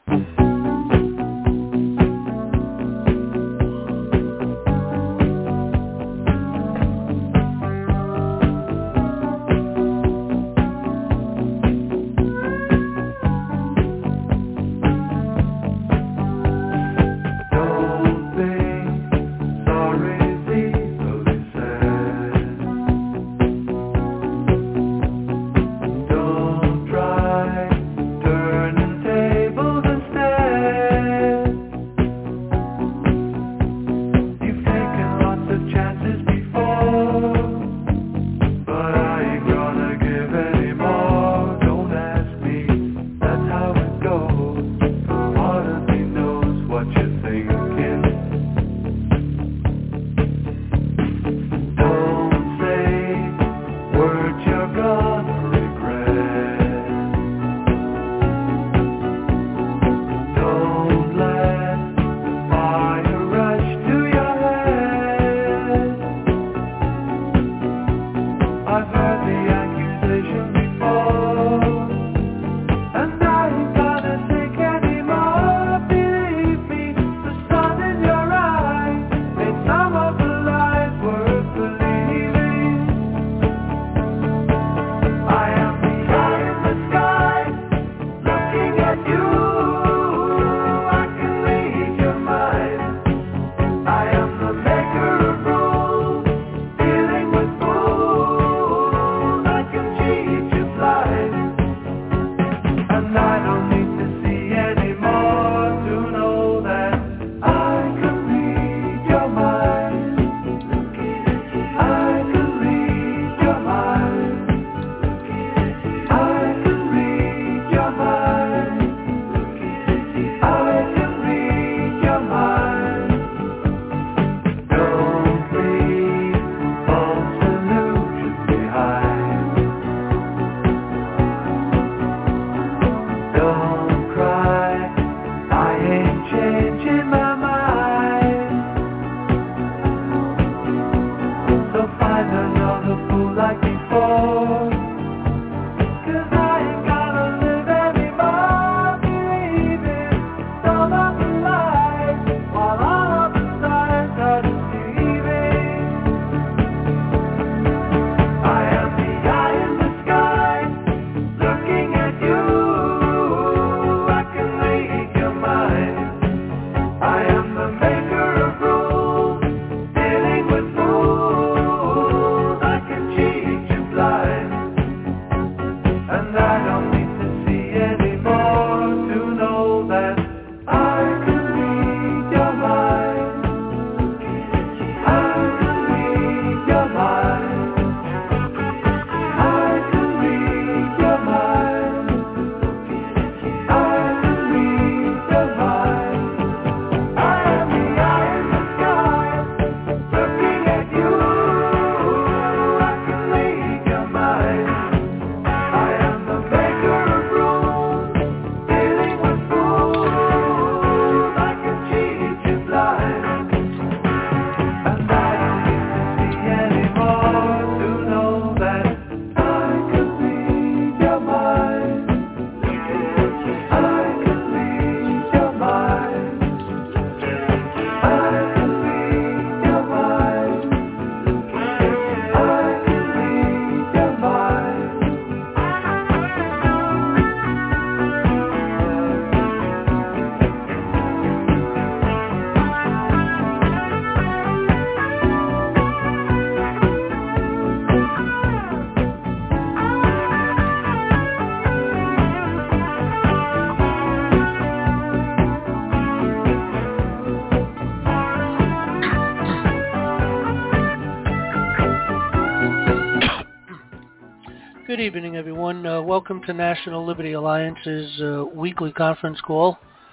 Good evening, everyone. Welcome to National Liberty Alliance's weekly conference call.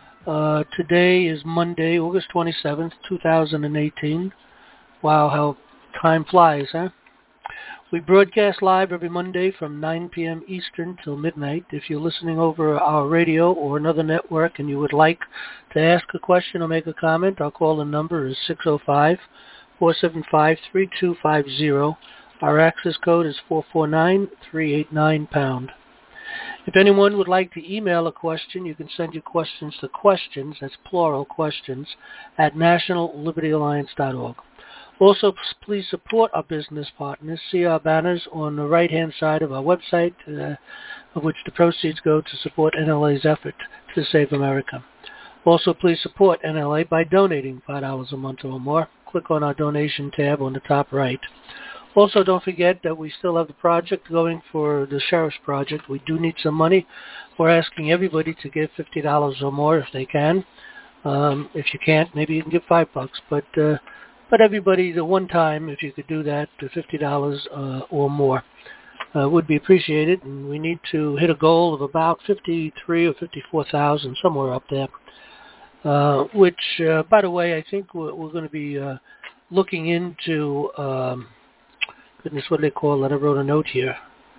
Today is Monday, August 27th, 2018. Wow, how time flies, huh? We broadcast live every Monday from 9 p.m. Eastern till midnight. If you're listening over our radio or another network and you would like to ask a question or make a comment, our call-in number is 605-475-3250. Our access code is 449-389-pound. If anyone would like to email a question, you can send your questions to questions, that's plural questions, at nationallibertyalliance.org. Also, please support our business partners. See our banners on the right-hand side of our website, of which the proceeds go to support NLA's effort to save America. Also, please support NLA by donating $5 a month or more. Click on our donation tab on the top right. Also, don't forget that we still have the project going for the Sheriff's Project. We do need some money. We're asking everybody to give $50 or more if they can. If you can't, maybe you can give $5. But everybody, the one time, if you could do that, $50 or more would be appreciated. And we need to hit a goal of about 53 or 54,000, somewhere up there. Which, by the way, I think we're going to be looking into, goodness, what do they call it? I wrote a note here.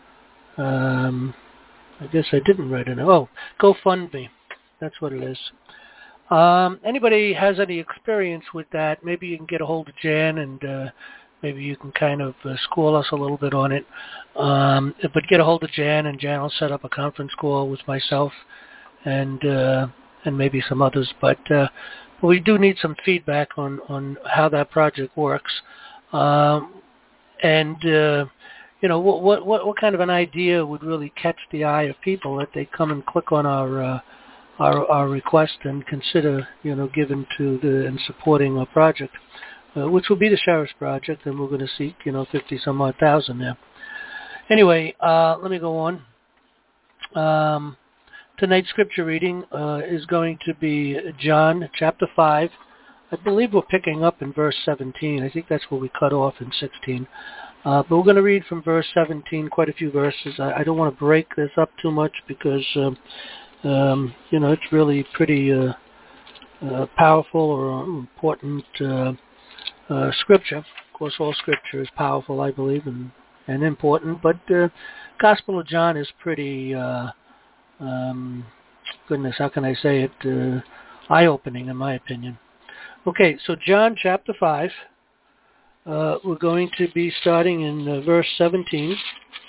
I guess I didn't write a note. Oh, GoFundMe. That's what it is. Anybody has any experience with that, maybe you can get a hold of Jan and maybe you can kind of school us a little bit on it. But get a hold of Jan, and Jan will set up a conference call with myself and maybe some others. But we do need some feedback on how that project works. You know, what kind of an idea would really catch the eye of people that they come and click on our request and consider, you know, giving to and supporting our project, which will be the Sheriff's Project, and we're going to seek, you know, 50-some odd thousand there. Anyway, let me go on. Tonight's scripture reading is going to be John chapter 5. I believe we're picking up in verse 17. I think that's where we cut off in 16. But we're going to read from verse 17, quite a few verses. I don't want to break this up too much because, you know, it's really pretty powerful or important scripture. Of course, all scripture is powerful, I believe, and important. But Gospel of John is pretty, goodness, how can I say it, eye-opening in my opinion. Okay, so John chapter 5, we're going to be starting in verse 17.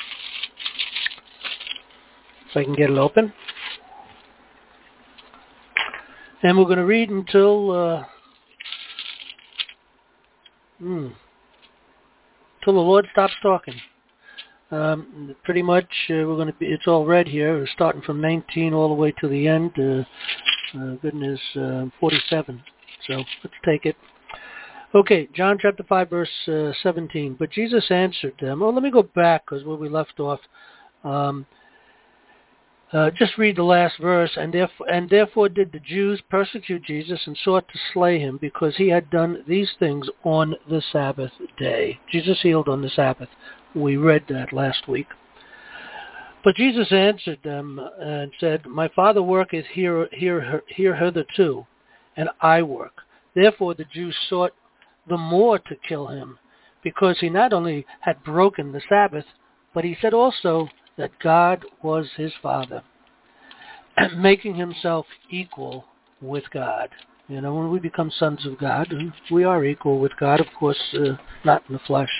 If I can get it open. And we're going to read until the Lord stops talking. Pretty much, we're going to be. It's all read here, starting from 19 all the way to the end. Goodness, 47. So let's take it. Okay, John chapter 5, verse 17. But Jesus answered them. Oh, let me go back because where we left off. Just read the last verse. And therefore did the Jews persecute Jesus and sought to slay him because he had done these things on the Sabbath day. Jesus healed on the Sabbath. We read that last week. But Jesus answered them and said, My Father worketh here hitherto, and I work. Therefore the Jews sought the more to kill him, because he not only had broken the Sabbath, but he said also that God was his Father, making himself equal with God. You know, when we become sons of God, we are equal with God, of course, not in the flesh.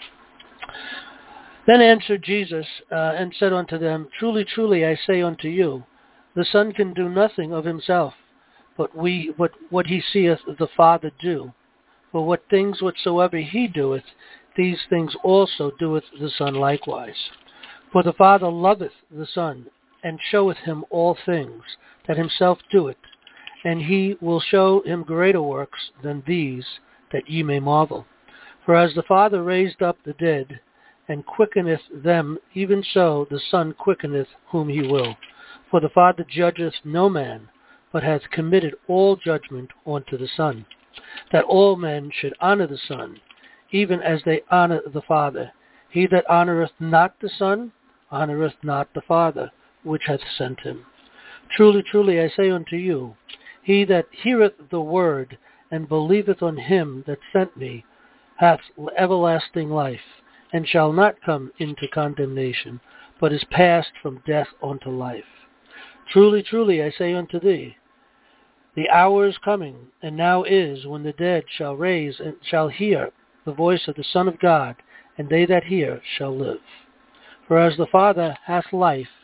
Then answered Jesus and said unto them, Truly, truly, I say unto you, the Son can do nothing of himself, but what he seeth the Father do. For what things whatsoever he doeth, these things also doeth the Son likewise. For the Father loveth the Son, and showeth him all things that himself doeth, and he will show him greater works than these, that ye may marvel. For as the Father raised up the dead, and quickeneth them, even so the Son quickeneth whom he will. For the Father judgeth no man, but hath committed all judgment unto the Son, that all men should honor the Son, even as they honor the Father. He that honoureth not the Son, honoureth not the Father, which hath sent him. Truly, truly, I say unto you, he that heareth the word, and believeth on him that sent me, hath everlasting life, and shall not come into condemnation, but is passed from death unto life. Truly, truly, I say unto thee, the hour is coming, and now is, when the dead shall rise and shall hear the voice of the Son of God, and they that hear shall live. For as the Father hath life,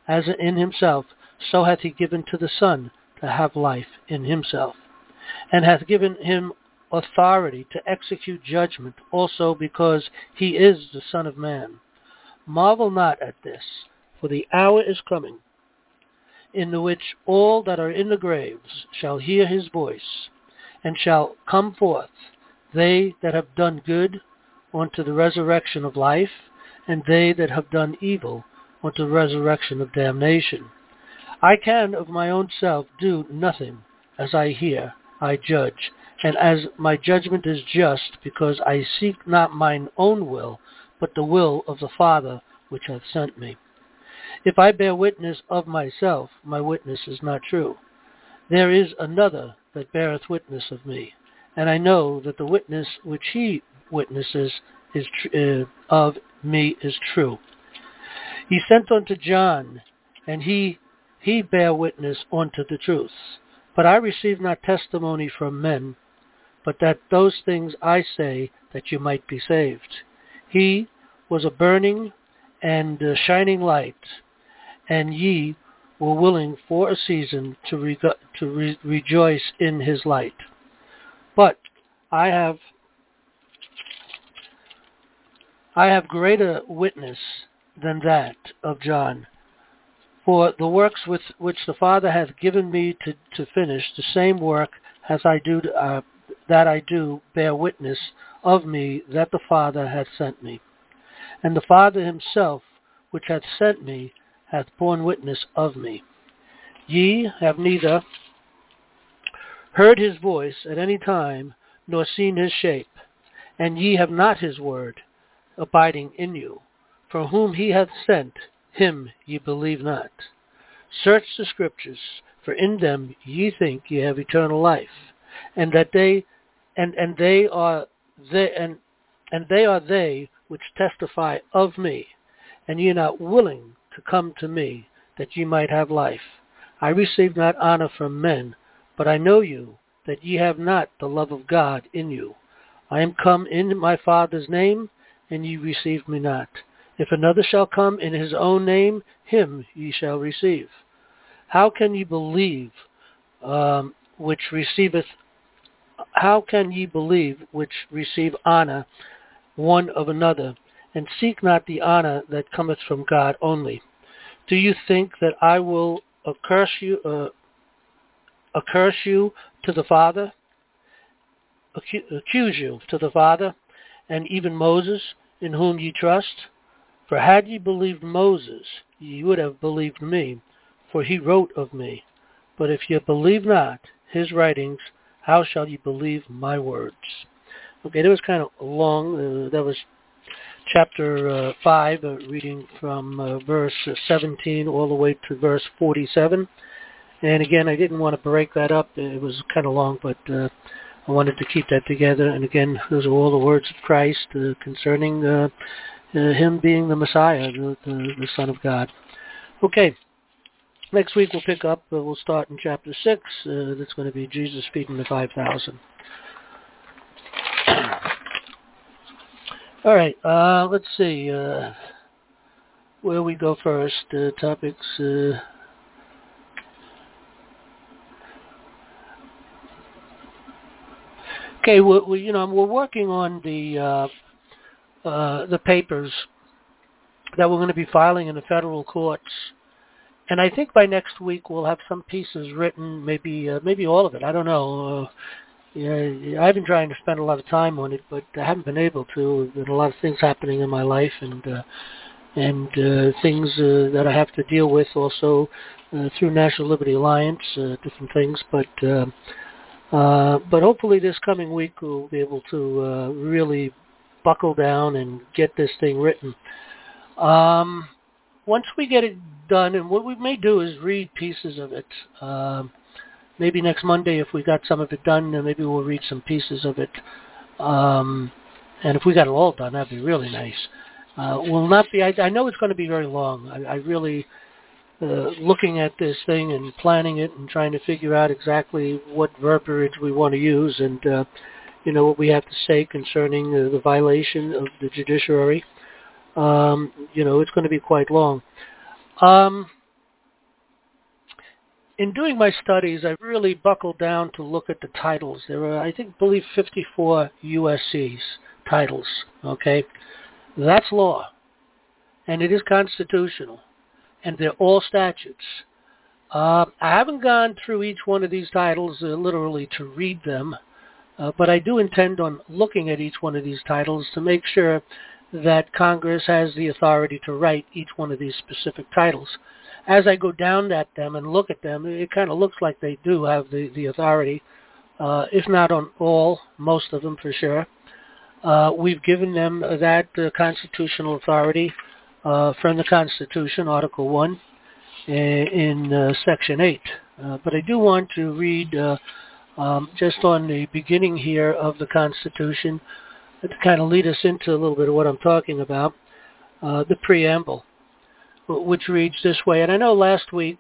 as in himself, so hath he given to the Son to have life in himself, and hath given him authority to execute judgment, also because he is the Son of Man. Marvel not at this, for the hour is coming, in the which all that are in the graves shall hear his voice, and shall come forth, they that have done good unto the resurrection of life, and they that have done evil unto the resurrection of damnation. I can of my own self do nothing. As I hear, I judge, and as my judgment is just, because I seek not mine own will, but the will of the Father which hath sent me. If I bear witness of myself, my witness is not true. There is another that beareth witness of me, and I know that the witness which he witnesses of me is true. He sent unto John, and he bare witness unto the truth. But I receive not testimony from men, but that those things I say, that you might be saved. He was a burning and shining light, and ye were willing for a season to rejoice in his light. But I have greater witness than that of John. For the works with which the Father hath given me to finish, the same work as I do bear witness of me that the Father hath sent me. And the Father himself, which hath sent me, hath borne witness of me. Ye have neither heard his voice at any time, nor seen his shape, and ye have not his word abiding in you. For whom he hath sent, him ye believe not. Search the Scriptures, for in them ye think ye have eternal life, and that they are they which testify of me, and ye are not willing to come to me, that ye might have life. I receive not honor from men, but I know you, that ye have not the love of God in you. I am come in my Father's name, and ye receive me not. If another shall come in his own name, him ye shall receive. How can ye believe which receive honor one of another, and seek not the honor that cometh from God only? Do you think that I will accuse you to the Father, and even Moses, in whom ye trust? For had ye believed Moses, ye would have believed me, for he wrote of me. But if ye believe not his writings, how shall ye believe my words? Okay, that was kind of long. That was chapter 5, reading from verse 17 all the way to verse 47. And again, I didn't want to break that up. It was kind of long, but I wanted to keep that together. And again, those are all the words of Christ concerning him being the Messiah, the Son of God. Okay, next week we'll pick up. We'll start in chapter 6. That's going to be Jesus feeding the 5,000. All right, let's see where we go first. Topics. Okay, we're working on the papers that we're going to be filing in the federal courts, and I think by next week we'll have some pieces written, maybe all of it. I don't know. I've been trying to spend a lot of time on it, but I haven't been able to. There's been a lot of things happening in my life, and things that I have to deal with also through National Liberty Alliance, different things. But hopefully this coming week we'll be able to really buckle down and get this thing written. Once we get it done, and what we may do is read pieces of it. Maybe next Monday, if we got some of it done, then maybe we'll read some pieces of it. And if we got it all done, that'd be really nice. Will not be. I know it's going to be very long. I really looking at this thing and planning it and trying to figure out exactly what verbiage we want to use and what we have to say concerning the violation of the judiciary. It's going to be quite long. in doing my studies, I really buckled down to look at the titles. There are, I believe 54 USC's titles, okay? That's law, and it is constitutional, and they're all statutes. I haven't gone through each one of these titles literally to read them, but I do intend on looking at each one of these titles to make sure that Congress has the authority to write each one of these specific titles. As I go down at them and look at them, it kind of looks like they do have the authority, if not on all, most of them for sure. We've given them that constitutional authority from the Constitution, Article 1, in Section 8. But I do want to read just on the beginning here of the Constitution to kind of lead us into a little bit of what I'm talking about, the preamble, which reads this way. And I know last week,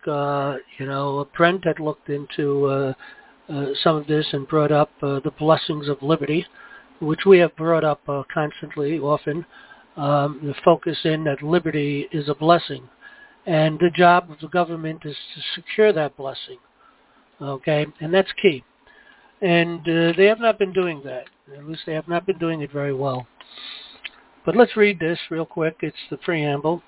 Brent had looked into some of this and brought up the blessings of liberty, which we have brought up constantly, often, the focus in that liberty is a blessing. And the job of the government is to secure that blessing, okay? And that's key. And they have not been doing that. At least they have not been doing it very well. But let's read this real quick. It's the preamble.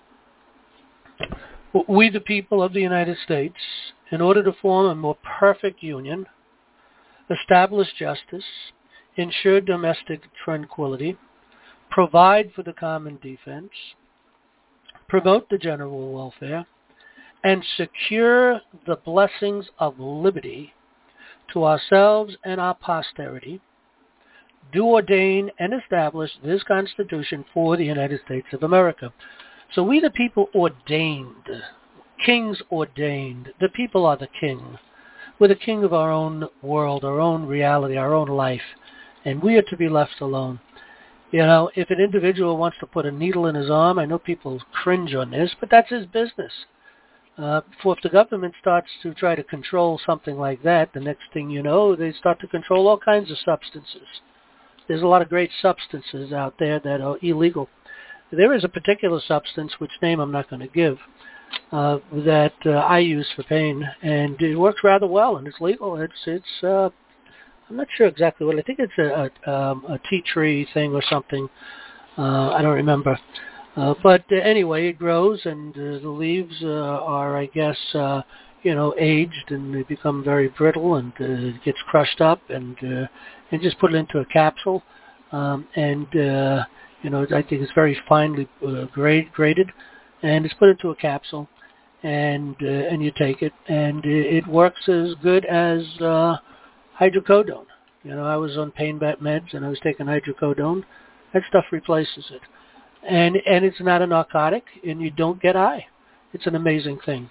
We, the people of the United States, in order to form a more perfect union, establish justice, ensure domestic tranquility, provide for the common defense, promote the general welfare, and secure the blessings of liberty to ourselves and our posterity, do ordain and establish this Constitution for the United States of America. So we the people ordained, kings ordained, the people are the king. We're the king of our own world, our own reality, our own life, and we are to be left alone. You know, if an individual wants to put a needle in his arm, I know people cringe on this, but that's his business. For if the government starts to try to control something like that, the next thing you know, they start to control all kinds of substances. There's a lot of great substances out there that are illegal. There is a particular substance, which name I'm not going to give, that I use for pain, and it works rather well, and it's legal. It's I'm not sure exactly what. I think it's a tea tree thing or something. I don't remember. But anyway, it grows, and the leaves are, I guess, aged, and they become very brittle, and it gets crushed up, and just put it into a capsule. I think it's very finely graded, and it's put into a capsule, and you take it, and it works as good as hydrocodone. I was on pain meds, and I was taking hydrocodone. That stuff replaces it. And it's not a narcotic, and you don't get high. It's an amazing thing.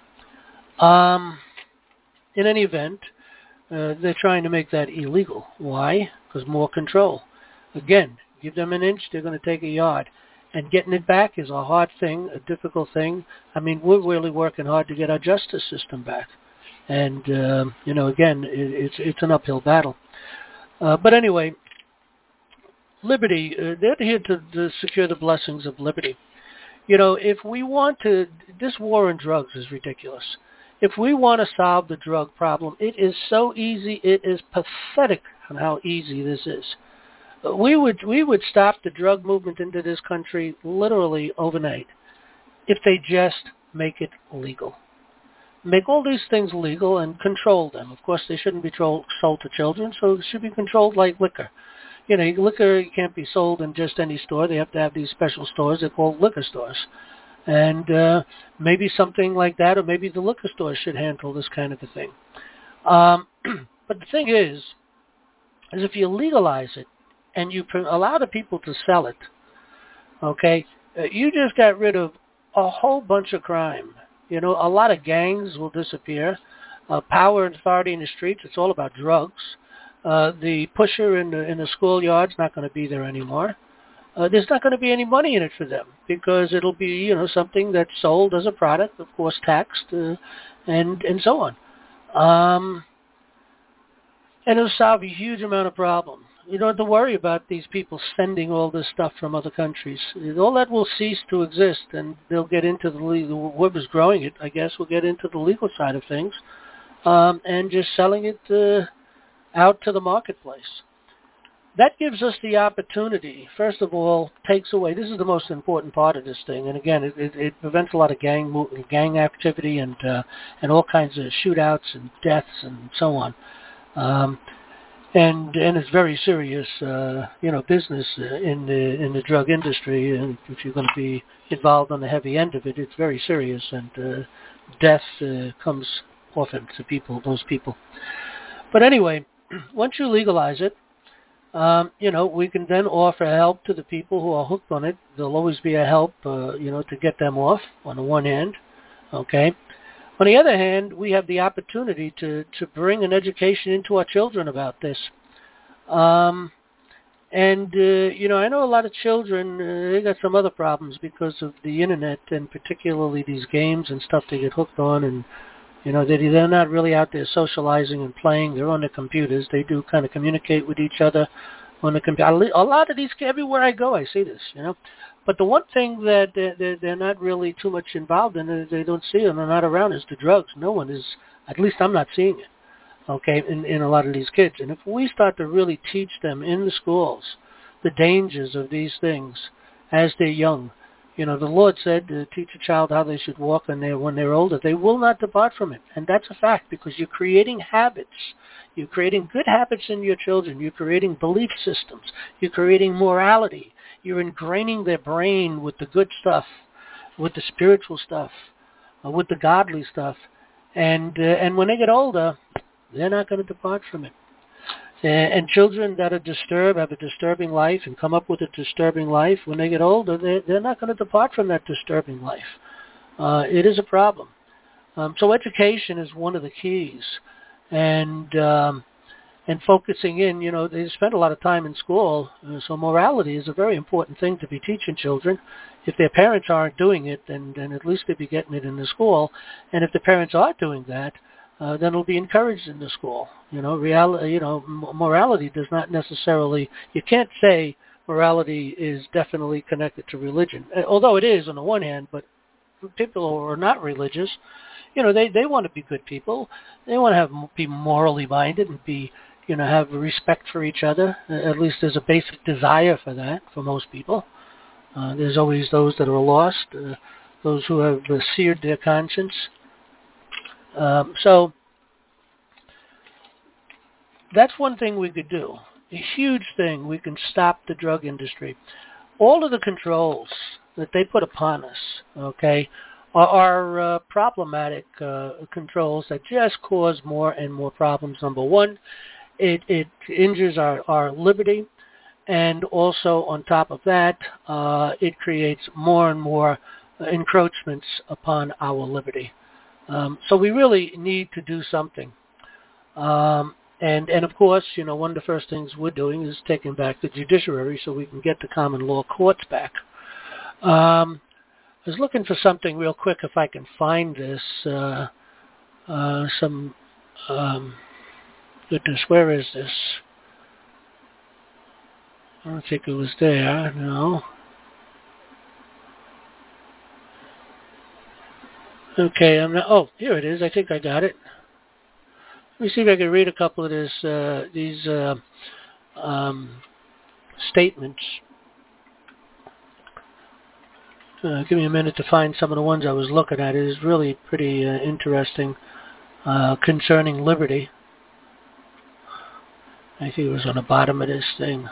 In any event, they're trying to make that illegal. Why? Because more control. Again, give them an inch, they're going to take a yard. And getting it back is a hard thing, a difficult thing. I mean, we're really working hard to get our justice system back. And, again, it's an uphill battle. But anyway, liberty, they're here to secure the blessings of liberty. If we want to, this war on drugs is ridiculous. If we want to solve the drug problem, it is so easy. It is pathetic on how easy this is. We would stop the drug movement into this country literally overnight if they just make it legal. Make all these things legal and control them. Of course, they shouldn't be sold to children, so it should be controlled like liquor. Liquor can't be sold in just any store. They have to have these special stores. They're called liquor stores. And maybe something like that, or maybe the liquor stores should handle this kind of a thing. But the thing is if you legalize it and you allow the people to sell it, okay, you just got rid of a whole bunch of crime. A lot of gangs will disappear. Power and authority in the streets, it's all about drugs. The pusher in the schoolyard's not going to be there anymore. There's not going to be any money in it for them because it'll be, something that's sold as a product, of course, taxed, and so on. And it'll solve a huge amount of problems. You don't have to worry about these people sending all this stuff from other countries. All that will cease to exist, and they'll get into whoever's growing it, I guess, will get into the legal side of things. and just selling it out to the marketplace. That gives us the opportunity, first of all, takes away, this is the most important part of this thing, and again, it prevents a lot of gang activity and all kinds of shootouts and deaths and so on. And it's very serious, business in the drug industry, and if you're going to be involved on the heavy end of it, it's very serious, and death comes often to those people. But anyway, once you legalize it, we can then offer help to the people who are hooked on it. There'll always be a help, to get them off on the one hand, okay? On the other hand, we have the opportunity to bring an education into our children about this. I know a lot of children, they got some other problems because of the internet and particularly these games and stuff they get hooked on, and they're not really out there socializing and playing. They're on their computers. They do kind of communicate with each other on the computer. A lot of these, everywhere I go, I see this, But the one thing that they're not really too much involved in, they don't see and they're not around, is the drugs. No one is, at least I'm not seeing it, okay, in a lot of these kids. And if we start to really teach them in the schools the dangers of these things as they're young, the Lord said to teach a child how they should walk when they're older. They will not depart from it. And that's a fact, because you're creating habits. You're creating good habits in your children. You're creating belief systems. You're creating morality. You're ingraining their brain with the good stuff, with the spiritual stuff, with the godly stuff. And when they get older, they're not going to depart from it. And children that are disturbed, have a disturbing life and come up with a disturbing life, when they get older, they're not going to depart from that disturbing life. It is a problem. So education is one of the keys. And focusing in, they spend a lot of time in school, so morality is a very important thing to be teaching children. If their parents aren't doing it, then at least they'd be getting it in the school. And if the parents are doing that, then it'll be encouraged in the school. Morality does not necessarily, you can't say morality is definitely connected to religion, although it is on the one hand, but people who are not religious, they want to be good people. They want to be morally minded and be, have respect for each other. At least there's a basic desire for that for most people. There's always those that are lost, those who have seared their conscience. So that's one thing we could do. A huge thing. We can stop the drug industry. All of the controls that they put upon us, okay, are problematic controls that just cause more and more problems. Number one, it injures our liberty, and also on top of that, it creates more and more encroachments upon our liberty. So we really need to do something. And of course, one of the first things we're doing is taking back the judiciary so we can get the common law courts back. I was looking for something real quick if I can find this. Goodness, where is this? I don't think it was there, no. Okay, here it is. I think I got it. Let me see if I can read a couple of these statements. Give me a minute to find some of the ones I was looking at. It is really pretty interesting concerning liberty. I think it was on the bottom of this thing.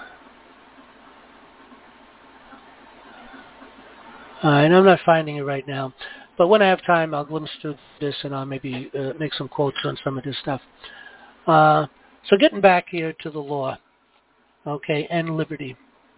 And I'm not finding it right now. But when I have time, I'll glimpse through this and I'll maybe make some quotes on some of this stuff. So getting back here to the law, okay, and liberty.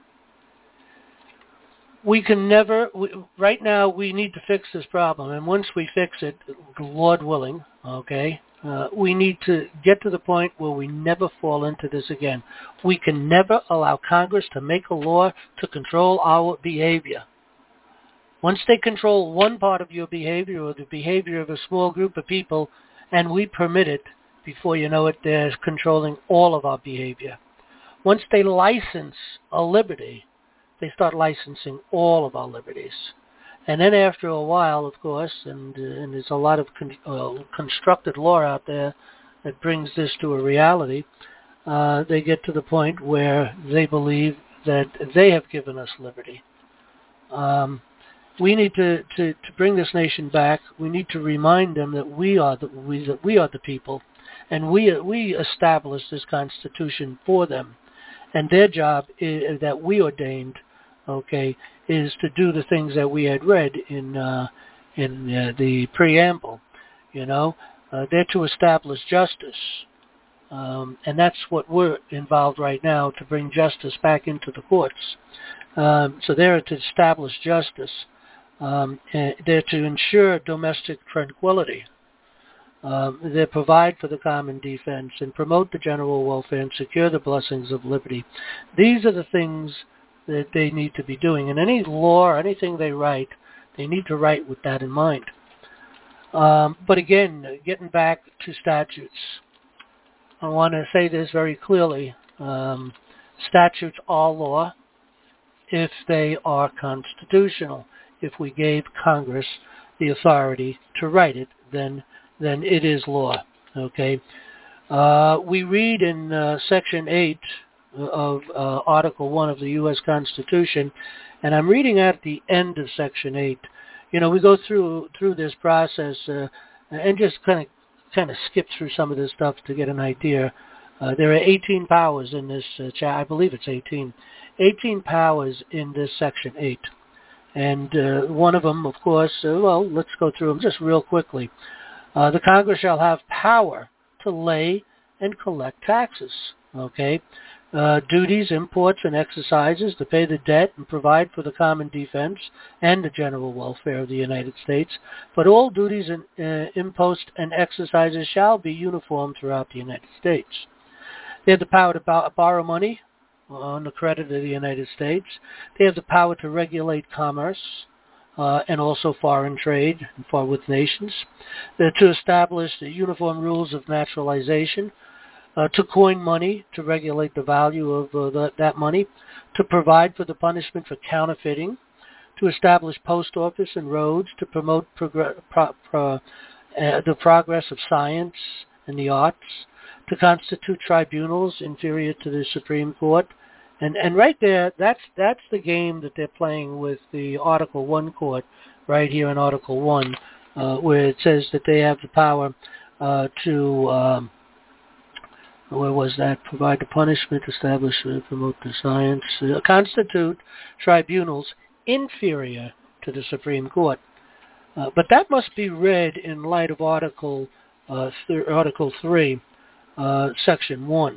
We can never, right now we need to fix this problem. And once we fix it, Lord willing, okay, we need to get to the point where we never fall into this again. We can never allow Congress to make a law to control our behavior. Once they control one part of your behavior or the behavior of a small group of people, and we permit it, before you know it, they're controlling all of our behavior. Once they license a liberty, they start licensing all of our liberties. And then after a while, of course, and there's a lot of constructed law out there that brings this to a reality, they get to the point where they believe that they have given us liberty. We need to bring this nation back. We need to remind them that we are the people, and we established this Constitution for them, and their job that we ordained, okay, is to do the things that we had read in the preamble. They're to establish justice, and that's what we're involved right now, to bring justice back into the courts. So they're to establish justice. They're to ensure domestic tranquility. They provide for the common defense and promote the general welfare and secure the blessings of liberty. These are the things that they need to be doing. And any law or anything they write, they need to write with that in mind. But again, getting back to statutes, I want to say this very clearly. Statutes are law if they are constitutional. If we gave Congress the authority to write it, then it is law. Okay. We read in Section 8 of Article 1 of the U.S. Constitution, and I'm reading at the end of Section 8. We go through this process and just kind of skip through some of this stuff to get an idea. There are 18 powers in this I believe it's 18. 18 powers in this Section 8. And one of them, of course, let's go through them just real quickly. The Congress shall have power to lay and collect taxes, okay? Duties, imports, and exercises to pay the debt and provide for the common defense and the general welfare of the United States. But all duties and imposts and exercises shall be uniform throughout the United States. They have the power to borrow money on the credit of the United States. They have the power to regulate commerce and also foreign trade with nations. They're to establish the uniform rules of naturalization, to coin money, to regulate the value of that money, to provide for the punishment for counterfeiting, to establish post office and roads, to promote the progress of science and the arts, to constitute tribunals inferior to the Supreme Court. And right there, that's the game that they're playing with the Article 1 court right here in Article 1, where it says that they have the power to, where was that? Provide the punishment, establish, promote the science, constitute tribunals inferior to the Supreme Court. But that must be read in light of Article 3, Section 1,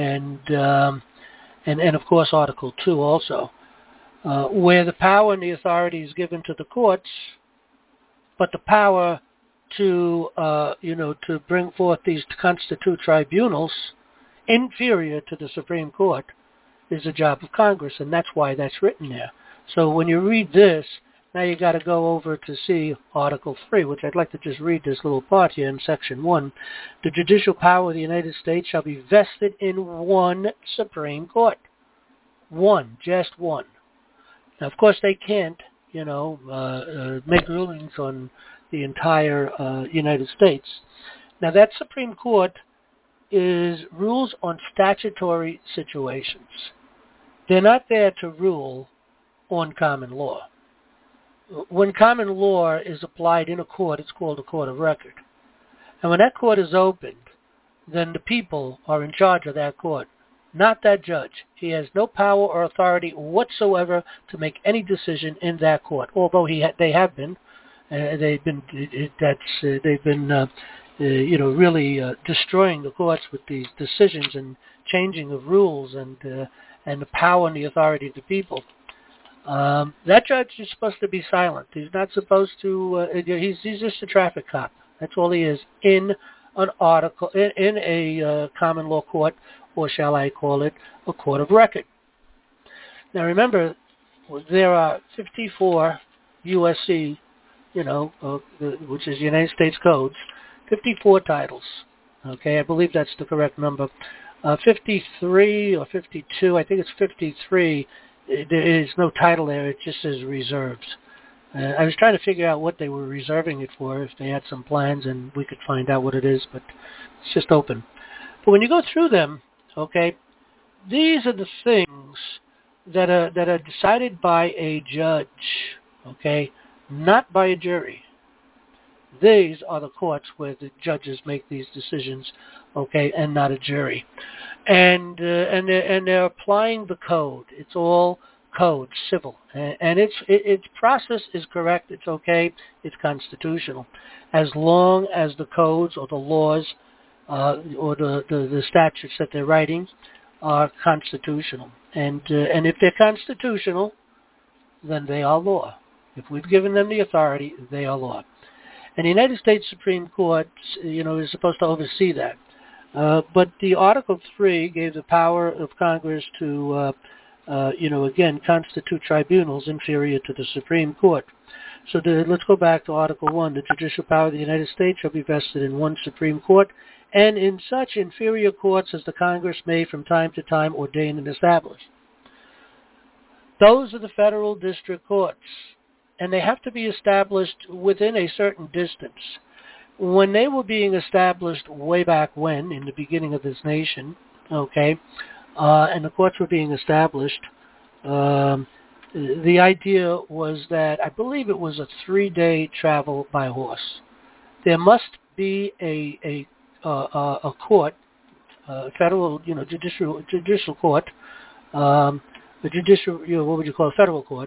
and of course Article 2 also, where the power and the authority is given to the courts, but the power to bring forth these to constitute tribunals inferior to the Supreme Court is the job of Congress, and that's why that's written there. So when you read this, now you got to go over to see Article 3, which I'd like to just read this little part here in Section 1. The judicial power of the United States shall be vested in one Supreme Court. One, just one. Now, of course, they can't, make rulings on the entire United States. Now, that Supreme Court is rules on statutory situations. They're not there to rule on common law. When common law is applied in a court, it's called a court of record. And when that court is opened, then the people are in charge of that court, not that judge. He has no power or authority whatsoever to make any decision in that court. Although they have been, they've been really destroying the courts with these decisions and changing of rules and the power and the authority of the people. That judge is supposed to be silent. He's not supposed to. He's just a traffic cop. That's all he is in an article in a common law court, or shall I call it a court of record. Now remember, there are 54 USC, which is United States codes, 54 titles. Okay, I believe that's the correct number. 53 or 52, I think it's 53. There is no title there. It just says reserves. I was trying to figure out what they were reserving it for, if they had some plans, and we could find out what it is, but it's just open. But when you go through them, okay, these are the things that are decided by a judge, okay, not by a jury. These are the courts where the judges make these decisions, okay, and not a jury. And they're applying the code. It's all code, civil, and its process is correct. It's okay. It's constitutional, as long as the codes or the laws or the statutes that they're writing are constitutional. And if they're constitutional, then they are law. If we've given them the authority, they are law. And the United States Supreme Court, is supposed to oversee that. But the Article 3 gave the power of Congress to, again, constitute tribunals inferior to the Supreme Court. So let's go back to Article 1. The judicial power of the United States shall be vested in one Supreme Court, and in such inferior courts as the Congress may from time to time ordain and establish. Those are the federal district courts, and they have to be established within a certain distance. When they were being established way back when, in the beginning of this nation, okay, and the courts were being established, the idea was that, I believe it was a 3-day travel by horse. There must be a court, federal, judicial court, the judicial, what would you call a federal court,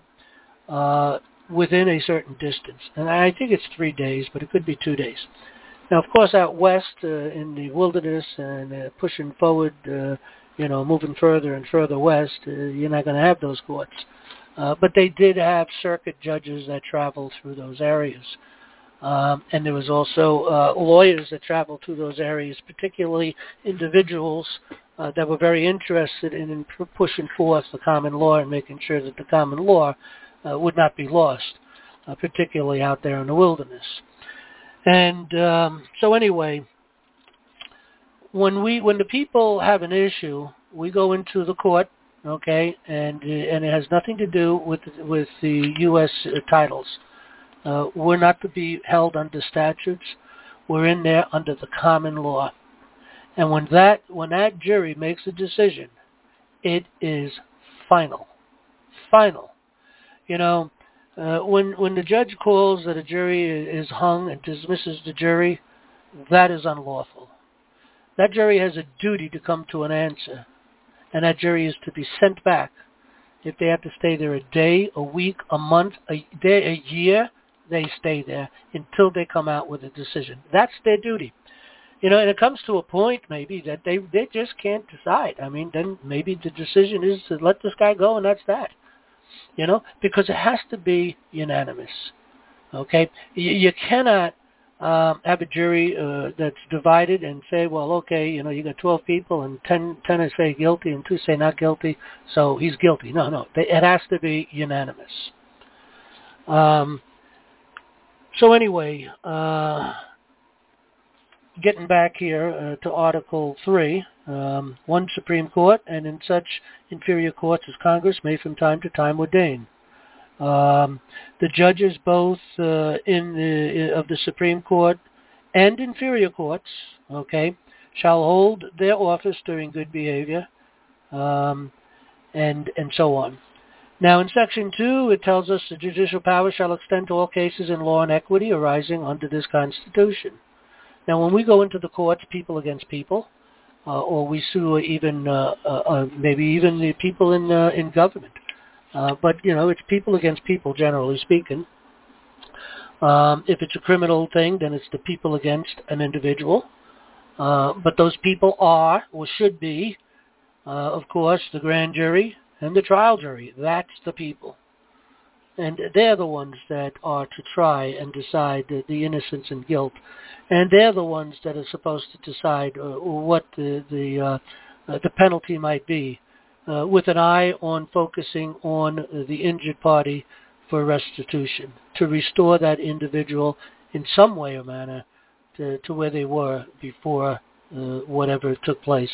within a certain distance. And I think it's 3 days, but it could be 2 days. Now, of course, out west in the wilderness and pushing forward, moving further and further west, you're not going to have those courts. But they did have circuit judges that traveled through those areas. And there was also lawyers that traveled through those areas, particularly individuals that were very interested in pushing forth the common law and making sure that the common law would not be lost, particularly out there in the wilderness. And so anyway, when the people have an issue, we go into the court, okay, and it has nothing to do with the U.S. titles. We're not to be held under statutes. We're in there under the common law. And when that jury makes a decision, it is final. Final. When the judge calls that a jury is hung and dismisses the jury, that is unlawful. That jury has a duty to come to an answer, and that jury is to be sent back. If they have to stay there a day, a week, a month, a year, they stay there until they come out with a decision. That's their duty. And it comes to a point maybe that they just can't decide. I mean, then maybe the decision is to let this guy go, and that's that. Because it has to be unanimous. Okay? You cannot have a jury that's divided and say, well, okay, you got 12 people and 10 say guilty and 2 say not guilty, so he's guilty. No. It has to be unanimous. So anyway, getting back here to Article 3, one Supreme Court, and in such inferior courts as Congress may from time to time ordain. The judges both of the Supreme Court and inferior courts, okay, shall hold their office during good behavior, and so on. Now, in Section 2, it tells us the judicial power shall extend to all cases in law and equity arising under this Constitution. Now, when we go into the courts, people against people, or we sue even maybe even the people in government, but it's people against people, generally speaking. If it's a criminal thing, then it's the people against an individual. But those people are, or should be, of course, the grand jury and the trial jury. That's the people. And they're the ones that are to try and decide the innocence and guilt. And they're the ones that are supposed to decide what the penalty might be, with an eye on focusing on the injured party for restitution, to restore that individual in some way or manner to where they were before whatever took place.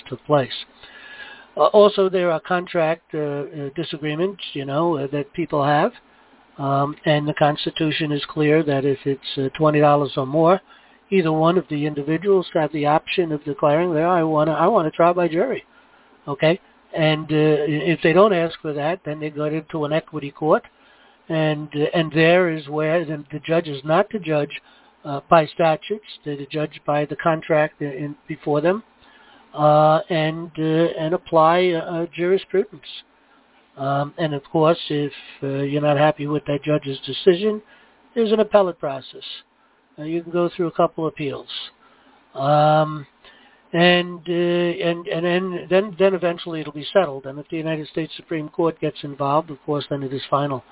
Also, there are contract disagreements, that people have. And the Constitution is clear that if it's $20 or more, either one of the individuals have the option of declaring that I want a trial by jury. Okay, and if they don't ask for that, then they go into an equity court, and there is where the judge is not to judge by statutes; they're to judge by the contract before them, and apply jurisprudence. And of course, if you're not happy with that judge's decision, there's an appellate process. You can go through a couple appeals, and then eventually it'll be settled. And if the United States Supreme Court gets involved, of course, then it is final.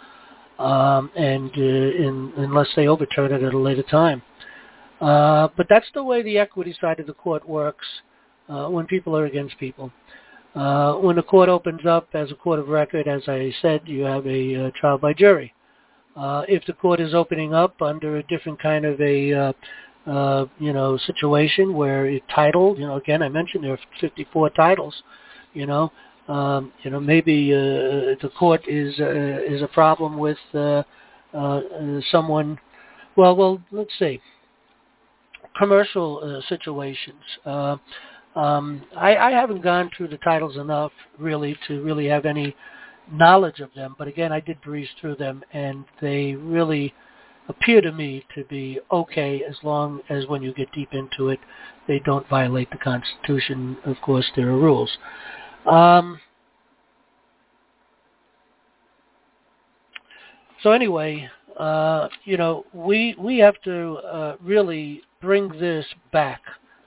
Unless they overturn it at a later time. But that's the way the equity side of the court works when people are against people. When the court opens up as a court of record, as I said, you have a trial by jury. If the court is opening up under a different kind of a situation where it's titled, again I mentioned there are 54 titles, maybe the court is a problem with someone. Well, let's see, commercial situations. I haven't gone through the titles enough really to really have any knowledge of them, but again, I did breeze through them, and they really appear to me to be okay as long as when you get deep into it, they don't violate the Constitution. Of course, there are rules. So anyway, we have to really bring this back.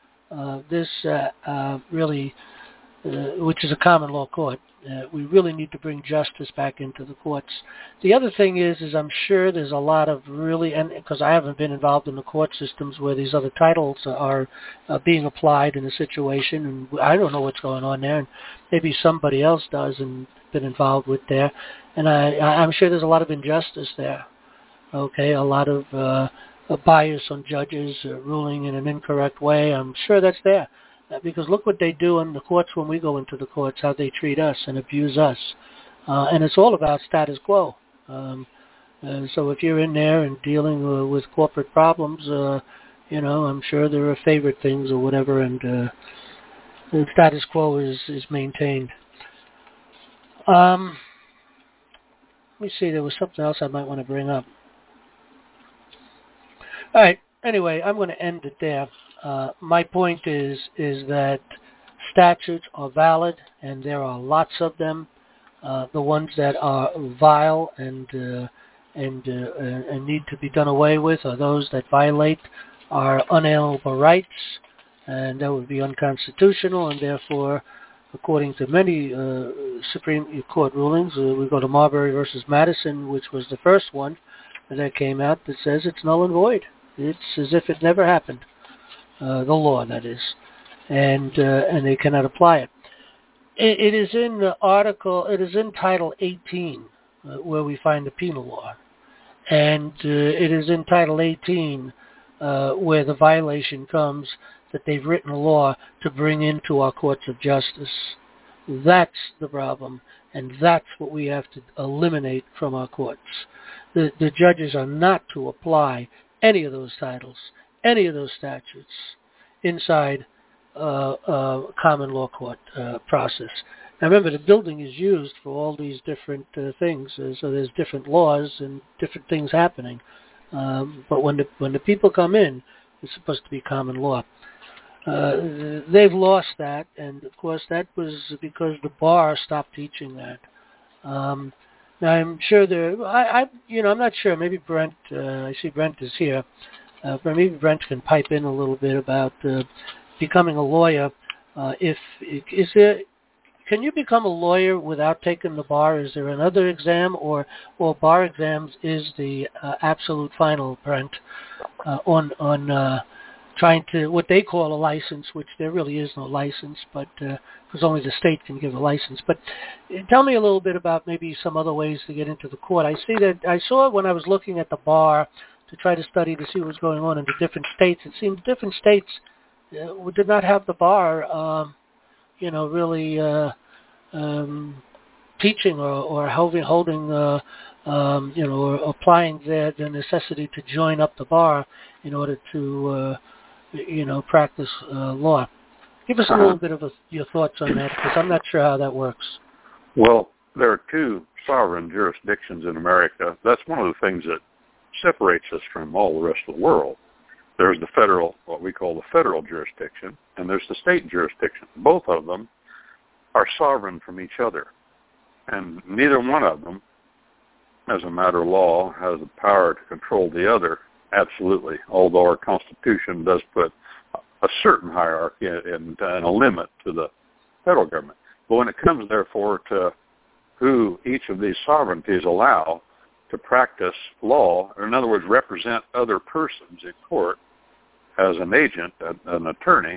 Which is a common law court. We really need to bring justice back into the courts. The other thing is I'm sure there's a lot of really, and because I haven't been involved in the court systems where these other titles are being applied in a situation, and I don't know what's going on there, and maybe somebody else does and been involved with there, and I'm sure there's a lot of injustice there. Okay, a lot of bias on judges ruling in an incorrect way. I'm sure that's there. Because look what they do in the courts when we go into the courts, how they treat us and abuse us. And it's all about status quo. So if you're in there and dealing with corporate problems, I'm sure there are favorite things or whatever, and the status quo is maintained. Let me see, there was something else I might want to bring up. All right, anyway, I'm going to end it there. My point is that statutes are valid, and there are lots of them. The ones that are vile and need to be done away with are those that violate our unalienable rights, and that would be unconstitutional. And therefore, according to many Supreme Court rulings, we go to Marbury versus Madison, which was the first one that came out that says it's null and void. It's as if it never happened. The law, that is, and they cannot apply it. It is in the article. It is in Title 18 where we find the penal law, and it is in Title 18 where the violation comes that they've written a law to bring into our courts of justice. That's the problem, and that's what we have to eliminate from our courts. The judges are not to apply any of those titles, any of those statutes inside common law court process. Now remember, the building is used for all these different things, so there's different laws and different things happening. But when the people come in, it's supposed to be common law. They've lost that, and of course that was because the bar stopped teaching that. Now I'm sure I'm not sure. Maybe Brent. I see Brent is here. But maybe Brent can pipe in a little bit about becoming a lawyer. Can you become a lawyer without taking the bar? Is there another exam, or bar exams is the absolute final, Brent, on trying to what they call a license, which there really is no license, but because only the state can give a license. But tell me a little bit about maybe some other ways to get into the court. I saw when I was looking at the bar to try to study to see what was going on in the different states. It seemed different states did not have the bar, really teaching or holding or applying their necessity to join up the bar in order to, practice law. Give us a little bit of your thoughts on that, because I'm not sure how that works. Well, there are two sovereign jurisdictions in America. That's one of the things that separates us from all the rest of the world. There's the federal, what we call the federal jurisdiction, and there's the state jurisdiction. Both of them are sovereign from each other, and neither one of them, as a matter of law, has the power to control the other, absolutely, although our Constitution does put a certain hierarchy and a limit to the federal government. But when it comes, therefore, to who each of these sovereignties allow to practice law, or in other words, represent other persons in court as an agent, an attorney,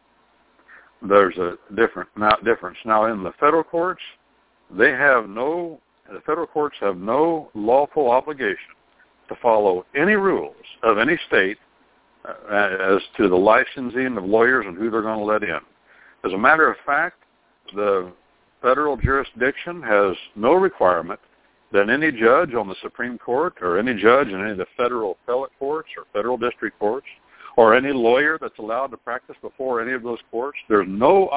there's a difference. Now, in the federal courts, the federal courts have no lawful obligation to follow any rules of any state as to the licensing of lawyers and who they're going to let in. As a matter of fact, the federal jurisdiction has no requirement that any judge on the Supreme Court or any judge in any of the federal appellate courts or federal district courts or any lawyer that's allowed to practice before any of those courts, there's no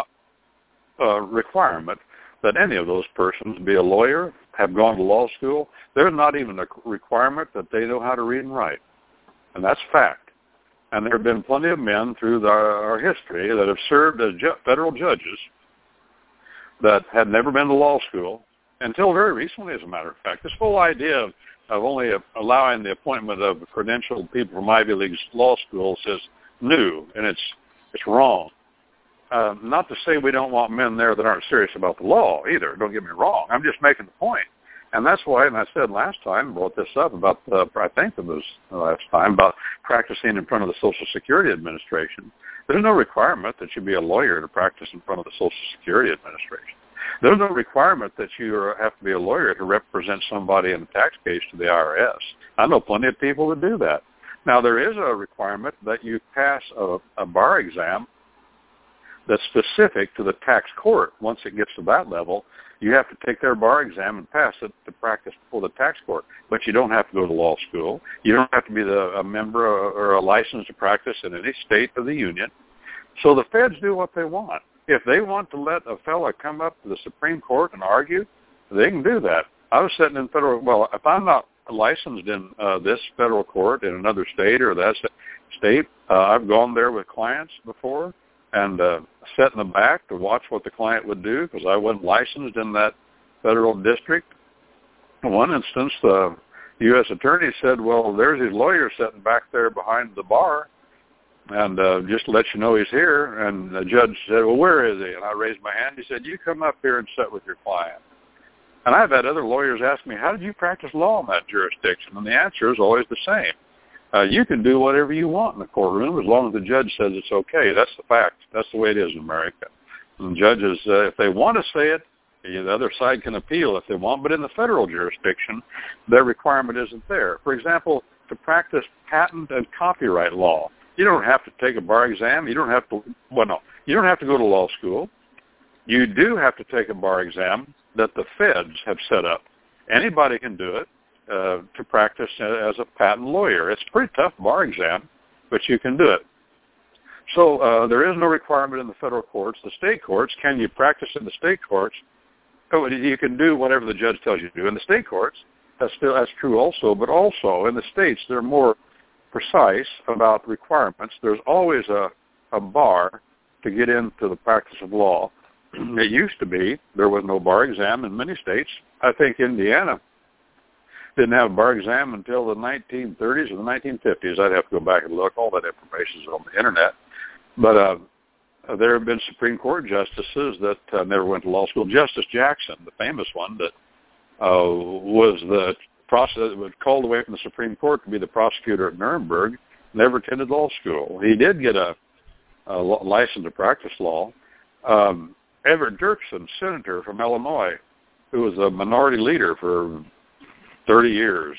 requirement that any of those persons be a lawyer, have gone to law school. There's not even a requirement that they know how to read and write. And that's fact. And there have been plenty of men through our history that have served as federal judges that had never been to law school until very recently, as a matter of fact. This whole idea of only allowing the appointment of credentialed people from Ivy League law schools is new, and it's wrong. Not to say we don't want men there that aren't serious about the law either. Don't get me wrong. I'm just making the point. And that's why, and I said last time, brought this up about, I think it was last time, about practicing in front of the Social Security Administration. There's no requirement that you be a lawyer to practice in front of the Social Security Administration. There's no requirement that you have to be a lawyer to represent somebody in a tax case to the IRS. I know plenty of people that do that. Now, there is a requirement that you pass a bar exam that's specific to the tax court. Once it gets to that level, you have to take their bar exam and pass it to practice before the tax court. But you don't have to go to law school. You don't have to be a member or a license to practice in any state of the union. So the feds do what they want. If they want to let a fella come up to the Supreme Court and argue, they can do that. I was sitting in if I'm not licensed in this federal court in another state or that state, I've gone there with clients before and sat in the back to watch what the client would do because I wasn't licensed in that federal district. In one instance, the U.S. attorney said, well, there's his lawyer sitting back there behind the bar, and just to let you know he's here. And the judge said, well, where is he? And I raised my hand. He said, you come up here and sit with your client. And I've had other lawyers ask me, how did you practice law in that jurisdiction? And the answer is always the same. You can do whatever you want in the courtroom as long as the judge says it's okay. That's the fact. That's the way it is in America. And judges, if they want to say it, the other side can appeal if they want. But in the federal jurisdiction, their requirement isn't there. For example, to practice patent and copyright law, you don't have to take a bar exam. You don't have to, you don't have to go to law school. You do have to take a bar exam that the feds have set up. Anybody can do it. To practice as a patent lawyer. It's a pretty tough bar exam, but you can do it. So there is no requirement in the federal courts. The state courts, can you practice in the state courts? Oh, you can do whatever the judge tells you to do. In the state courts, that's true also, but also in the states, they're more precise about requirements. There's always a bar to get into the practice of law. It used to be there was no bar exam in many states. I think Indiana didn't have a bar exam until the 1930s or the 1950s. I'd have to go back and look. All that information is on the Internet. But there have been Supreme Court justices that never went to law school. Justice Jackson, the famous one, that was called away from the Supreme Court to be the prosecutor at Nuremberg, never attended law school. He did get a license to practice law. Everett Dirksen, senator from Illinois, who was a minority leader for 30 years,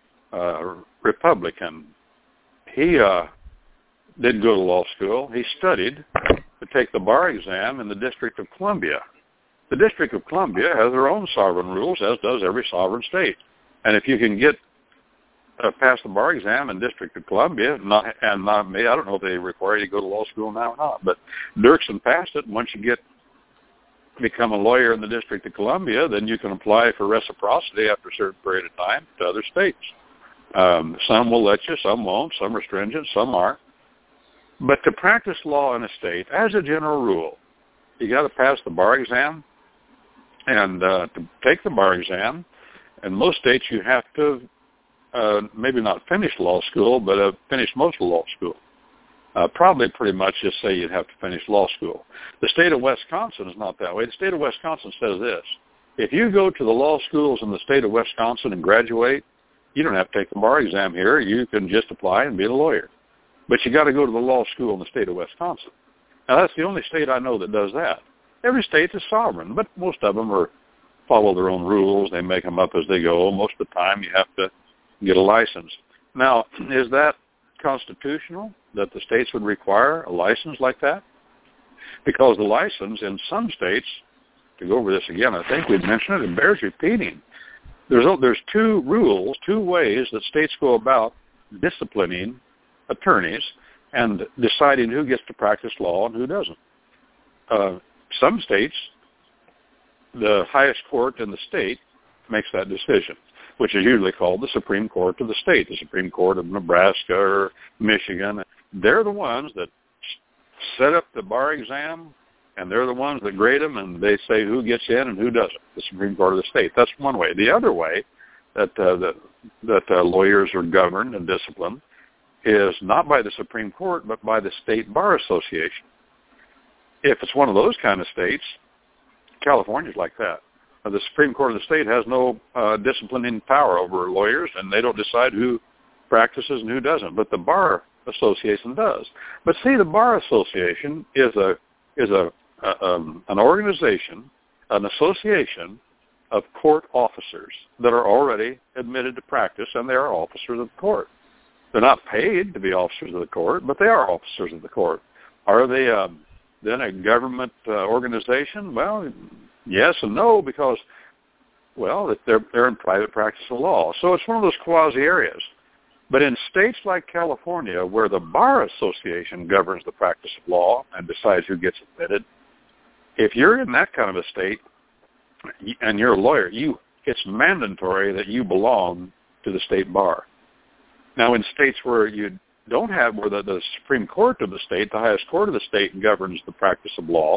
Republican. He didn't go to law school. He studied to take the bar exam in the District of Columbia. The District of Columbia has their own sovereign rules, as does every sovereign state. And if you can get pass the bar exam in District of Columbia, not me, I don't know if they require you to go to law school now or not, but Dirksen passed it. Once you become a lawyer in the District of Columbia, then you can apply for reciprocity after a certain period of time to other states. Some will let you, some won't, some are stringent, some aren't. But to practice law in a state, as a general rule, you got to pass the bar exam, and to take the bar exam, in most states you have to maybe not finish law school, but finish most of law school. Probably pretty much just say you'd have to finish law school. The state of Wisconsin is not that way. The state of Wisconsin says this: if you go to the law schools in the state of Wisconsin and graduate, you don't have to take the bar exam here. You can just apply and be a lawyer. But you got to go to the law school in the state of Wisconsin. Now, that's the only state I know that does that. Every state is sovereign, but most of them follow their own rules. They make them up as they go. Most of the time, you have to get a license. Now, is that constitutional that the states would require a license like that? Because the license in some states, to go over this again, I think we've mentioned it, it bears repeating. There's two ways that states go about disciplining attorneys and deciding who gets to practice law and who doesn't. Some states, the highest court in the state makes that decision, which is usually called the Supreme Court of the state, the Supreme Court of Nebraska or Michigan. They're the ones that set up the bar exam, and they're the ones that grade them, and they say who gets in and who doesn't, the Supreme Court of the state. That's one way. The other way that lawyers are governed and disciplined is not by the Supreme Court, but by the State Bar Association. If it's one of those kind of states, California's like that. The Supreme Court of the state has no disciplining power over lawyers, and they don't decide who practices and who doesn't. But the Bar Association does. But see, the Bar Association is an organization, an association of court officers that are already admitted to practice, and they are officers of the court. They're not paid to be officers of the court, but they are officers of the court. Are they then a government organization? Well, yes and no, because, well, they're in private practice of law. So it's one of those quasi areas. But in states like California, where the Bar Association governs the practice of law and decides who gets admitted, if you're in that kind of a state and you're a lawyer, it's mandatory that you belong to the state bar. Now, in states where you don't have, where the Supreme Court of the state, the highest court of the state, governs the practice of law,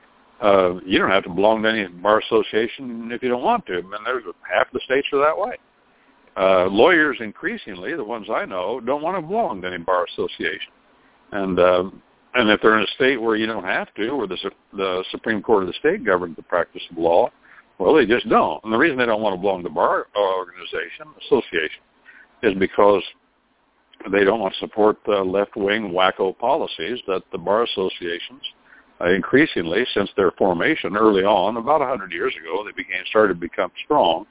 you don't have to belong to any bar association if you don't want to. And there's half the states are that way. Lawyers, increasingly, the ones I know, don't want to belong to any bar association. And if they're in a state where you don't have to, where the Supreme Court of the state governs the practice of law, well, they just don't. And the reason they don't want to belong to bar association, is because they don't want to support the left-wing wacko policies that the bar associations, increasingly since their formation early on, about 100 years ago, they started to become strong.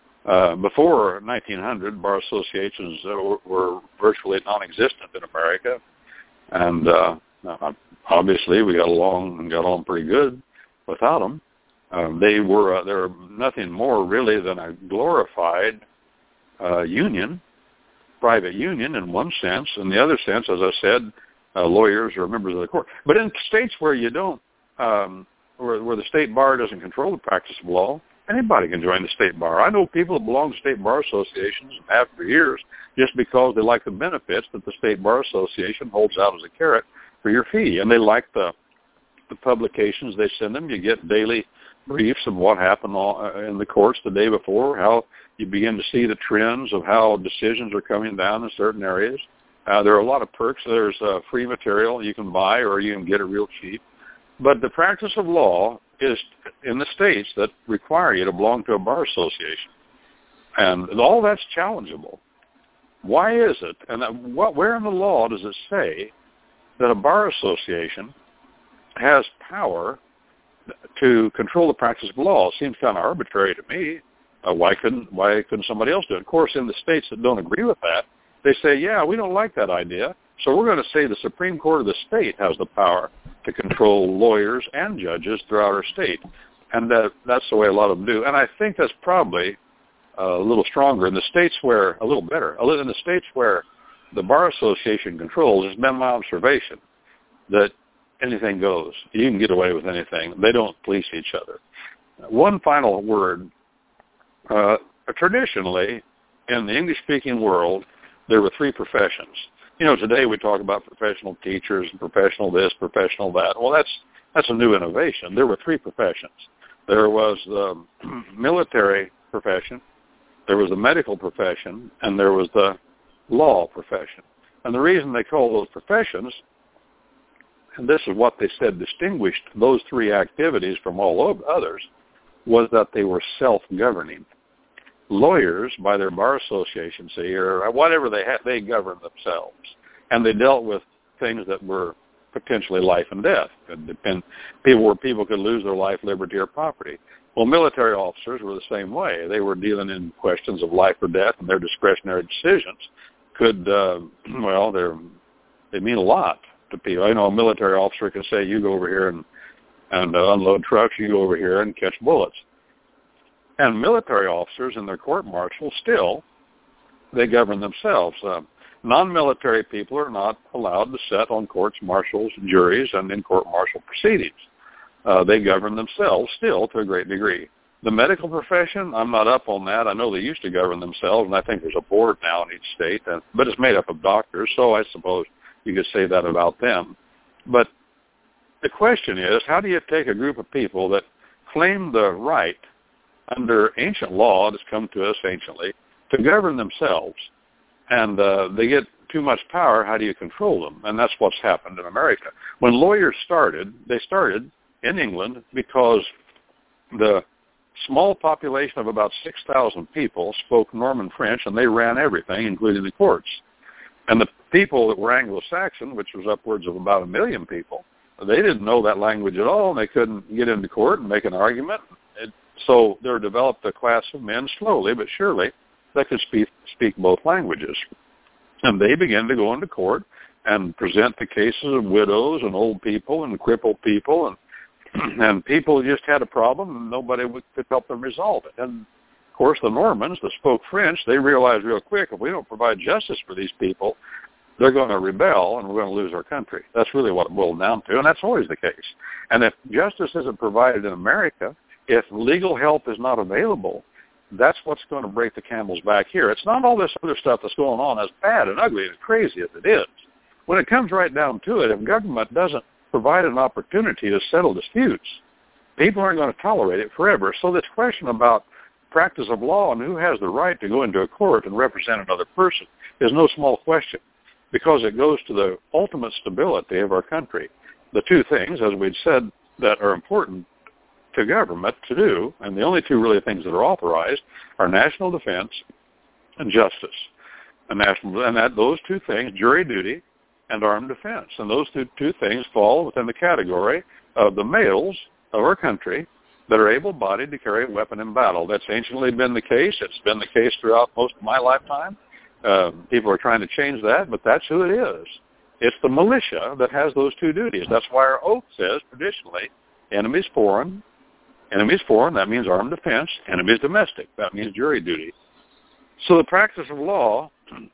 Before 1900, bar associations were virtually non-existent in America, and obviously we got on pretty good without them. They were nothing more really than a glorified union. Private union in one sense. In the other sense, as I said, lawyers are members of the court. But in states where you don't, where the state bar doesn't control the practice of law, anybody can join the state bar. I know people that belong to state bar associations and have for years just because they like the benefits that the state bar association holds out as a carrot for your fee, and they like the publications they send them. You get daily briefs of what happened in the courts the day before, how you begin to see the trends of how decisions are coming down in certain areas. There are a lot of perks. There's free material you can buy or you can get it real cheap. But the practice of law is in the states that require you to belong to a bar association. And all that's challengeable. Why is it? And where in the law does it say that a bar association has power to control the practice of law? It seems kind of arbitrary to me. Why couldn't somebody else do it? Of course, in the states that don't agree with that, they say, yeah, we don't like that idea, so we're going to say the Supreme Court of the state has the power to control lawyers and judges throughout our state. And that's the way a lot of them do. And I think that's probably a little stronger. In the states where, a little better, in the states where the Bar Association controls, it's been my observation that anything goes. You can get away with anything. They don't police each other. One final word. Traditionally, in the English-speaking world, there were three professions. You know, today we talk about professional teachers, professional this, professional that. Well, that's a new innovation. There were three professions. There was the military profession, there was the medical profession, and there was the law profession. And the reason they call those professions, and this is what they said distinguished those three activities from all others, was that they were self-governing. Lawyers, by their bar association, say, or whatever they had, they governed themselves. And they dealt with things that were potentially life and death. People could lose their life, liberty, or property. Well, military officers were the same way. They were dealing in questions of life or death, and their discretionary decisions could, they mean a lot to people. I know a military officer can say, you go over here and unload trucks, you go over here and catch bullets. And military officers in their court-martial still, they govern themselves. Non-military people are not allowed to sit on courts, martials, juries, and in court-martial proceedings. They govern themselves still to a great degree. The medical profession, I'm not up on that. I know they used to govern themselves, and I think there's a board now in each state, but it's made up of doctors, so I suppose you could say that about them. But the question is, how do you take a group of people that claim the right under ancient law that's come to us anciently to govern themselves, and they get too much power, how do you control them? And that's what's happened in America. When lawyers started, they started in England because the small population of about 6,000 people spoke Norman French, and they ran everything, including the courts. And the people that were Anglo-Saxon, which was upwards of about 1 million people, they didn't know that language at all, and they couldn't get into court and make an argument. So there developed a class of men slowly but surely that could speak both languages. And they began to go into court and present the cases of widows and old people and crippled people, and people just had a problem and nobody could help them resolve it. And, of course, the Normans that spoke French, they realized real quick, if we don't provide justice for these people, they're going to rebel and we're going to lose our country. That's really what it boiled down to, and that's always the case. And if justice isn't provided in America, if legal help is not available, that's what's going to break the camel's back here. It's not all this other stuff that's going on, as bad and ugly and crazy as it is. When it comes right down to it, if government doesn't provide an opportunity to settle disputes, people aren't going to tolerate it forever. So this question about practice of law and who has the right to go into a court and represent another person is no small question, because it goes to the ultimate stability of our country. The two things, as we'd said, that are important to government to do, and the only two really things that are authorized, are national defense and justice. Those two things, jury duty and armed defense, and those two things fall within the category of the males of our country that are able-bodied to carry a weapon in battle. That's anciently been the case. It's been the case throughout most of my lifetime. People are trying to change that, but that's who it is. It's the militia that has those two duties. That's why our oath says, traditionally, enemies foreign, that means armed defense. Enemies domestic, that means jury duty. So the practice of law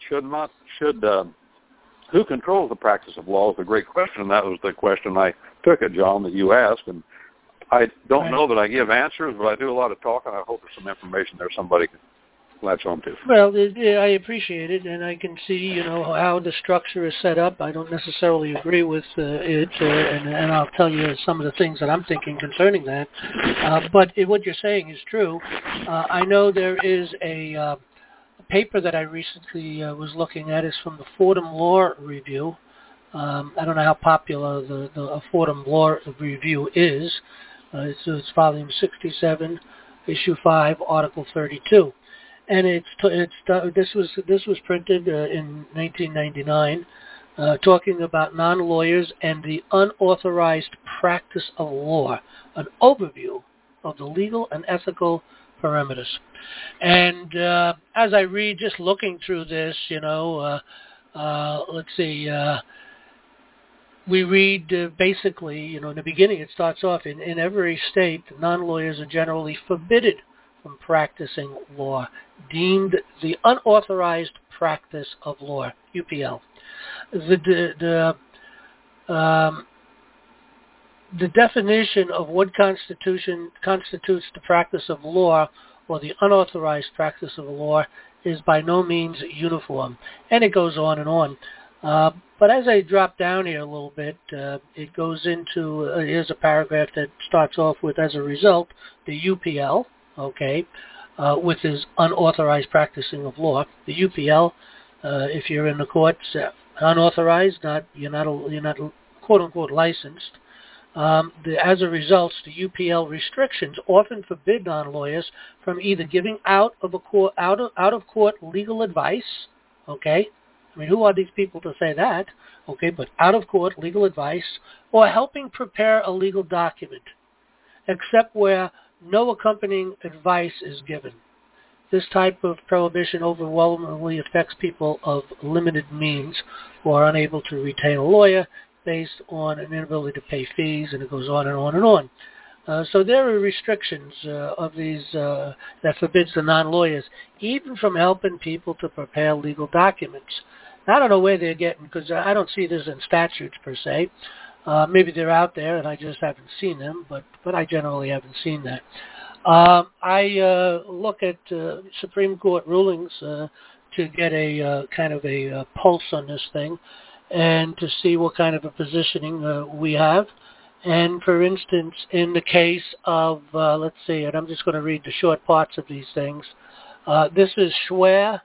who controls the practice of law is a great question, and that was the question I took it, John, that you asked. And I don't know that I give answers, but I do a lot of talking. I hope there's some information there somebody can latch on to. Well, I appreciate it, and I can see, how the structure is set up. I don't necessarily agree with it, and I'll tell you some of the things that I'm thinking concerning that. But what you're saying is true. I know there is a paper that I recently was looking at. Is from the Fordham Law Review. I don't know how popular the Fordham Law Review is. It's volume 67, issue 5, article 32. And this was printed in 1999, talking about non-lawyers and the unauthorized practice of law, an overview of the legal and ethical parameters. And as I read, just looking through this, let's see, we read basically, in the beginning it starts off, in every state, non-lawyers are generally forbidden from practicing law, deemed the unauthorized practice of law, UPL. The definition of what constitutes the practice of law or the unauthorized practice of law is by no means uniform, and it goes on and on. But as I drop down here a little bit, it goes into, here's a paragraph that starts off with, as a result, the UPL, okay, with his unauthorized practicing of law. The UPL, if you're in the courts, unauthorized, you're not quote unquote licensed. As a result, the UPL restrictions often forbid non-lawyers from either giving out of court legal advice, okay. I mean, who are these people to say that? Okay, but out-of-court legal advice, or helping prepare a legal document, except where no accompanying advice is given. This type of prohibition overwhelmingly affects people of limited means who are unable to retain a lawyer based on an inability to pay fees, and it goes on and on and on. So there are restrictions of these that forbids the non-lawyers even from helping people to prepare legal documents. I don't know where they're getting, because I don't see this in statutes per se. Maybe they're out there and I just haven't seen them, but I generally haven't seen that. I look at Supreme Court rulings to get a kind of a pulse on this thing and to see what kind of a positioning we have. And for instance, in the case of, let's see, and I'm just going to read the short parts of these things. This is Schware,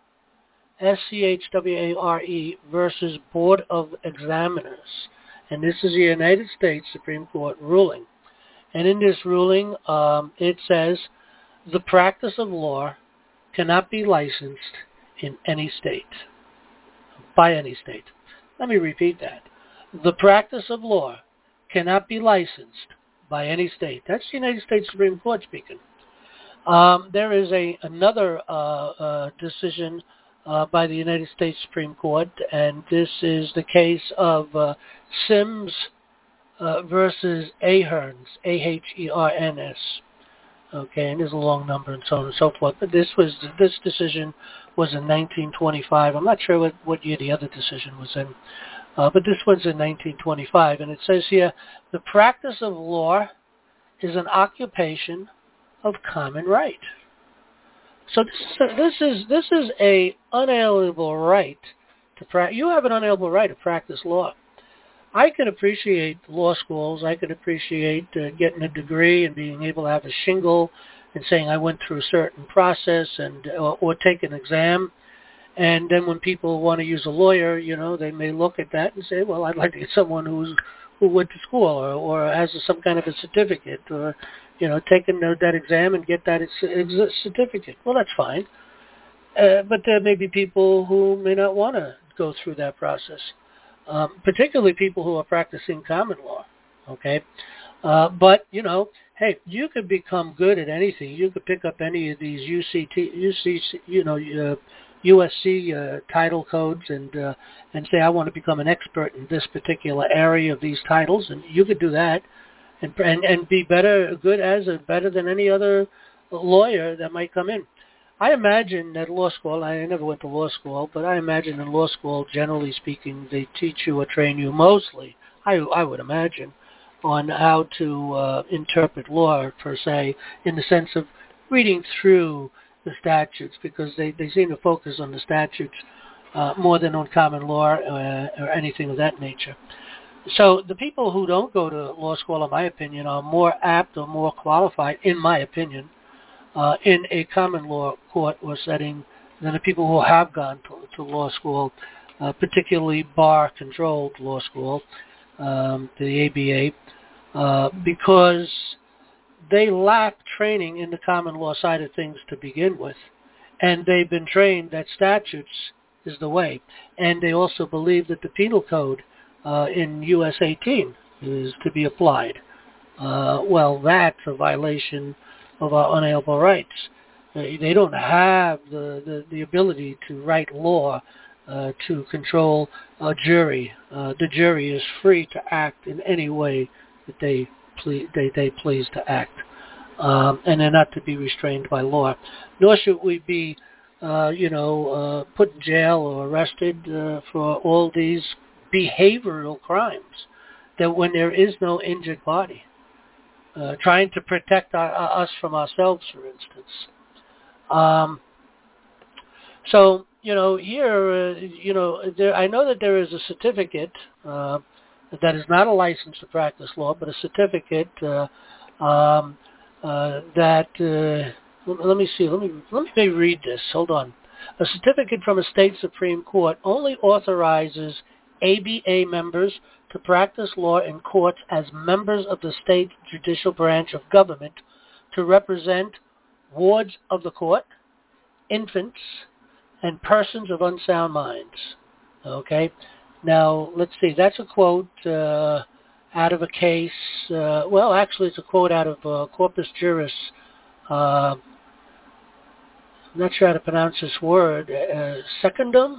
Schware versus Board of Examiners. And this is the United States Supreme Court ruling. And in this ruling, it says, the practice of law cannot be licensed in any state, by any state. Let me repeat that. The practice of law cannot be licensed by any state. That's the United States Supreme Court speaking. There is another decision by the United States Supreme Court, and this is the case of Sims versus Aherns, Aherns. Okay, and there's a long number and so on and so forth. But this decision was in 1925. I'm not sure what year the other decision was in. But this one's in 1925, and it says here, the practice of law is an occupation of common right. So this is a unalienable right to practice. You have an unalienable right to practice law. I can appreciate law schools. I can appreciate getting a degree and being able to have a shingle and saying I went through a certain process and or take an exam. And then when people want to use a lawyer, they may look at that and say, well, I'd like to get someone who went to school or has some kind of a certificate or, taking that exam and get that certificate. Well, that's fine. But there may be people who may not want to go through that process, particularly people who are practicing common law, okay? But, hey, you could become good at anything. You could pick up any of these USC title codes and say I want to become an expert in this particular area of these titles, and you could do that and be better than any other lawyer that might come in. I imagine that law school, I never went to law school, but I imagine in law school, generally speaking, they teach you or train you mostly, I would imagine, on how to interpret law per se, in the sense of reading through the statutes, because they seem to focus on the statutes more than on common law or anything of that nature. So the people who don't go to law school, in my opinion, are more apt or more qualified, in my opinion, in a common law court or setting than the people who have gone to law school, particularly bar-controlled law school, the ABA, because they lack training in the common law side of things to begin with, and they've been trained that statutes is the way, and they also believe that the penal code in US 18 is to be applied. Well, that's a violation of our unalienable rights. They don't have the ability to write law to control a jury. The jury is free to act in any way that they please to act. and they're not to be restrained by law. Nor should we be, put in jail or arrested for all these behavioral crimes that when there is no injured body. Trying to protect us from ourselves, for instance. Here, I know that there is a certificate that is not a license to practice law, but a certificate let me see. Let me read this. Hold on. A certificate from a state Supreme Court only authorizes ABA members to practice law in courts as members of the state judicial branch of government to represent wards of the court, infants, and persons of unsound minds. Okay? Now, let's see. That's a quote out of a case. Actually, it's a quote out of Corpus Juris. I'm not sure how to pronounce this word. Secundum?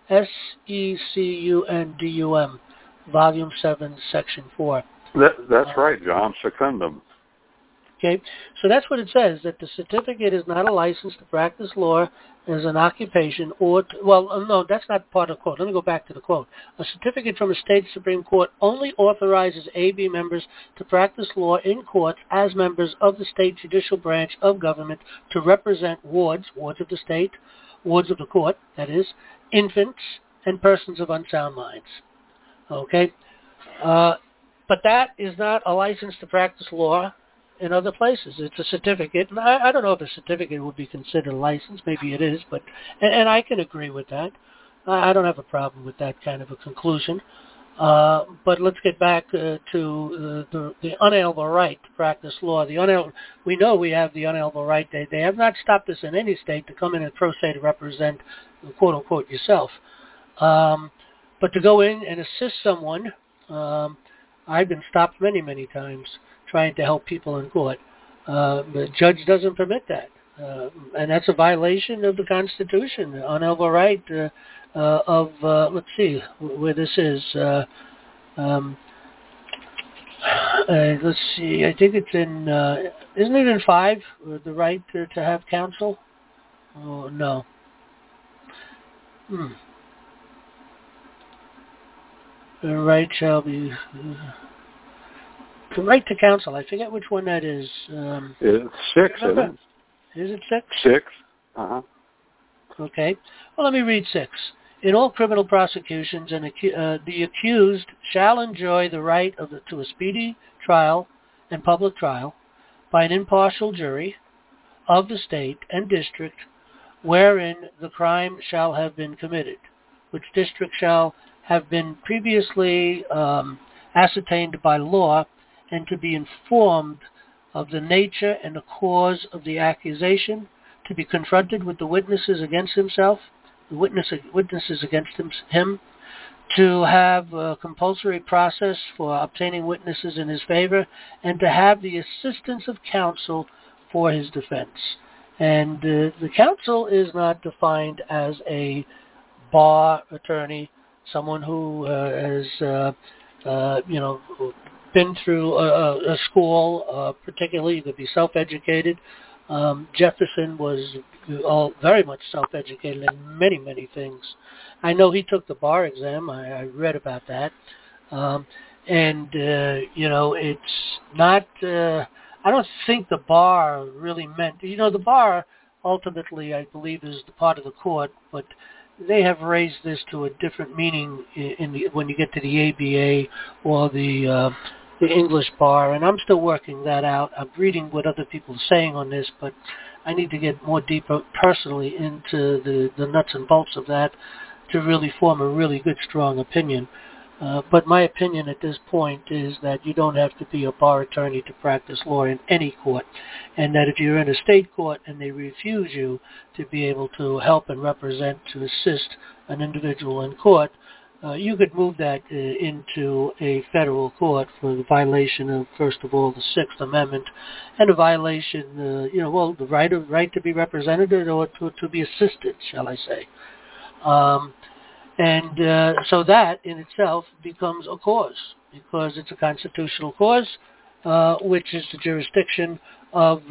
Secundum, Volume 7, Section 4. That's right, John. Secundum. Okay, so that's what it says, that the certificate is not a license to practice law as an occupation no, that's not part of the quote. Let me go back to the quote. A certificate from a state Supreme Court only authorizes AB members to practice law in courts as members of the state judicial branch of government to represent wards of the state, wards of the court, that is, infants, and persons of unsound minds. Okay? But that is not a license to practice law in other places. It's a certificate. And I don't know if a certificate would be considered a license. Maybe it is, and I can agree with that. I don't have a problem with that kind of a conclusion. But let's get back to the unalienable right to practice law. We know we have the unalienable right. They have not stopped us in any state to come in and pro se to represent, quote unquote, yourself. But to go in and assist someone, I've been stopped many, many times trying to help people in court. The judge doesn't permit that. And that's a violation of the Constitution, the unalienable right let's see where this is. Let's see, I think it's in, isn't it in 5, the right to have counsel? Oh, no. The right shall be... the right to counsel. I forget which one that is. It's 6, isn't it? Is it 6? 6. Uh-huh. Okay. Well, let me read 6. In all criminal prosecutions, the accused shall enjoy the right to a speedy trial and public trial by an impartial jury of the state and district wherein the crime shall have been committed, which district shall have been previously ascertained by law, and to be informed of the nature and the cause of the accusation, to be confronted with the witnesses against himself, the witnesses against him, to have a compulsory process for obtaining witnesses in his favor, and to have the assistance of counsel for his defense. And the counsel is not defined as a bar attorney, someone who has, been through a school, particularly. You could be self-educated. Jefferson was very much self-educated in many, many things. I know he took the bar exam. I read about that. It's not... I don't think the bar really meant... the bar ultimately, I believe, is the part of the court, but they have raised this to a different meaning when you get to the ABA or the English bar, and I'm still working that out. I'm reading what other people are saying on this, but I need to get more deeper personally into the nuts and bolts of that to really form a really good, strong opinion. But my opinion at this point is that you don't have to be a bar attorney to practice law in any court, and that if you're in a state court and they refuse you to be able to help and represent, to assist an individual in court, you could move that into a federal court for the violation of, first of all, the Sixth Amendment, and a violation, the right to be represented or to be assisted, shall I say. So that in itself becomes a cause, because it's a constitutional cause, which is the jurisdiction of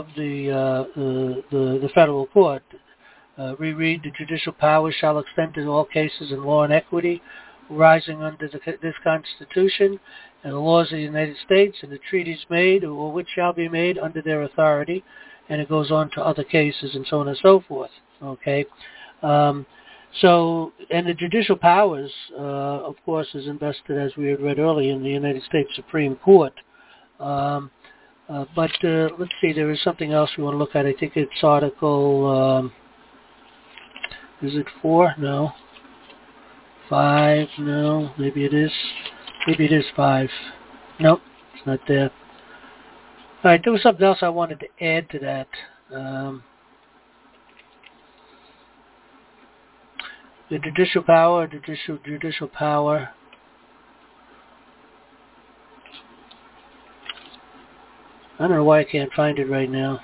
the federal court. Reread, the judicial power shall extend to all cases in law and equity arising under this Constitution and the laws of the United States and the treaties made or which shall be made under their authority. And it goes on to other cases and so on and so forth. Okay. So, and the judicial powers, of course, is invested, as we had read earlier, in the United States Supreme Court. But let's see, there is something else we want to look at. I think it's Article, is it 4? No. 5? No. Maybe it is. Maybe it is 5. Nope, it's not there. All right, there was something else I wanted to add to that. The judicial power, judicial power. I don't know why I can't find it right now.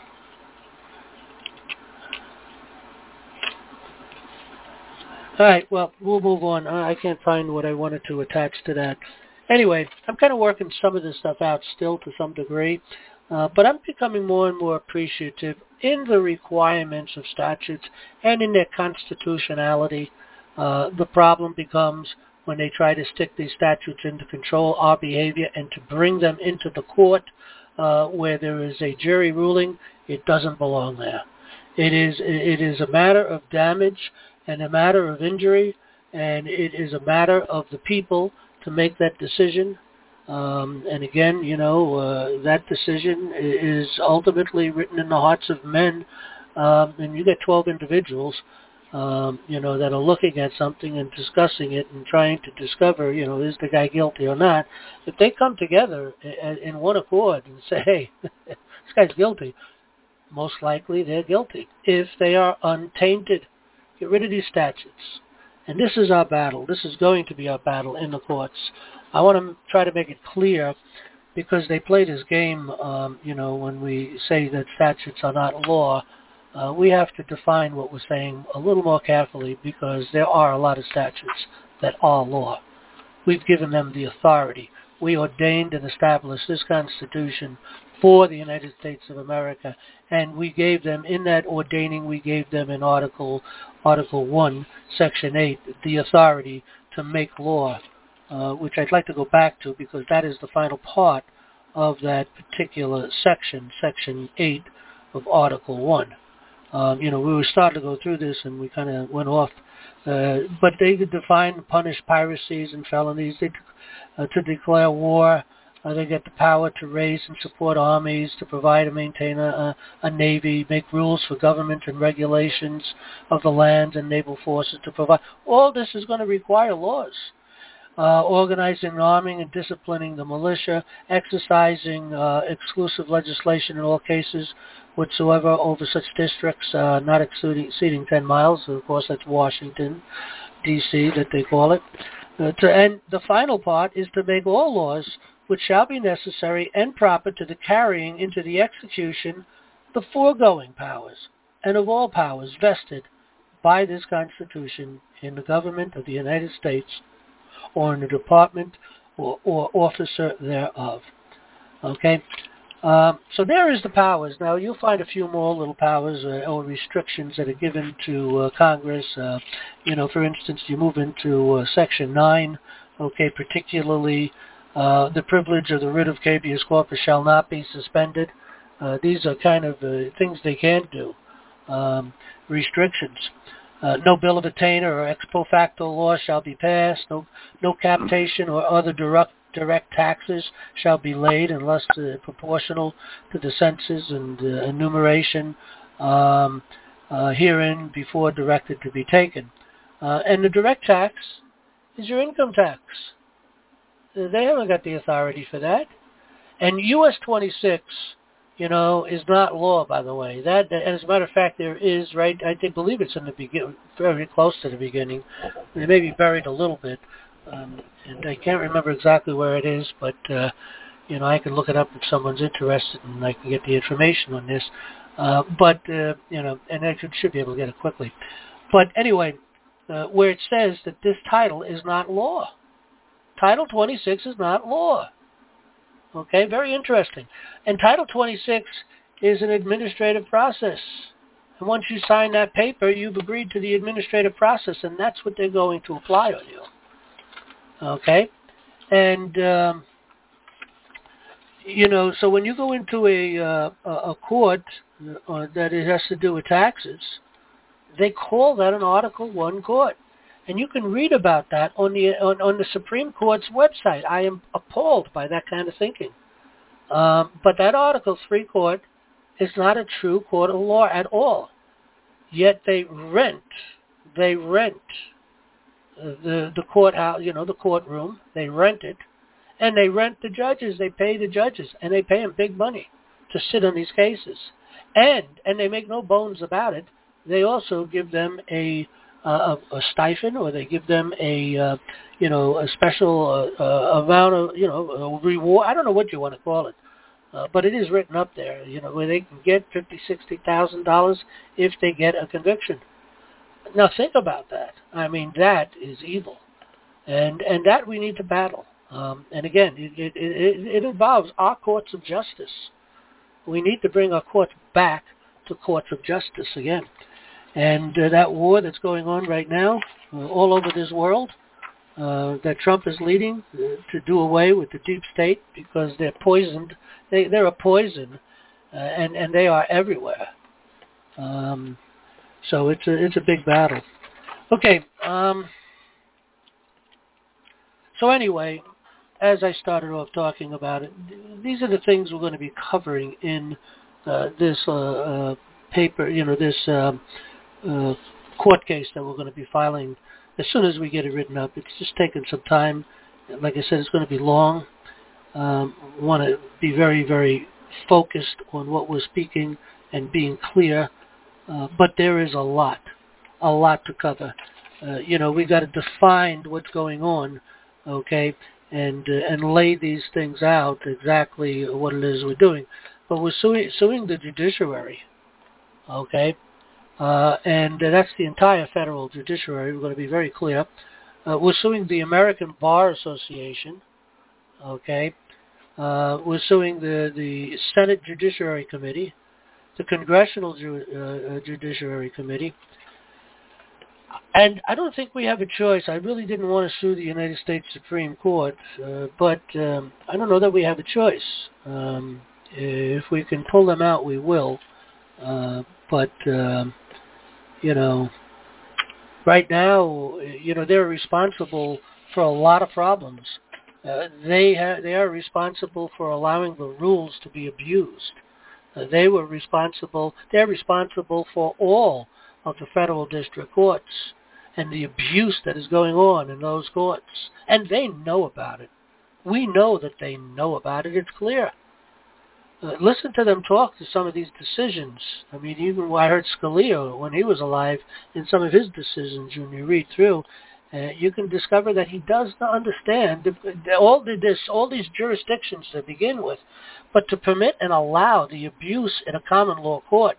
All right, well, we'll move on. I can't find what I wanted to attach to that. Anyway, I'm kind of working some of this stuff out still to some degree, but I'm becoming more and more appreciative in the requirements of statutes and in their constitutionality. The problem becomes when they try to stick these statutes in to control our behavior and to bring them into the court where there is a jury ruling. It doesn't belong there. It is a matter of damage and a matter of injury, and it is a matter of the people to make that decision. And again, that decision is ultimately written in the hearts of men. And you get 12 individuals, that are looking at something and discussing it and trying to discover, is the guy guilty or not. If they come together in one accord and say, hey, this guy's guilty, most likely they're guilty. If they are untainted, get rid of these statutes. And this is our battle. This is going to be our battle in the courts. I want to try to make it clear because they play this game, when we say that statutes are not law, we have to define what we're saying a little more carefully because there are a lot of statutes that are law. We've given them the authority. We ordained and established this Constitution for the United States of America, and we gave them, in that ordaining, we gave them in Article 1, Section 8, the authority to make law, which I'd like to go back to because that is the final part of that particular section, Section 8 of Article 1. We were starting to go through this and we kind of went off. But they define and punish piracies and felonies. To declare war. They get the power to raise and support armies, to provide and maintain a navy, make rules for government and regulations of the land and naval forces to provide. All this is going to require laws. Organizing, arming, and disciplining the militia, exercising exclusive legislation in all cases whatsoever over such districts not exceeding 10 miles. Of course, that's Washington, D.C., that they call it. And the final part is to make all laws which shall be necessary and proper to the carrying into the execution the foregoing powers, and of all powers vested by this Constitution in the government of the United States or in the department or officer thereof. Okay? So there is the powers. Now, you'll find a few more little powers or restrictions that are given to Congress. For instance, you move into Section 9, okay, particularly the privilege of the writ of habeas corpus shall not be suspended. These are kind of things they can't do. Restrictions. No bill of attainder or ex post facto law shall be passed. No capitation or other direct taxes shall be laid unless proportional to the census and enumeration herein before directed to be taken. And the direct tax is your income tax. They haven't got the authority for that. And U.S. 26, is not law, by the way. That, as a matter of fact, there is, right, I believe it's in the beginning, very close to the beginning. It may be buried a little bit. And I can't remember exactly where it is, but, I can look it up if someone's interested and I can get the information on this. And I should be able to get it quickly. But anyway, where it says that this title is not law. Title 26 is not law. Okay, very interesting. And Title 26 is an administrative process. And once you sign that paper, you've agreed to the administrative process, and that's what they're going to apply on you. Okay? And, so when you go into a court that it has to do with taxes, they call that an Article I court. And you can read about that on the Supreme Court's website. I am appalled by that kind of thinking. But that Article III court is not a true court of law at all. Yet they rent the courthouse, the courtroom. They rent it, and they rent the judges. They pay the judges, and they pay them big money to sit on these cases. And they make no bones about it. They also give them a stipend, or they give them a special amount of a reward. I don't know what you want to call it. But it is written up there, where they can get $50,000, $60,000 if they get a conviction. Now think about that. I mean, that is evil, and that we need to battle. And again, it involves our courts of justice. We need to bring our courts back to courts of justice again. And that war that's going on right now all over this world, that Trump is leading to do away with the deep state because they're poisoned. They're a poison, and they are everywhere. So it's a big battle. Okay. So anyway, as I started off talking about it, these are the things we're going to be covering in this paper. This court case that we're going to be filing as soon as we get it written up. It's just taken some time. Like I said, it's going to be long. Want to be very, very focused on what we're speaking and being clear. But there is a lot to cover. We got to define what's going on, okay, and lay these things out exactly what it is we're doing. But we're suing the judiciary, okay, and that's the entire federal judiciary. We're going to be very clear. We're suing the American Bar Association, okay. We're suing the Senate Judiciary Committee, the Congressional Judiciary Committee. And I don't think we have a choice. I really didn't want to sue the United States Supreme Court, but I don't know that we have a choice. If we can pull them out, we will. But right now, they're responsible for a lot of problems. They are responsible for allowing the rules to be abused. They're responsible for all of the federal district courts and the abuse that is going on in those courts. And they know about it. We know that they know about it. It's clear. Listen to them talk to some of these decisions. I mean, even I heard Scalia, when he was alive, in some of his decisions, when you read through, you can discover that he does not understand all these jurisdictions to begin with, but to permit and allow the abuse in a common law court,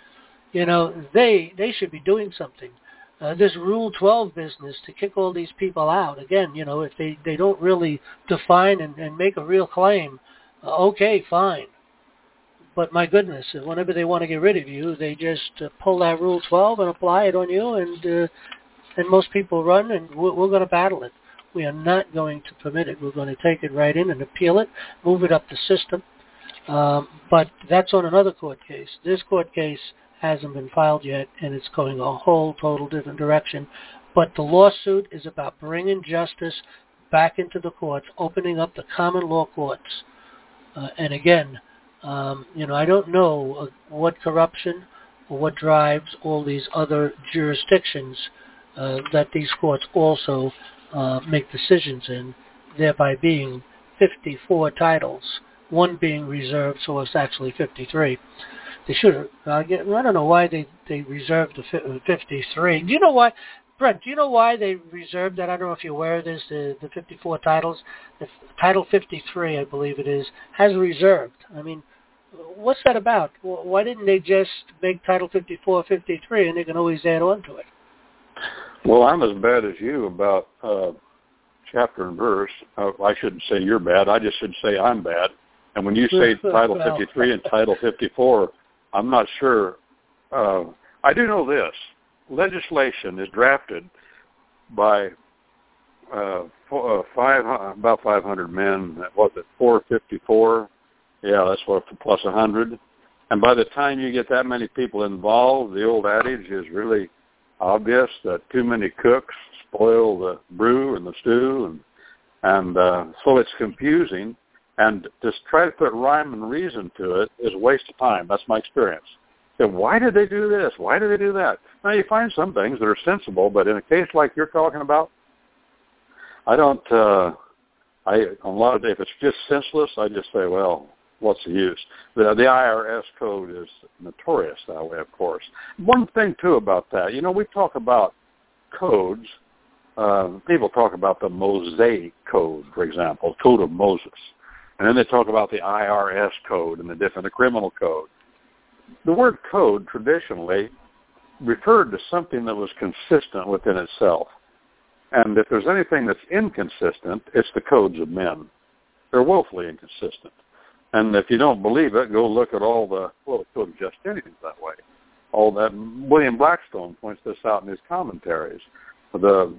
they should be doing something. This Rule 12 business to kick all these people out, again, if they don't really define and make a real claim, okay, fine. But my goodness, whenever they want to get rid of you, they just pull that Rule 12 and apply it on you, and most people run, and we're going to battle it. We are not going to permit it. We're going to take it right in and appeal it, move it up the system. But that's on another court case. This court case hasn't been filed yet, and it's going a whole total different direction. But the lawsuit is about bringing justice back into the courts, opening up the common law courts. And again, I don't know what corruption or what drives all these other jurisdictions that these courts also make decisions in, thereby being 54 titles, one being reserved, so it's actually 53. They should have, I don't know why they reserved the 53. Do you know why, Brent, do you know why they reserved that? I don't know if you're aware of this, the 54 titles. The Title 53, I believe it is, has reserved. I mean, what's that about? Why didn't they just make Title 54 53 and they can always add on to it? Well, I'm as bad as you about chapter and verse. I shouldn't say you're bad. I just should say I'm bad. And when you say Title 53 and Title 54, I'm not sure. I do know this. Legislation is drafted by about 500 men. Was it 454? Yeah, that's what, plus 100. And by the time you get that many people involved, the old adage is really obvious that too many cooks spoil the brew and the stew, and so it's confusing. And just try to put rhyme and reason to it is a waste of time. That's my experience. So why did they do this? Why did they do that? Now, you find some things that are sensible, but in a case like you're talking about, I don't, a lot of, if it's just senseless, I just say, well, what's the use? The IRS code is notorious that way, of course. One thing, too, about that, we talk about codes. People talk about the Mosaic Code, for example, Code of Moses. And then they talk about the IRS code and the criminal code. The word code traditionally referred to something that was consistent within itself. And if there's anything that's inconsistent, it's the codes of men. They're woefully inconsistent. And if you don't believe it, go look at all the Code of Justinian's that way. All that. William Blackstone points this out in his commentaries. The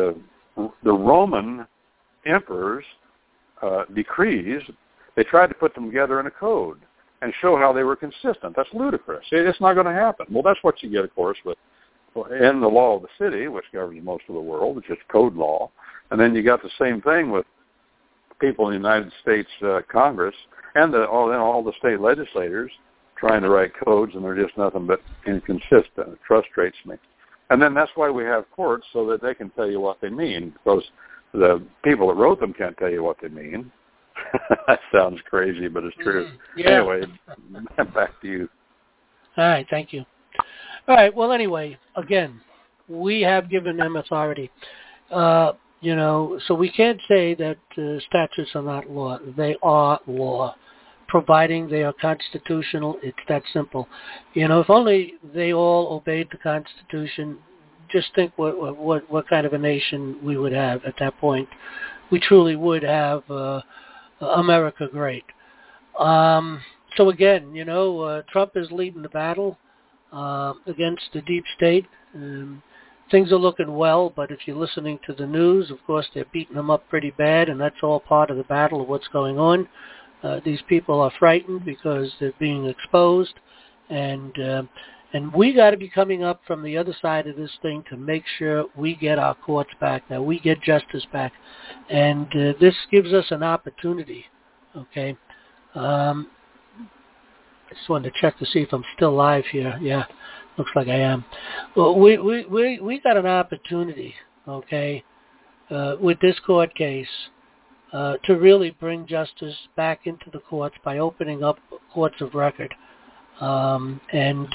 Roman emperors' decrees, they tried to put them together in a code and show how they were consistent. That's ludicrous. It's not going to happen. Well, that's what you get, of course, in the law of the city, which governs most of the world, which is code law. And then you got the same thing with people in the United States Congress and all the state legislators trying to write codes, and they're just nothing but inconsistent. It frustrates me. And then that's why we have courts, so that they can tell you what they mean, because the people that wrote them can't tell you what they mean. That sounds crazy, but it's true. Yeah. Anyway, back to you. All right, thank you. All right, well, anyway, again, we have given them authority. So we can't say that statutes are not law. They are law, providing they are constitutional. It's that simple. If only they all obeyed the Constitution, just think what kind of a nation we would have at that point. We truly would have America great. So again, Trump is leading the battle against the deep state. Things are looking well, but if you're listening to the news, of course, they're beating them up pretty bad, and that's all part of the battle of what's going on. These people are frightened because they're being exposed, and we got to be coming up from the other side of this thing to make sure we get our courts back, that we get justice back, and this gives us an opportunity. Okay, I just wanted to check to see if I'm still live here. Yeah, looks like I am. Well, we got an opportunity. Okay, with this court case. To really bring justice back into the courts by opening up courts of record, and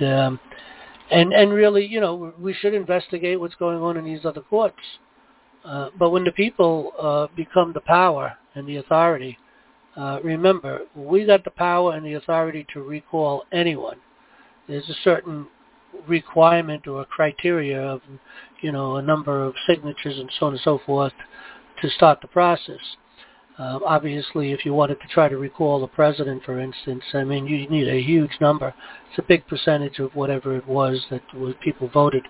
really, we should investigate what's going on in these other courts. But when the people become the power and the authority, remember, we got the power and the authority to recall anyone. There's a certain requirement or a criteria of, a number of signatures and so on and so forth to start the process. Obviously, if you wanted to try to recall the president, for instance, you need a huge number. It's a big percentage of whatever it was that people voted.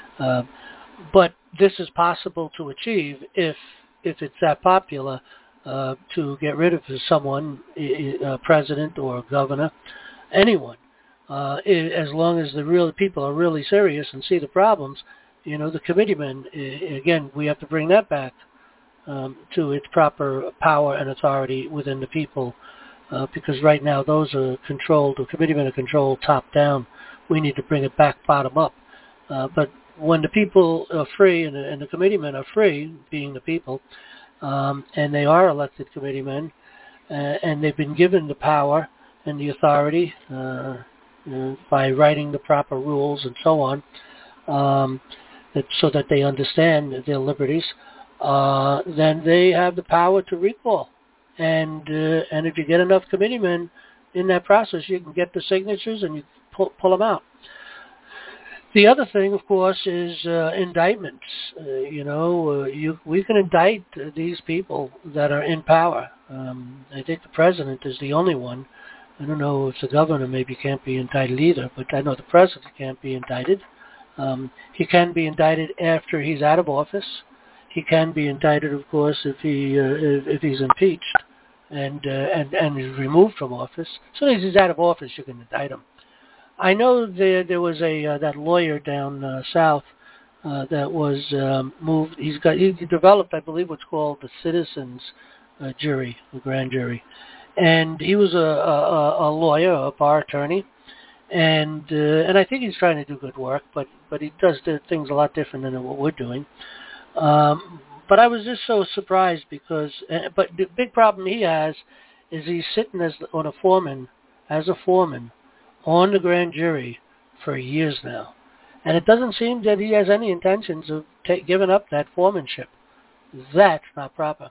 But this is possible to achieve if it's that popular to get rid of someone, a president or a governor, anyone. As long as the real people are really serious and see the problems, the committeemen, again, we have to bring that back. To its proper power and authority within the people, because right now those are controlled, the committeemen are controlled top down. We need to bring it back bottom up. But when the people are free and the committeemen are free, being the people, and they are elected committeemen, and they've been given the power and the authority by writing the proper rules and so on, so that they understand their liberties. Then they have the power to recall. And if you get enough committeemen in that process, you can get the signatures and you pull them out. The other thing, of course, is indictments. We can indict these people that are in power. I think the president is the only one. I don't know if the governor maybe can't be indicted either, but I know the president can't be indicted. He can be indicted after he's out of office. He can be indicted, of course, if he's impeached and is removed from office. As soon as he's out of office, you can indict him. I know there was that lawyer down south that was moved. He developed, I believe, what's called the citizens jury, the grand jury, and he was a lawyer, a bar attorney, and I think he's trying to do good work, but he does things a lot different than what we're doing. But I was just so surprised because, but the big problem he has is he's sitting as a foreman on the grand jury for years now. And it doesn't seem that he has any intentions of giving up that foremanship. That's not proper.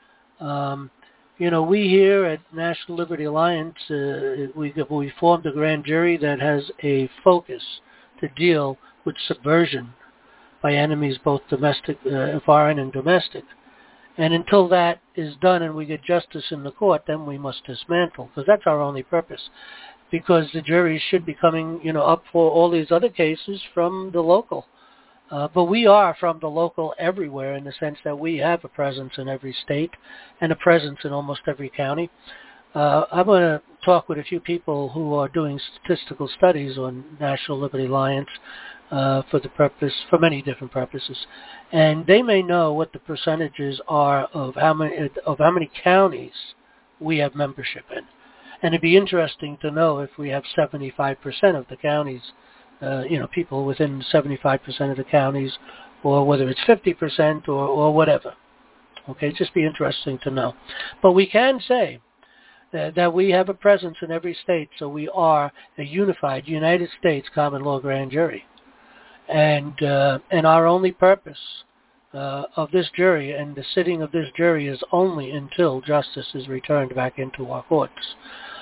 We here at National Liberty Alliance, we formed a grand jury that has a focus to deal with subversion by enemies, both domestic, foreign and domestic. And until that is done and we get justice in the court, then we must dismantle, because that's our only purpose. Because the juries should be coming, up for all these other cases from the local. But we are from the local everywhere in the sense that we have a presence in every state and a presence in almost every county. I'm going to talk with a few people who are doing statistical studies on National Liberty Alliance for many different purposes. And they may know what the percentages are of how many counties we have membership in. And it'd be interesting to know if we have 75% of the counties, people within 75% of the counties, or whether it's 50% or whatever. Okay, it'd just be interesting to know. But we can say that we have a presence in every state, so we are a unified United States common law grand jury. And our only purpose of this jury and the sitting of this jury is only until justice is returned back into our courts.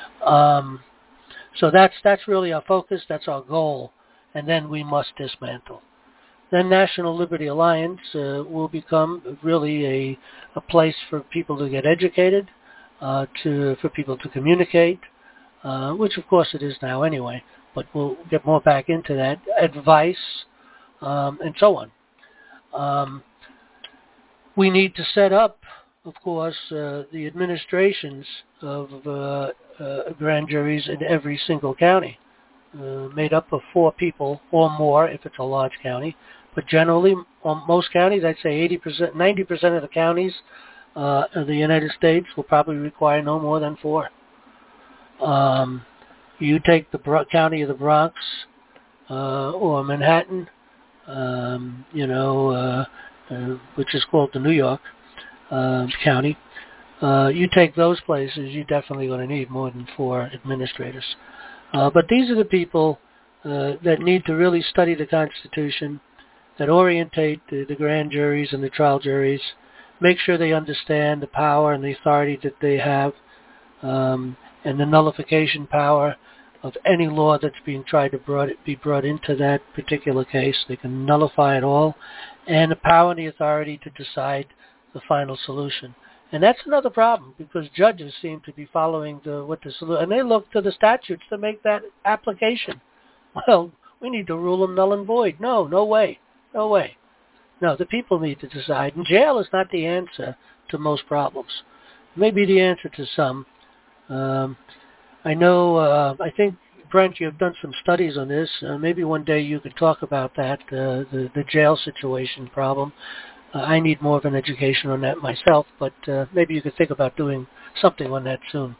So that's really our focus, that's our goal, and then we must dismantle. Then National Liberty Alliance will become really a place for people to get educated, for people to communicate, which of course it is now anyway, but we'll get more back into that, advice, and so on. We need to set up, of course, the administrations of grand juries in every single county, made up of 4 people or more if it's a large county. But generally, most counties, I'd say 80%, 90% of the counties of the United States will probably require no more than 4. You take the county of the Bronx or Manhattan, which is called the New York County. You take those places, you're definitely going to need more than 4 administrators. But these are the people that need to really study the Constitution, that orientate the grand juries and the trial juries, make sure they understand the power and the authority that they have, and the nullification power of any law that's being tried to be brought into that particular case. They can nullify it all, and the power and the authority to decide the final solution. And that's another problem, because judges seem to be following the solution, and they look to the statutes to make that application. Well, we need to rule them null and void. No way. No, the people need to decide. And jail is not the answer to most problems. It may be the answer to some. I know, I think, Brent, you've done some studies on this. Maybe one day you could talk about that, the jail situation problem. I need more of an education on that myself, but maybe you could think about doing something on that soon.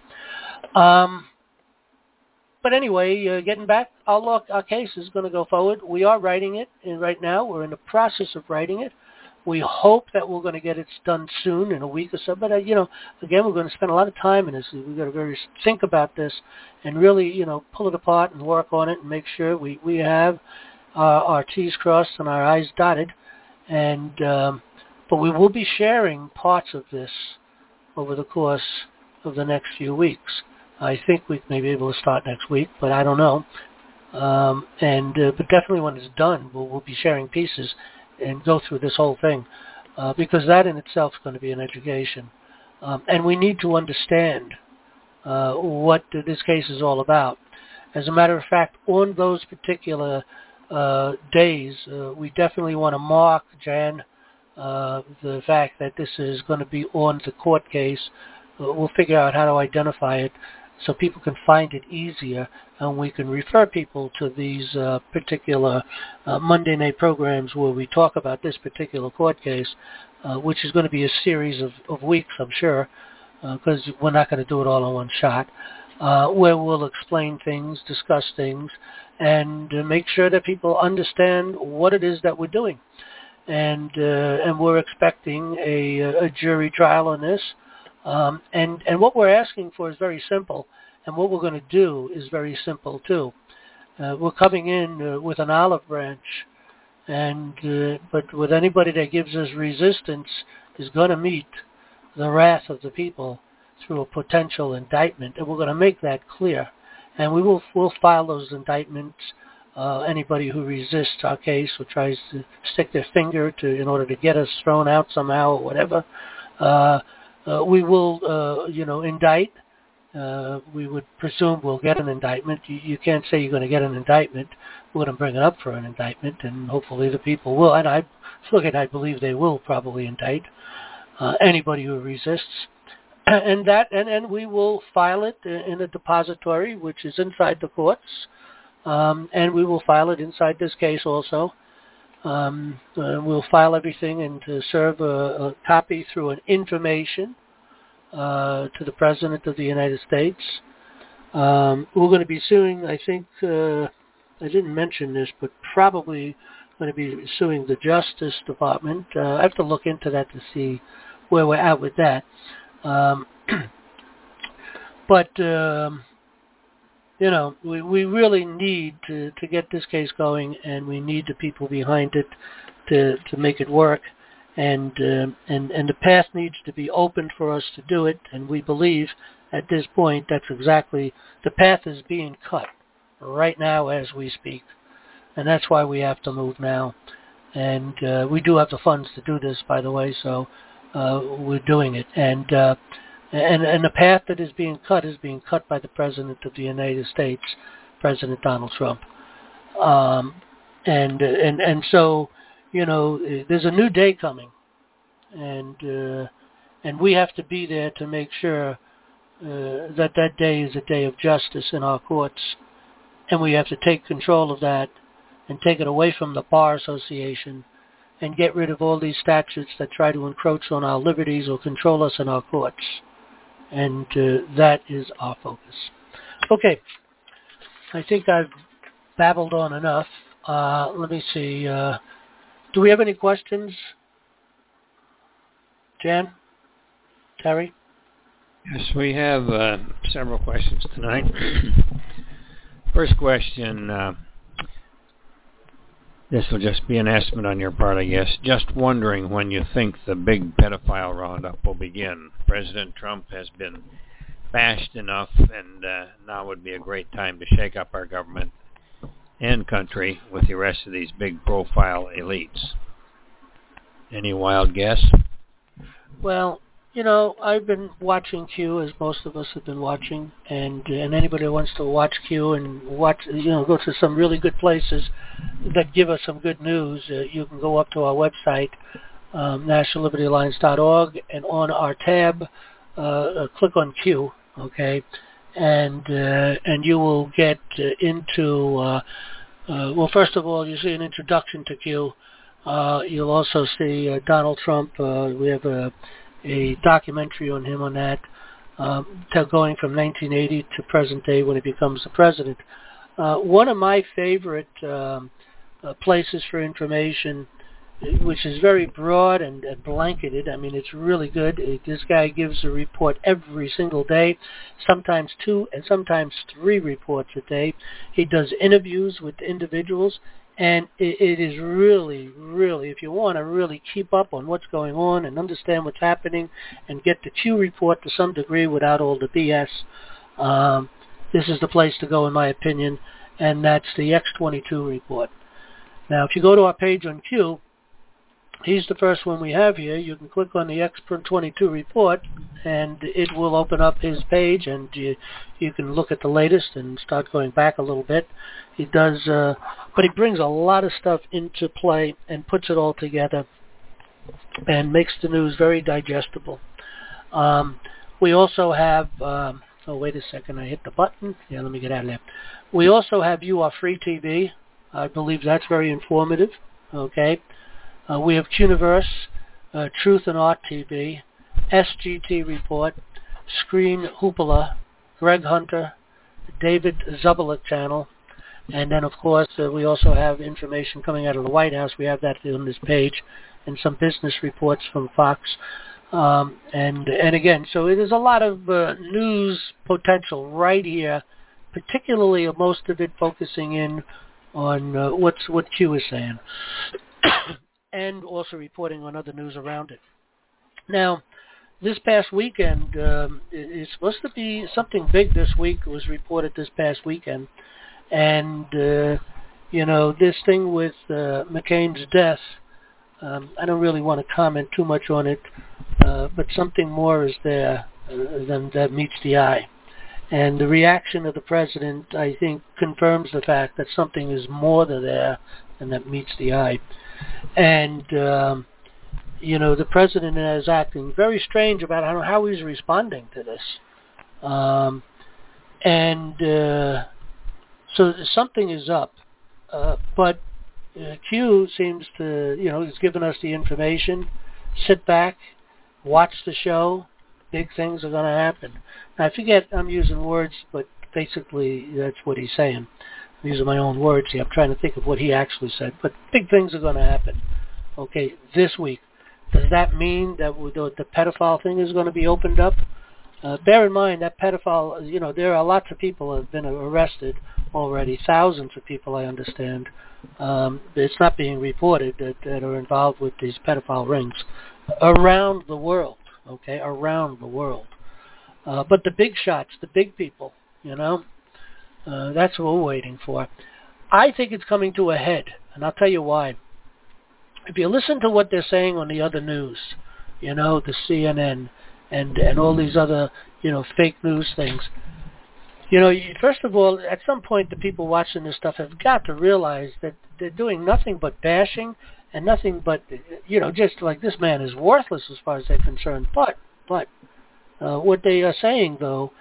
But anyway, getting back, our case is going to go forward. We are writing it, and right now we're in the process of writing it. We hope that we're going to get it done soon, in a week or so. But, again, we're going to spend a lot of time in this. We've got to really think about this and really, pull it apart and work on it and make sure we have our T's crossed and our I's dotted. And but we will be sharing parts of this over the course of the next few weeks. I think we may be able to start next week, but I don't know. But definitely when it's done, we'll be sharing pieces and go through this whole thing, because that in itself is going to be an education. And we need to understand what this case is all about. As a matter of fact, on those particular days, we definitely want to mark, Jan, the fact that this is going to be on the court case. We'll figure out how to identify it so people can find it easier, and we can refer people to these particular Monday night programs where we talk about this particular court case, which is going to be a series of weeks, I'm sure, because we're not going to do it all in one shot, where we'll explain things, discuss things, and make sure that people understand what it is that we're doing. And we're expecting a jury trial on this. And what we're asking for is very simple, and what we're going to do is very simple too. We're coming in with an olive branch, but with anybody that gives us resistance is going to meet the wrath of the people through a potential indictment, and we're going to make that clear. And we'll file those indictments. Anybody who resists our case or tries to stick their finger in order to get us thrown out somehow or whatever, we will, indict. We would presume we'll get an indictment. You can't say you're going to get an indictment. We're going to bring it up for an indictment, and hopefully the people will. And I believe they will probably indict anybody who resists. And we will file it in a depository, which is inside the courts. And we will file it inside this case also. We'll file everything and to serve a copy through an information to the President of the United States. We're going to be suing, I think, I didn't mention this, but probably going to be suing the Justice Department. I have to look into that to see where we're at with that. We really need to get this case going, and we need the people behind it to make it work, and the path needs to be opened for us to do it, and we believe at this point that's exactly, the path is being cut right now as we speak, and that's why we have to move now. And we do have the funds to do this, by the way, so we're doing it. And the path that is being cut by the President of the United States, President Donald Trump. So, there's a new day coming, and we have to be there to make sure that day is a day of justice in our courts, and we have to take control of that and take it away from the Bar Association and get rid of all these statutes that try to encroach on our liberties or control us in our courts. And that is our focus. Okay, I think I've babbled on enough. Let me see. Do we have any questions? Jan? Terry? Yes, we have several questions tonight. First question, this will just be an estimate on your part, I guess. Just wondering when you think the big pedophile roundup will begin. President Trump has been bashed enough, and now would be a great time to shake up our government and country with the rest of these big profile elites. Any wild guess? Well, I've been watching Q, as most of us have been watching, and anybody who wants to watch Q and go to some really good places that give us some good news, you can go up to our website, nationalliberyalliance.org, and on our tab, click on Q, okay, and you will get into, first of all, you see an introduction to Q. You'll also see Donald Trump. We have a documentary on him on that, going from 1980 to present day when he becomes the president. One of my favorite places for information, which is very broad and blanketed. I mean, it's really good. This guy gives a report every single day, sometimes 2 and sometimes 3 reports a day. He does interviews with individuals, and it is really, really, if you want to really keep up on what's going on and understand what's happening and get the Q report to some degree without all the BS, this is the place to go, in my opinion. and that's the X-22 report. Now, if you go to our page on Q, he's the first one we have here. You can click on the X-22 report, and it will open up his page, and you can look at the latest and start going back a little bit. He does, but he brings a lot of stuff into play and puts it all together and makes the news very digestible. We also have, oh, wait a second, I hit the button. Yeah, let me get out of there. We also have You Are Free TV. I believe that's very informative. Okay. We have Quniverse, Truth and Art TV, SGT Report, Screen Hoopla, Greg Hunter, David Zubelik channel, and then, of course, we also have information coming out of the White House. We have that on this page, and some business reports from Fox. And again, so there's a lot of news potential right here, particularly most of it focusing in on what Q is saying, and also reporting on other news around it. Now, this past weekend is supposed to be something big. This week was reported this past weekend, and this thing with McCain's death. I don't really want to comment too much on it, but something more is there than that meets the eye. And the reaction of the president, I think, confirms the fact that something is more there than that meets the eye. And, the president is acting very strange about how he's responding to this. So something is up. But Q seems to, he's given us the information. Sit back, watch the show. Big things are going to happen. Now, I forget I'm using words, but basically that's what he's saying. I'm using my own words here. I'm trying to think of what he actually said. But big things are going to happen, okay, this week. Does that mean that the pedophile thing is going to be opened up? Bear in mind that pedophile, there are lots of people who have been arrested already, thousands of people, I understand. It's not being reported that are involved with these pedophile rings around the world. Okay, around the world. But the big shots, the big people, that's what we're waiting for. I think it's coming to a head, and I'll tell you why. If you listen to what they're saying on the other news, the CNN and all these other, fake news things, first of all, at some point the people watching this stuff have got to realize that they're doing nothing but bashing and nothing but, just like this man is worthless as far as they're concerned. But what they are saying, though,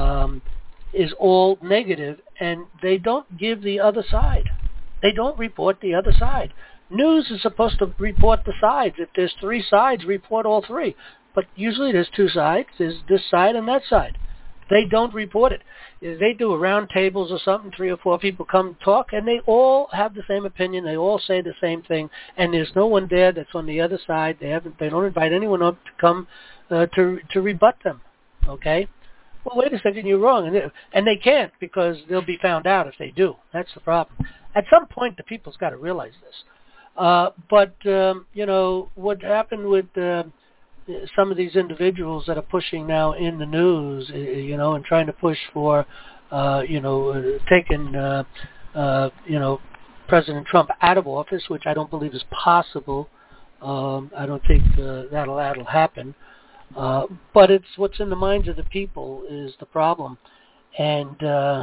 is all negative, and they don't give the other side. They don't report the other side. News is supposed to report the sides. If there's 3 sides, report all 3. But usually there's 2 sides. There's this side and that side. They don't report it. They do a round tables or something, 3 or 4 people come talk, and they all have the same opinion. They all say the same thing, and there's no one there that's on the other side. They don't invite anyone up to come to rebut them. Okay? Well, wait a second, you're wrong, and they can't because they'll be found out if they do. That's the problem. At some point, the people's got to realize this. But what happened with some of these individuals that are pushing now in the news, and trying to push for, taking, President Trump out of office, which I don't believe is possible. I don't think that'll happen. But it's what's in the minds of the people is the problem. And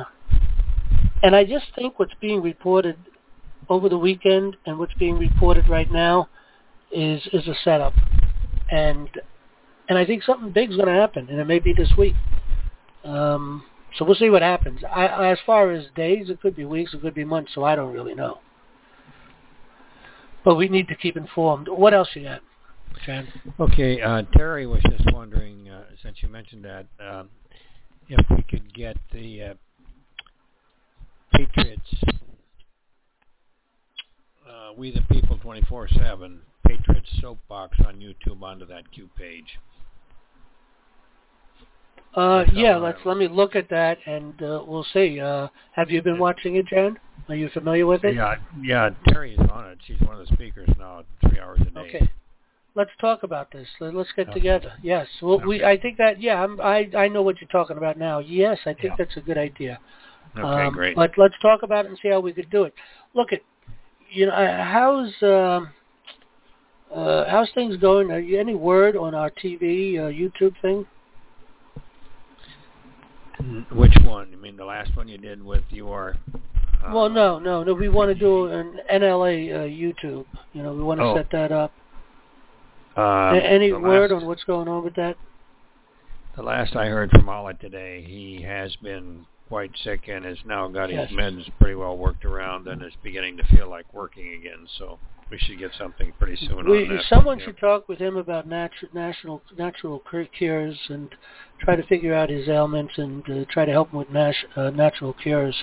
I just think what's being reported over the weekend and what's being reported right now is a setup. And I think something big's going to happen, and it may be this week. So we'll see what happens. As far as days, it could be weeks, it could be months, so I don't really know. But we need to keep informed. What else you got, Jan? Okay, Terry was just wondering, since you mentioned that, if we could get the Patriots, We the People 24/7 Patriots Soapbox on YouTube onto that Q page. Let me look at that, and we'll see. Have you been watching it, Jan? Are you familiar with it? Yeah. Terry's on it. She's one of the speakers now, 3 hours a day. Okay. Let's talk about this. Let's get together. Yes. Well, I think that. Yeah. I know what you're talking about now. Yes, I think that's a good idea. Okay, great. But let's talk about it and see how we could do it. Look at, how's things going? Are you any word on our TV, YouTube thing? Which one? You mean the last one you did with your... Well, no. We want to do an NLA YouTube. We want to set that up. Any word on what's going on with that? The last I heard from Ola today, he has been quite sick and has now got his meds pretty well worked around and is beginning to feel like working again. So we should get something pretty soon on that. Someone should talk with him about natural cures and try to figure out his ailments and try to help him with natural cures.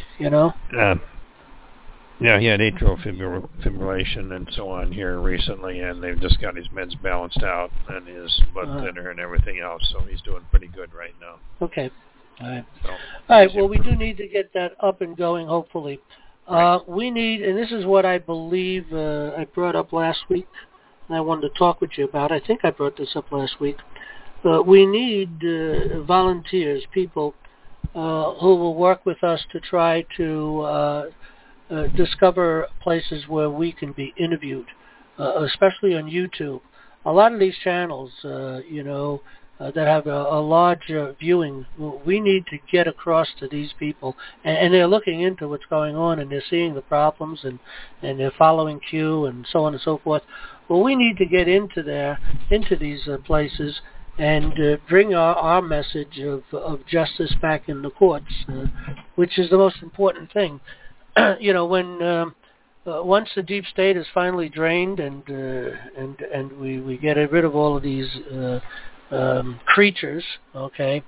Yeah, he had atrial fibrillation and so on here recently, and they've just got his meds balanced out and his blood thinner and everything else, so he's doing pretty good right now. Okay. All right. All right. Well, we do need to get that up and going, hopefully. We need, and this is what I believe I brought up last week, and I wanted to talk with you about. I think I brought this up last week. We need volunteers, people who will work with us to try to discover places where we can be interviewed, especially on YouTube. A lot of these channels, that have a large viewing, we need to get across to these people, and they're looking into what's going on, and they're seeing the problems, and they're following Q, and so on and so forth. Well, we need to get into these places and bring our message of justice back in the courts, which is the most important thing. When once the deep state is finally drained and we get rid of all of these creatures, okay,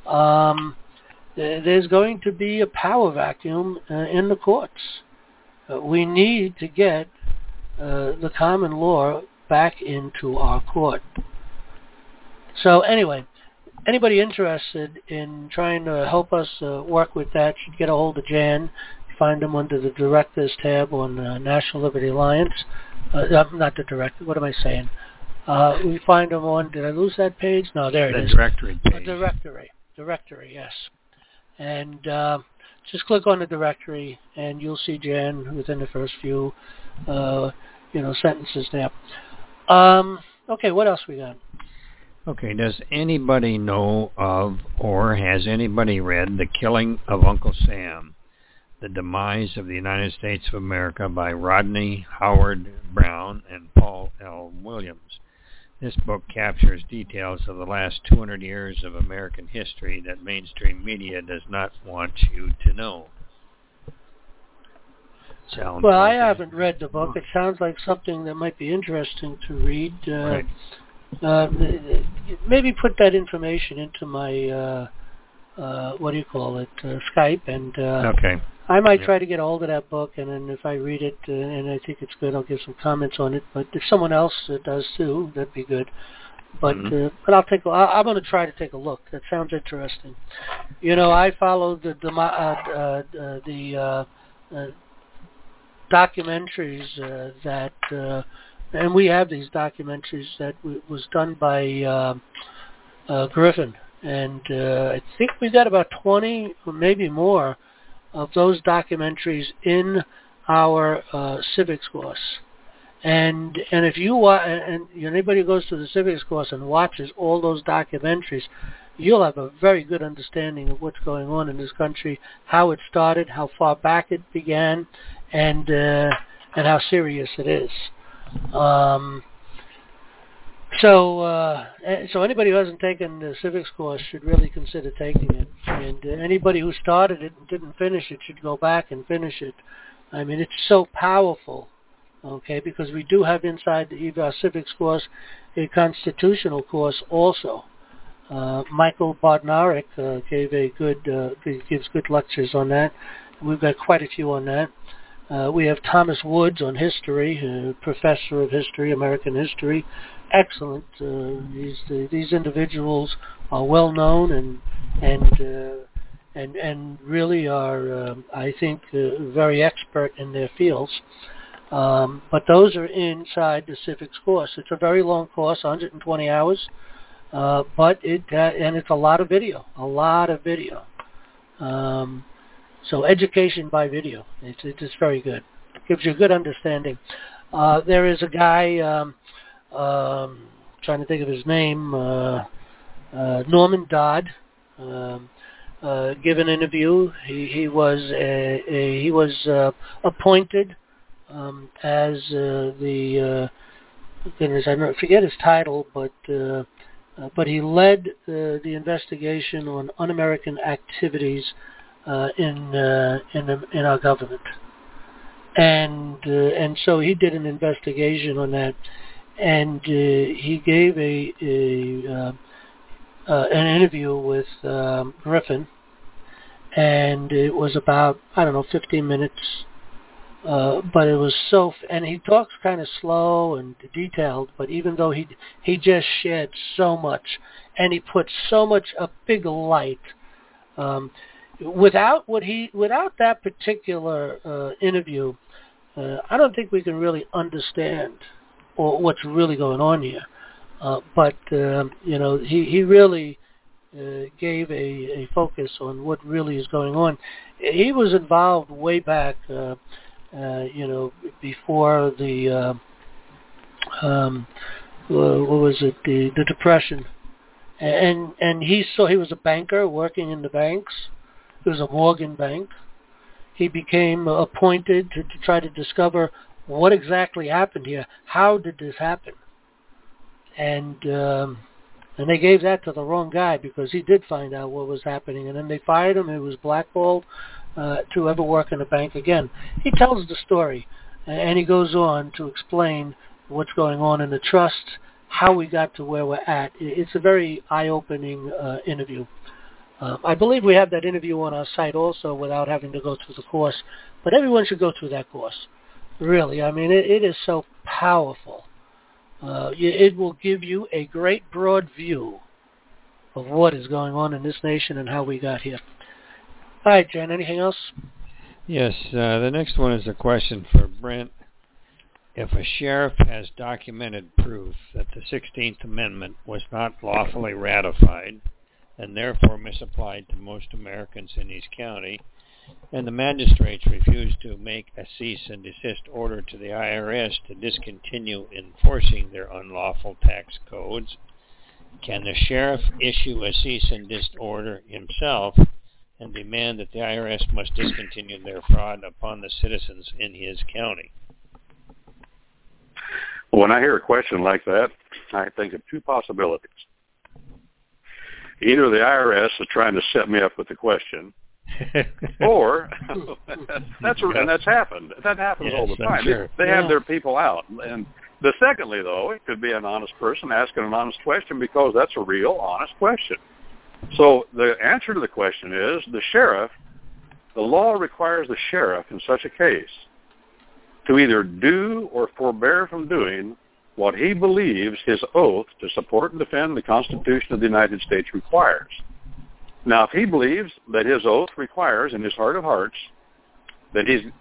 there's going to be a power vacuum in the courts. We need to get the common law back into our court. So anyway, anybody interested in trying to help us work with that should get a hold of Jan. Find them under the Directors tab on National Liberty Alliance. Not the Director, what am I saying? We find them on, did I lose that page? No, there it is. The directory page. The directory, yes. And just click on the directory, and you'll see Jan within the first few, sentences there. Okay, what else we got? Okay, does anybody know of, or has anybody read The Killing of Uncle Sam, The Demise of the United States of America by Rodney Howard Brown and Paul L. Williams? This book captures details of the last 200 years of American history that mainstream media does not want you to know. Well, I haven't read the book. It sounds like something that might be interesting to read. Right. Maybe put that information into my, Skype, and okay. I might try to get a hold of that book, and then if I read it and I think it's good, I'll give some comments on it. But if someone else does too, that'd be good. But but I'm going to try to take a look. That sounds interesting. I follow the documentaries that, and we have these documentaries that was done by Griffin, and I think we got about 20 or maybe more of those documentaries in our civics course. And if you anybody who goes to the civics course and watches all those documentaries, you'll have a very good understanding of what's going on in this country, how it started, how far back it began, and how serious it is. So anybody who hasn't taken the civics course should really consider taking it. And anybody who started it and didn't finish it should go back and finish it. I mean, it's so powerful, okay, because we do have inside our civics course a constitutional course also. Michael Bodnarik gives good lectures on that. We've got quite a few on that. We have Thomas Woods on history, professor of history, American history. Excellent. These individuals are well known and really are, I think, very expert in their fields. But those are inside the civics course. It's a very long course, 120 hours, but it's a lot of video, So education by video, it's very good. Gives you a good understanding. There is a guy, trying to think of his name, Norman Dodd, give an interview. He was appointed as the goodness, I forget his title, but he led the investigation on un-American activities in our government, and so he did an investigation on that, and he gave an interview with Griffin, and it was about 15 minutes. But it was and he talks kind of slow and detailed, but even though he just shared so much, and he put so much a big light, without that particular interview, I don't think we can really understand what's really going on here. But he really gave a focus on what really is going on. He was involved way back. Before the what was it? The Depression, and he was a banker working in the banks. It was a Morgan Bank. He became appointed to try to discover what exactly happened here. How did this happen? And they gave that to the wrong guy, because he did find out what was happening, and then they fired him. He was blackballed to ever work in a bank again. He tells the story, and he goes on to explain what's going on in the trust, how we got to where we're at. It's a very eye-opening interview. I believe we have that interview on our site also without having to go through the course, but everyone should go through that course. Really, I mean, it is so powerful. It will give you a great broad view of what is going on in this nation and how we got here. All right, Jen, anything else? Yes, the next one is a question for Brent. If a sheriff has documented proof that the 16th Amendment was not lawfully ratified and therefore misapplied to most Americans in his county, and the magistrates refuse to make a cease and desist order to the IRS to discontinue enforcing their unlawful tax codes, can the sheriff issue a cease and desist order himself and demand that the IRS must discontinue their fraud upon the citizens in his county? When I hear a question like that, I think of two possibilities. Either the IRS is trying to set me up with the question, or that's happened. That happens all the time. Sure. They have their people out. And secondly, though, it could be an honest person asking an honest question, because that's a real, honest question. So the answer to the question is the law requires the sheriff in such a case to either do or forbear from doing what he believes his oath to support and defend the Constitution of the United States requires. Now, if he believes that his oath requires, in his heart of hearts, that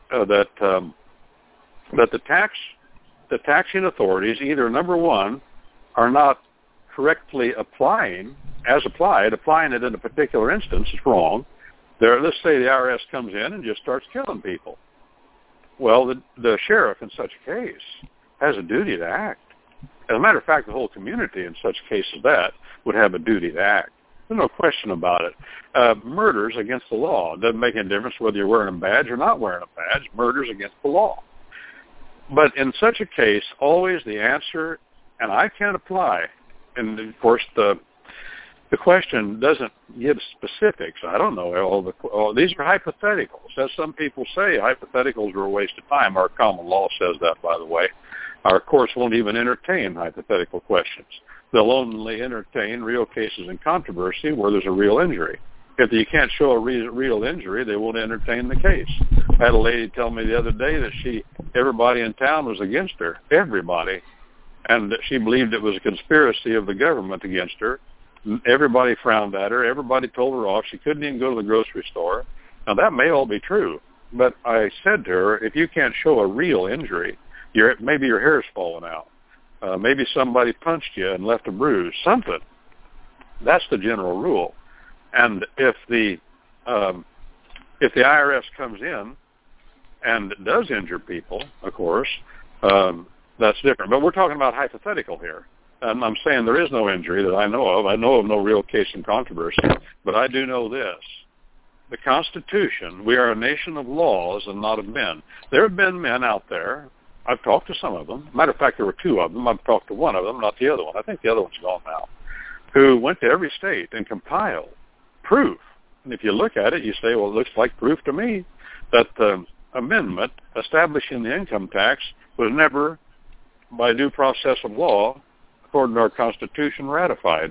the taxing authorities either, number one, are not correctly applying it in a particular instance is wrong. Let's say the IRS comes in and just starts killing people. Well, the sheriff in such a case has a duty to act. As a matter of fact, the whole community in such a case as that would have a duty to act. There's no question about it. Murders against the law. It doesn't make any difference whether you're wearing a badge or not wearing a badge. Murders against the law. But in such a case, always the answer, and I can't apply, and of course the question doesn't give specifics. I don't know. These are hypotheticals. As some people say, hypotheticals are a waste of time. Our common law says that, by the way. Our courts won't even entertain hypothetical questions. They'll only entertain real cases in controversy where there's a real injury. If you can't show a real injury, they won't entertain the case. I had a lady tell me the other day that everybody in town was against her, everybody, and that she believed it was a conspiracy of the government against her. Everybody frowned at her. Everybody told her off. She couldn't even go to the grocery store. Now, that may all be true, but I said to her, if you can't show a real injury, maybe your hair's falling out. Maybe somebody punched you and left a bruise, something. That's the general rule. And if the If the IRS comes in and does injure people, of course, that's different. But we're talking about hypothetical here. And I'm saying there is no injury that I know of. I know of no real case in controversy. But I do know this. The Constitution, we are a nation of laws and not of men. There have been men out there. I've talked to some of them. Matter of fact, there were two of them. I've talked to one of them, not the other one. I think the other one's gone now. Who went to every state and compiled proof. And if you look at it, you say, well, it looks like proof to me that the amendment establishing the income tax was never, by due process of law, according to our Constitution, ratified.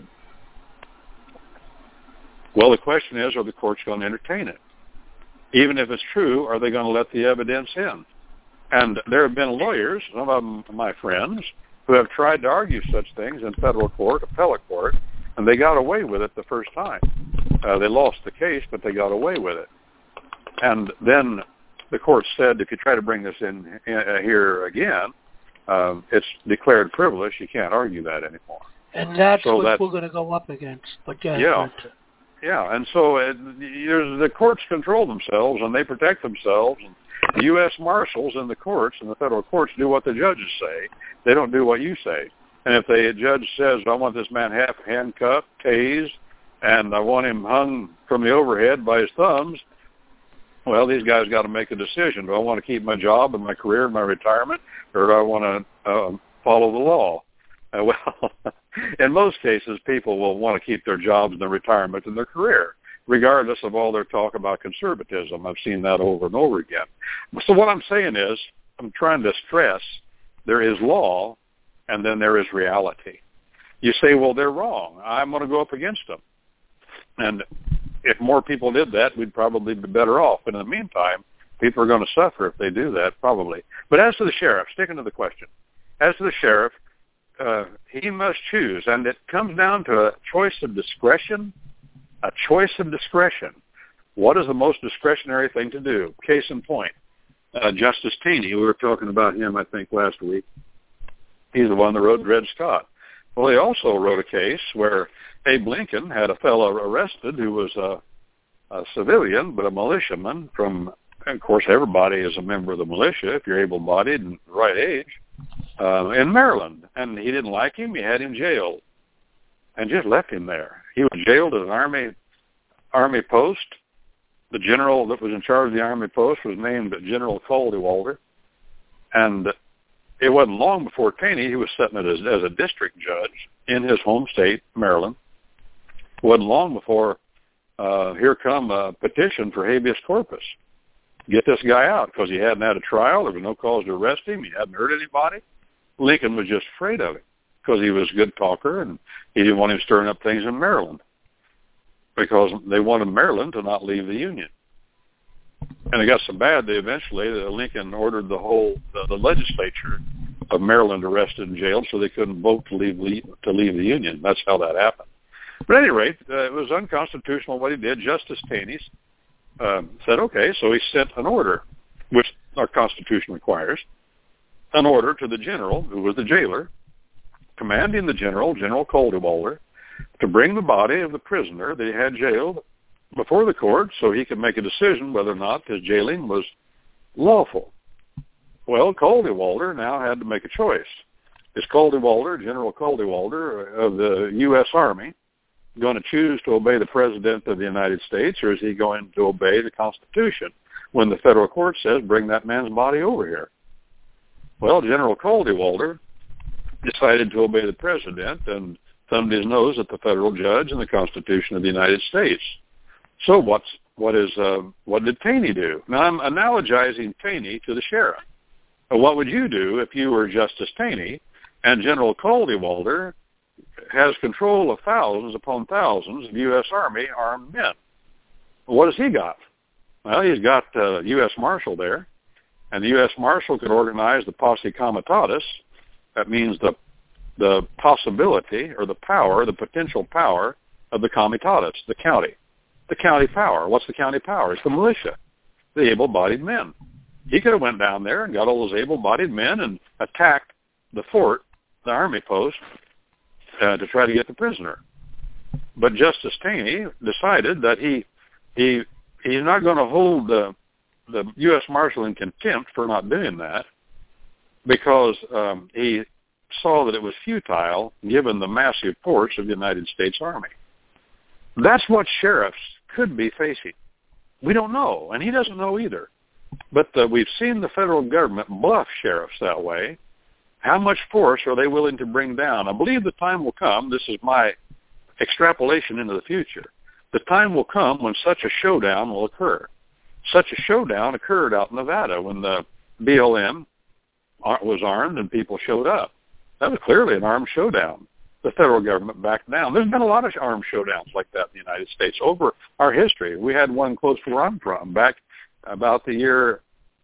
Well, the question is, are the courts going to entertain it? Even if it's true, are they going to let the evidence in? And there have been lawyers, some of them my friends, who have tried to argue such things in federal court, appellate court, and they got away with it the first time. They lost the case, but they got away with it. And then the court said, if you try to bring this in here again, it's declared frivolous. You can't argue that anymore. And that's what we're going to go up against. But yeah. Yeah, and so the courts control themselves, and they protect themselves. And the U.S. Marshals in the courts, in the federal courts, do what the judges say. They don't do what you say. And if the judge says, I want this man half handcuffed, tased, and I want him hung from the overhead by his thumbs, well, these guys got to make a decision. Do I want to keep my job and my career and my retirement, or do I want to follow the law? Well, in most cases, people will want to keep their jobs and their retirement and their career, regardless of all their talk about conservatism. I've seen that over and over again. So what I'm saying is, I'm trying to stress there is law, and then there is reality. You say, well, they're wrong. I'm going to go up against them. And if more people did that, we'd probably be better off. But in the meantime, people are going to suffer if they do that, probably. But as to the sheriff, sticking to the question, as to the sheriff, he must choose. And it comes down to a choice of discretion, a choice of discretion. What is the most discretionary thing to do? Case in point, Justice Taney, we were talking about him, I think, last week. He's the one that wrote Dred Scott. Well, he also wrote a case where Abe Lincoln had a fellow arrested who was a civilian, but a militiaman from, and of course, everybody is a member of the militia if you're able-bodied and the right age, in Maryland. And he didn't like him. He had him jailed and just left him there. He was jailed at an army post. The general that was in charge of the army post was named General Caldwell. And it wasn't long before Taney, he was sitting as a district judge in his home state, Maryland. It wasn't long before here come a petition for habeas corpus. Get this guy out, because he hadn't had a trial. There was no cause to arrest him. He hadn't hurt anybody. Lincoln was just afraid of him because he was a good talker, and he didn't want him stirring up things in Maryland because they wanted Maryland to not leave the Union. And it got so bad that eventually Lincoln ordered the legislature of Maryland arrested and jailed so they couldn't vote to leave the Union. That's how that happened. But at any rate, it was unconstitutional what he did. Justice Taney said, okay, so he sent an order, which our Constitution requires, an order to the general, who was the jailer, commanding the General Caldwell, to bring the body of the prisoner that he had jailed before the court so he could make a decision whether or not his jailing was lawful. Well, Caldwell now had to make a choice. Is Caldwell, General Caldwell of the U.S. Army, going to choose to obey the President of the United States, or is he going to obey the Constitution when the federal court says, bring that man's body over here? Well, General Caldwell decided to obey the President and thumbed his nose at the federal judge and the Constitution of the United States. So what did Taney do? Now, I'm analogizing Taney to the sheriff. What would you do if you were Justice Taney and General Caldwell has control of thousands upon thousands of U.S. Army armed men? What has he got? Well, he's got the U.S. Marshal there, and the U.S. Marshal could organize the posse comitatus. That means the possibility or the power, the potential power of the comitatus, the county. The county power. What's the county power? It's the militia, the able-bodied men. He could have went down there and got all those able-bodied men and attacked the fort, the army post, to try to get the prisoner. But Justice Taney decided that he he's not going to hold the U.S. Marshal in contempt for not doing that, because he saw that it was futile given the massive force of the United States Army. That's what sheriffs could be facing. We don't know, and he doesn't know either. But we've seen the federal government bluff sheriffs that way. How much force are they willing to bring down? I believe the time will come, this is my extrapolation into the future, the time will come when such a showdown will occur. Such a showdown occurred out in Nevada when the BLM was armed and people showed up. That was clearly an armed showdown. The federal government backed down. There's been a lot of armed showdowns like that in the United States over our history. We had one close to where I'm from back about the year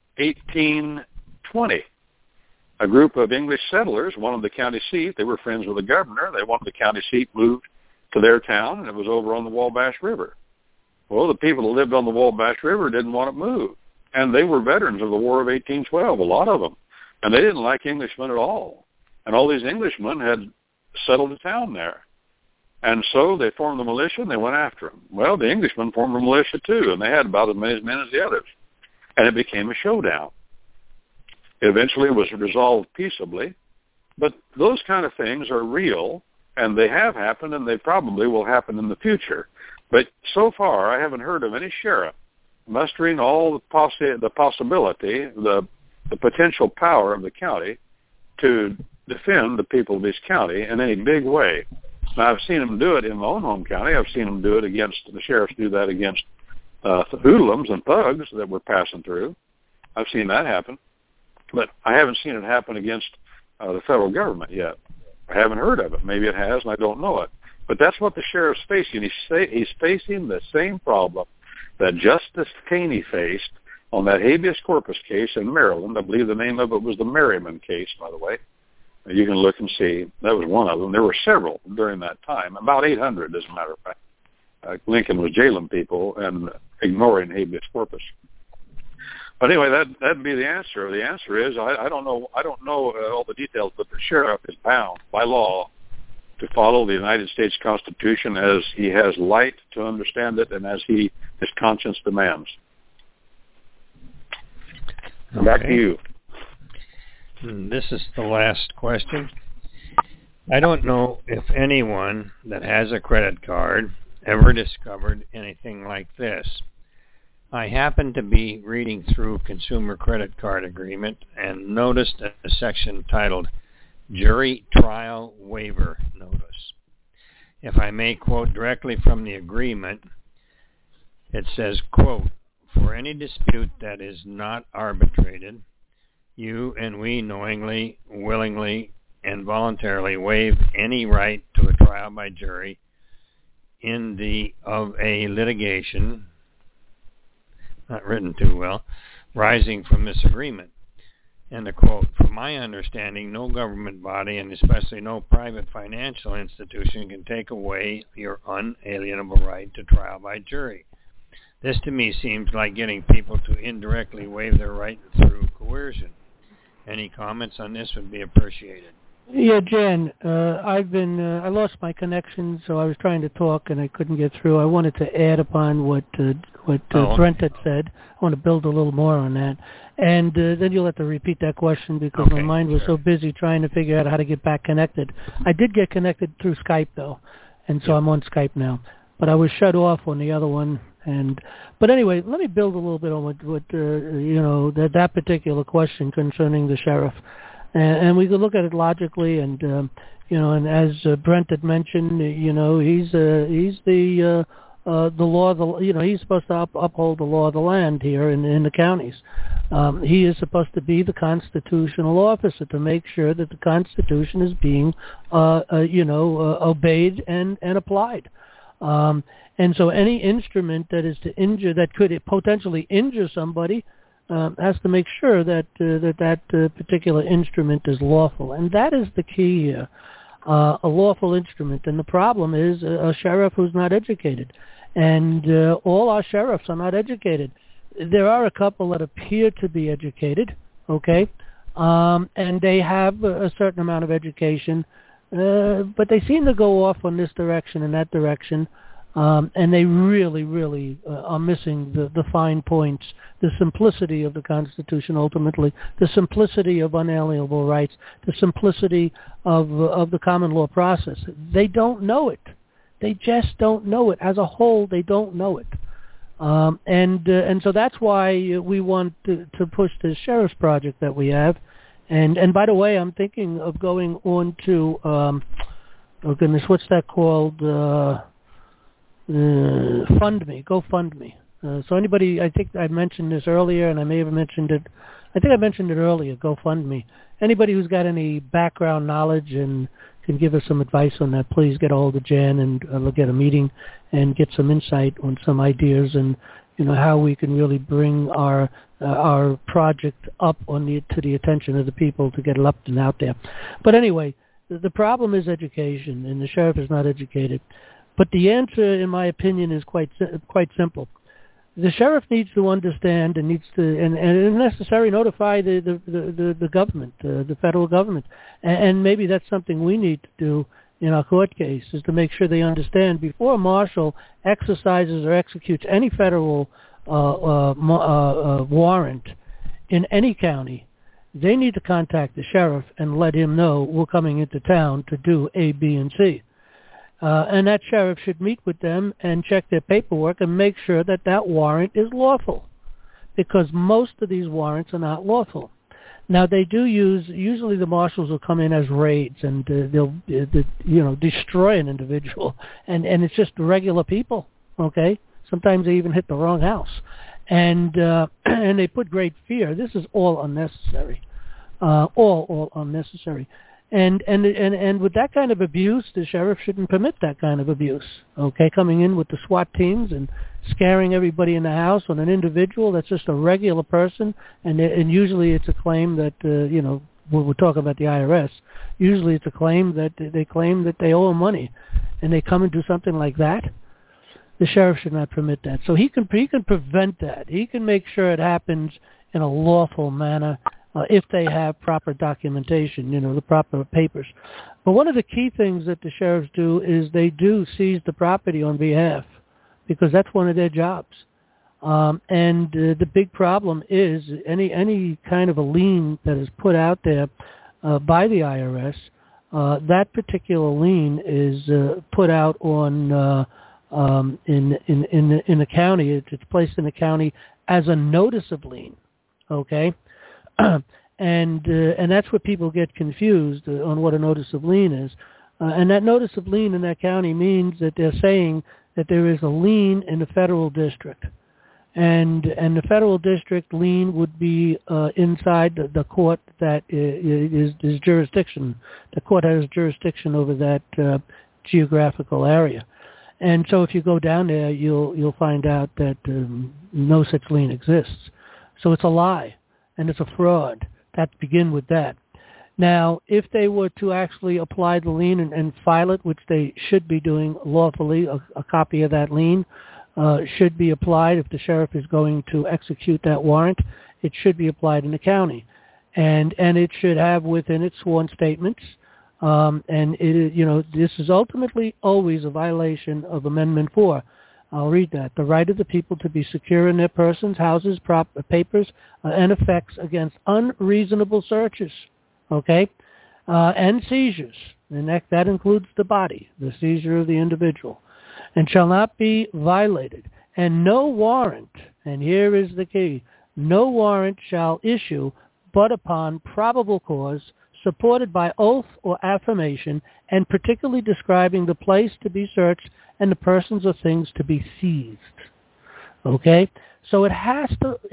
1820. A group of English settlers wanted the county seat. They were friends with the governor. They wanted the county seat moved to their town, and it was over on the Wabash River. Well, the people that lived on the Wabash River didn't want it moved, and they were veterans of the War of 1812, a lot of them, and they didn't like Englishmen at all. And all these Englishmen had settled a town there. And so they formed the militia, and they went after them. Well, the Englishmen formed a militia, too, and they had about as many men as the others. And it became a showdown. It eventually was resolved peaceably. But those kind of things are real, and they have happened, and they probably will happen in the future. But so far, I haven't heard of any sheriff mustering all the possibility, the potential power of the county to defend the people of his county in any big way. Now, I've seen them do it in my own home county. I've seen them do it against, the sheriffs do that against hoodlums and thugs that were passing through. I've seen that happen. But I haven't seen it happen against the federal government yet. I haven't heard of it. Maybe it has, and I don't know it. But that's what the sheriff's facing. He's facing the same problem that Justice Taney faced on that habeas corpus case in Maryland. I believe the name of it was the Merriman case, by the way. You can look and see. That was one of them. There were several during that time, about 800, as a matter of fact. Lincoln was jailing people and ignoring habeas corpus. But anyway, that'd be the answer. The answer is I don't know all the details, but the sheriff is bound by law to follow the United States Constitution as he has light to understand it and as his conscience demands. Okay. Back to you. This is the last question. I don't know if anyone that has a credit card ever discovered anything like this. I happened to be reading through Consumer Credit Card Agreement and noticed a section titled Jury Trial Waiver Notice. If I may quote directly from the agreement, it says, quote, "For any dispute that is not arbitrated, you and we knowingly, willingly, and voluntarily waive any right to a trial by jury of a litigation," not written too well, "rising from this agreement." End of quote. From my understanding, no government body, and especially no private financial institution, can take away your unalienable right to trial by jury. This to me seems like getting people to indirectly waive their right through coercion. Any comments on this would be appreciated. Yeah, Jan, I lost my connection, so I was trying to talk and I couldn't get through. I wanted to add upon what Brent had said. I want to build a little more on that. And then you'll have to repeat that question because my mind was so busy trying to figure out how to get back connected. I did get connected through Skype, though, and so I'm on Skype now. But I was shut off on the other one. But anyway, let me build a little bit on what that particular question concerning the sheriff. And we could look at it logically, and and as Brent had mentioned, he's the law. He's supposed to uphold the law of the land here in the counties. He is supposed to be the constitutional officer to make sure that the Constitution is being, obeyed and applied. And so any instrument that is to injure, that could potentially injure somebody, has to make sure that particular instrument is lawful. And that is the key here, a lawful instrument. And the problem is a sheriff who's not educated. And all our sheriffs are not educated. There are a couple that appear to be educated, okay? And they have a certain amount of education, but they seem to go off on this direction and that direction. And they really, really are missing the fine points, the simplicity of the Constitution ultimately, the simplicity of unalienable rights, the simplicity of the common law process. They don't know it. They just don't know it. As a whole, they don't know it. And so that's why we want to push this sheriff's project that we have. And by the way, I'm thinking of going on to, oh goodness, what's that called? GoFundMe. So anybody, I think I mentioned this earlier, and I may have mentioned it. I think I mentioned it earlier. GoFundMe. Anybody who's got any background knowledge and can give us some advice on that, please get a hold of Jan and we'll get a meeting and get some insight on some ideas and how we can really bring our project up to the attention of the people to get it up and out there. But anyway, the problem is education, and the sheriff is not educated. But the answer, in my opinion, is quite simple. The sheriff needs to understand and needs to, and if necessary, notify the government, the federal government. And maybe that's something we need to do in our court case, is to make sure they understand before a marshal exercises or executes any federal warrant in any county, they need to contact the sheriff and let him know we're coming into town to do A, B, and C. And that sheriff should meet with them and check their paperwork and make sure that that warrant is lawful, because most of these warrants are not lawful. Now, they do usually the marshals will come in as raids, and they'll destroy an individual, and it's just regular people, okay? Sometimes they even hit the wrong house, and they put great fear. This is all unnecessary, all unnecessary. And with that kind of abuse, the sheriff shouldn't permit that kind of abuse, okay? Coming in with the SWAT teams and scaring everybody in the house on an individual that's just a regular person, and usually it's a claim that, when we're talking about the IRS, usually it's a claim that they claim that they owe them money, and they come and do something like that. The sheriff should not permit that. So he can prevent that. He can make sure it happens in a lawful manner, if they have proper documentation, the proper papers. But one of the key things that the sheriffs do is they do seize the property on behalf, because that's one of their jobs. And the big problem is any kind of a lien that is put out there by the IRS, that particular lien is put out on in the county. It's placed in the county as a notice of lien, okay? And that's where people get confused on what a notice of lien is. And that notice of lien in that county means that they're saying that there is a lien in the federal district. And the federal district lien would be inside the court that is jurisdiction. The court has jurisdiction over that geographical area. And so if you go down there, you'll find out that no such lien exists. So it's a lie. And it's a fraud. To begin with that. Now, if they were to actually apply the lien and file it, which they should be doing lawfully, a copy of that lien should be applied. If the sheriff is going to execute that warrant, it should be applied in the county. And it should have within it sworn statements. And this is ultimately always a violation of Amendment 4. I'll read that. The right of the people to be secure in their persons, houses, papers, and effects against unreasonable searches, okay, and seizures. And that includes the body, the seizure of the individual, and shall not be violated. And no warrant, and here is the key, no warrant shall issue but upon probable cause, supported by oath or affirmation, and particularly describing the place to be searched and the persons or things to be seized. Okay? So it has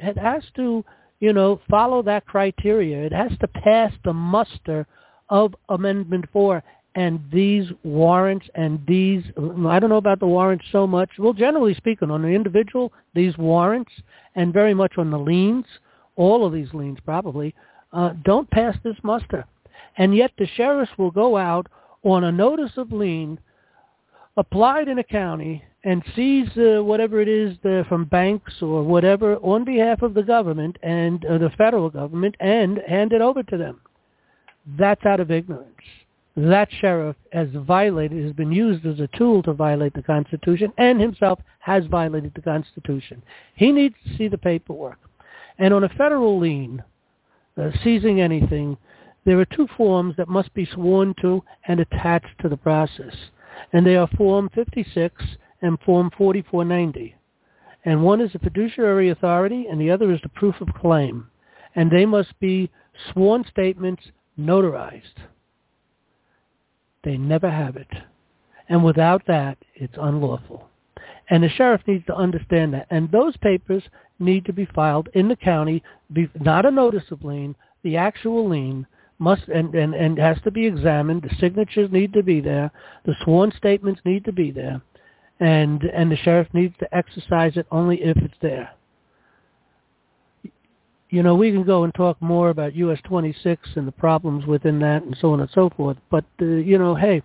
to, follow that criteria. It has to pass the muster of Amendment 4. And these warrants and these, I don't know about the warrants so much. Well, generally speaking, on the individual, these warrants, and very much on the liens, all of these liens probably, don't pass this muster. And yet the sheriffs will go out on a notice of lien applied in a county and seize whatever it is from banks or whatever on behalf of the government and the federal government and hand it over to them. That's out of ignorance. that sheriff has been used as a tool to violate the Constitution, and himself has violated the Constitution. He needs to see the paperwork. And on a federal lien, seizing anything, there are two forms that must be sworn to and attached to the process. And they are Form 56 and Form 4490. And one is a fiduciary authority, and the other is the proof of claim. And they must be sworn statements notarized. They never have it. And without that, it's unlawful. And the sheriff needs to understand that. And those papers need to be filed in the county, not a notice of lien, the actual lien must and has to be examined. The signatures need to be there. The sworn statements need to be there. And the sheriff needs to exercise it only if it's there. You know, we can go and talk more about US 26 and the problems within that and so on and so forth. But, hey,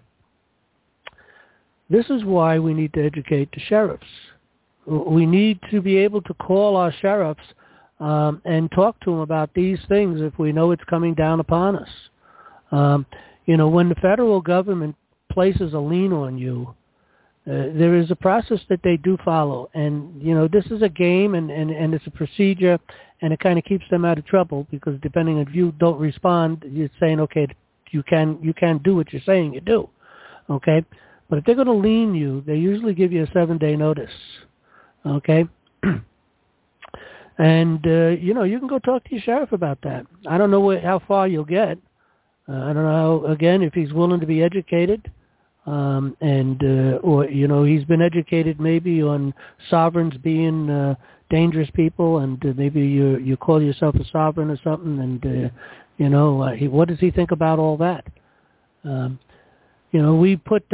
this is why we need to educate the sheriffs. We need to be able to call our sheriffs and talk to them about these things if we know it's coming down upon us. When the federal government places a lien on you, there is a process that they do follow. And, this is a game and it's a procedure, and it kind of keeps them out of trouble because depending on if you don't respond, you're saying, okay, you can't do what you're saying you do. Okay? But if they're going to lien you, they usually give you a 7-day notice. Okay? And, you can go talk to your sheriff about that. I don't know how far you'll get. I don't know, again, if he's willing to be educated. Or he's been educated maybe on sovereigns being dangerous people, and maybe you call yourself a sovereign or something, and, what does he think about all that? We put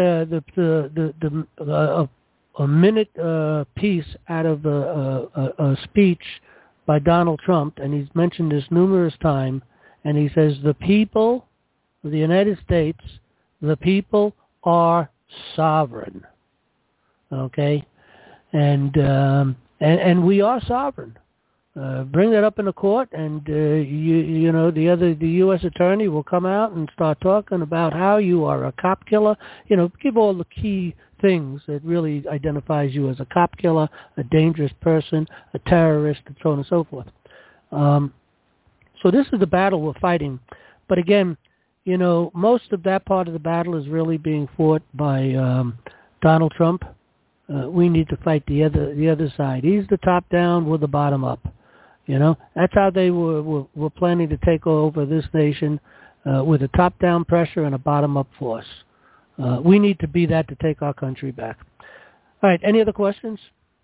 a minute piece out of a speech by Donald Trump, and he's mentioned this numerous times, and he says, the people of the United States, the people are sovereign. Okay? And we are sovereign. Bring that up in the court, and the U.S. attorney will come out and start talking about how you are a cop killer. Give all the key things that really identifies you as a cop killer, a dangerous person, a terrorist, and so on and so forth. So this is the battle we're fighting. But again, most of that part of the battle is really being fought by Donald Trump. We need to fight the other side. He's the top down, we're the bottom up. That's how they were planning to take over this nation, with a top down pressure and a bottom up force. We need to be that to take our country back. All right, any other questions?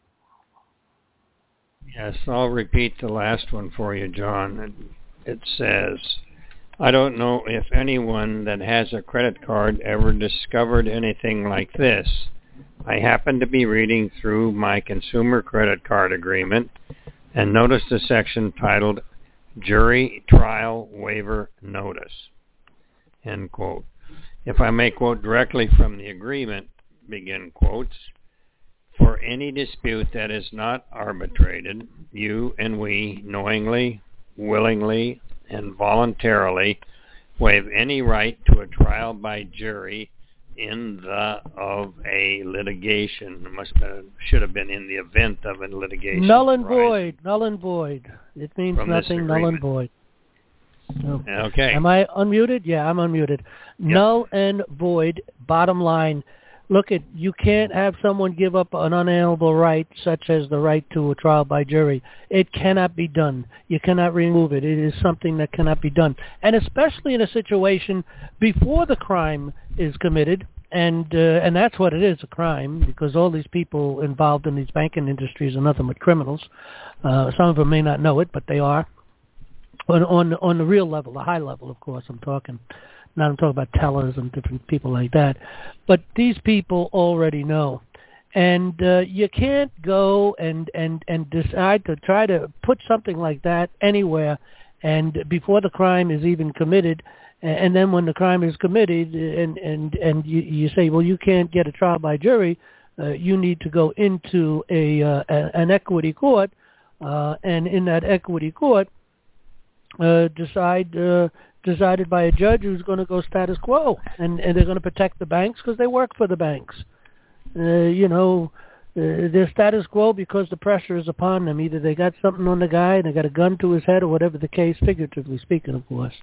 Yes, I'll repeat the last one for you, John. It says, I don't know if anyone that has a credit card ever discovered anything like this. I happened to be reading through my consumer credit card agreement and noticed a section titled Jury Trial Waiver Notice, end quote. If I may quote directly from the agreement, begin quotes, for any dispute that is not arbitrated, you and we knowingly, willingly, and voluntarily waive any right to a trial by jury in the of a litigation. Should have been in the event of a litigation. Null and void. It means nothing, null and void. Okay. Am I unmuted? Yeah, I'm unmuted. Yep. Null and void, bottom line. Look, you can't have someone give up an unalienable right, such as the right to a trial by jury. It cannot be done. You cannot remove it. It is something that cannot be done. And especially in a situation before the crime is committed, and that's what it is, a crime, because all these people involved in these banking industries are nothing but criminals. Some of them may not know it, but they are. On the real level, the high level, of course, I'm talking about tellers and different people like that. But these people already know. And you can't go and decide to try to put something like that anywhere and before the crime is even committed. And then when the crime is committed and you say, well, you can't get a trial by jury, you need to go into an equity court. And in that equity court, decided by a judge who's going to go status quo, and they're going to protect the banks because they work for the banks. They're status quo because the pressure is upon them. Either they got something on the guy, and they got a gun to his head, or whatever the case, figuratively speaking, of course.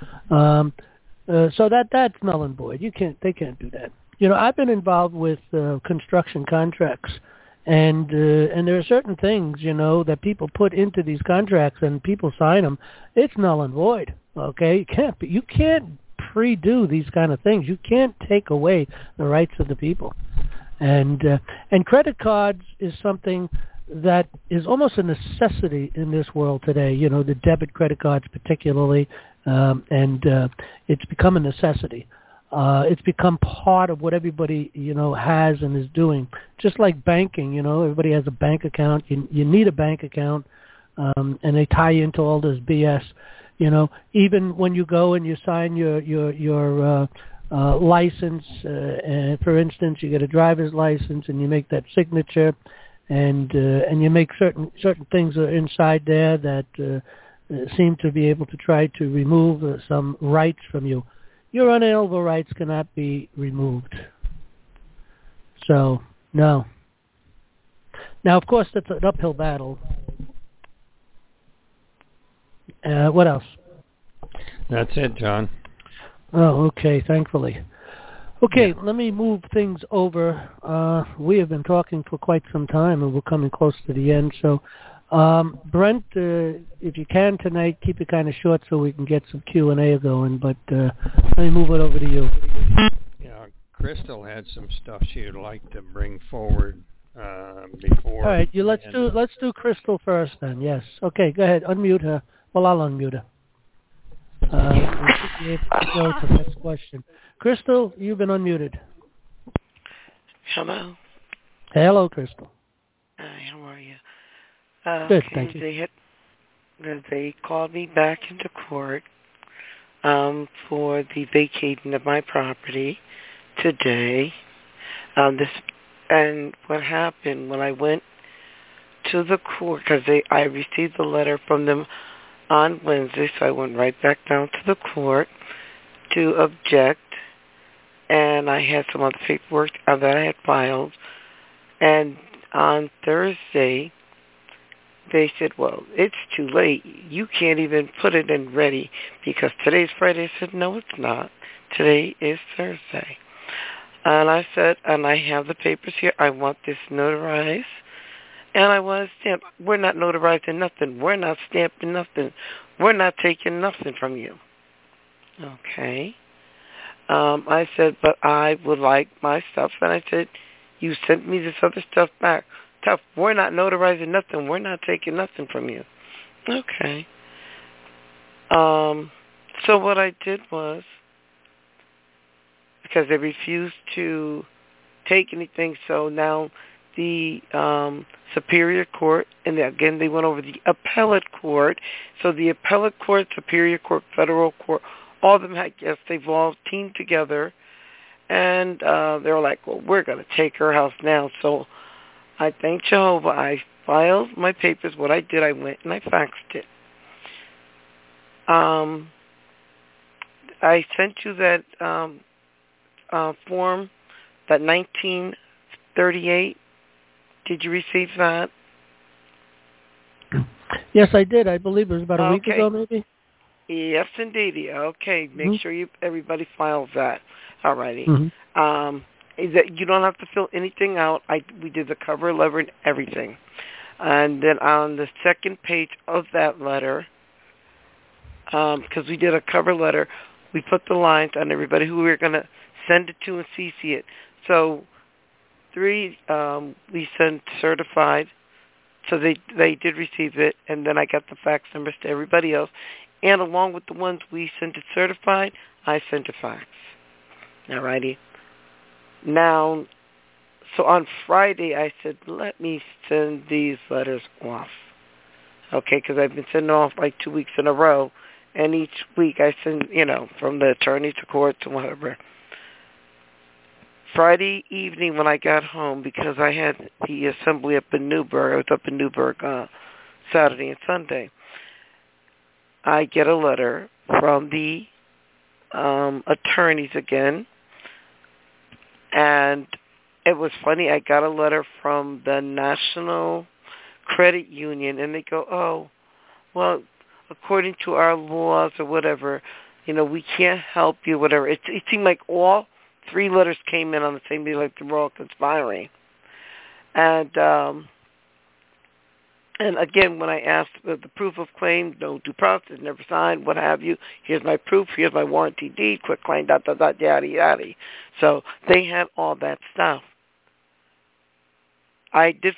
So that's null and void. They can't do that. I've been involved with construction contracts, and there are certain things, that people put into these contracts, and people sign them. It's null and void. Okay, you can't pre-do these kind of things. You can't take away the rights of the people. And credit cards is something that is almost a necessity in this world today. The debit credit cards particularly, and it's become a necessity. It's become part of what everybody, has and is doing. Just like banking, everybody has a bank account. You need a bank account, and they tie you into all this BS. Even when you go and you sign your license, and for instance, you get a driver's license and you make that signature, and you make certain things inside there that seem to be able to try to remove some rights from you. Your unalienable rights cannot be removed. So, no. Now, of course, that's an uphill battle. What else? That's it, John. Oh, okay, thankfully. Okay, Let me move things over. We have been talking for quite some time, and we're coming close to the end. So, Brent, if you can tonight, keep it kind of short so we can get some Q&A going, but let me move it over to you. Yeah, Crystal had some stuff she would like to bring forward before. All right, let's do Crystal first then, yes. Okay, go ahead, unmute her. Well, I'll unmute her. We should be able to go to the next question. Crystal, you've been unmuted. Hello. Hello, Crystal. Hi, how are you? Good, thank you. They called me back into court for the vacating of my property today. And what happened when I went to the court, because I received a letter from them on Wednesday, so I went right back down to the court to object, and I had some other paperwork that I had filed, and on Thursday, they said, well, it's too late. You can't even put it in ready because today's Friday. I said, no, it's not. Today is Thursday. And I said, and I have the papers here. I want this notarized. And I want to stamp. We're not notarizing nothing. We're not stamping nothing. We're not taking nothing from you. Okay. I said, but I would like my stuff. And I said, you sent me this other stuff back. Tough. We're not notarizing nothing. We're not taking nothing from you. Okay. So what I did was, because they refused to take anything, so now the Superior Court, and again they went over the Appellate Court. So the Appellate Court, Superior Court, Federal Court, all of them had, yes, they've all teamed together, and they were like, well, we're going to take her house now. So I thank Jehovah. I filed my papers. What I did, I went and I faxed it. I sent you that form, that 1938. Did you receive that? Yes, I did. I believe it was about a week ago, maybe. Yes, indeed. Okay, make sure everybody files that. All righty. Is that you don't have to fill anything out. We did the cover letter and everything. And then on the second page of that letter, because we did a cover letter, we put the lines on everybody who we were going to send it to and CC it. So 3, we sent certified, so they did receive it, and then I got the fax numbers to everybody else. And along with the ones we sent it certified, I sent a fax. All righty. Now, so on Friday, I said, let me send these letters off. Okay, because I've been sending off like 2 weeks in a row, and each week I send, from the attorney to court to whatever. Friday evening when I got home, because I had the assembly up in Newburgh, I was up in Newburgh Saturday and Sunday. I get a letter from the attorneys again, and it was funny. I got a letter from the National Credit Union, and they go, "Oh, well, according to our laws or whatever, we can't help you, whatever." It seemed like all three letters came in on the same day, like they were all conspiring. And again, when I asked the proof of claim, no due process, never signed, what have you, here's my proof, here's my warranty deed, quick claim, yada, yada. So they had all that stuff. I did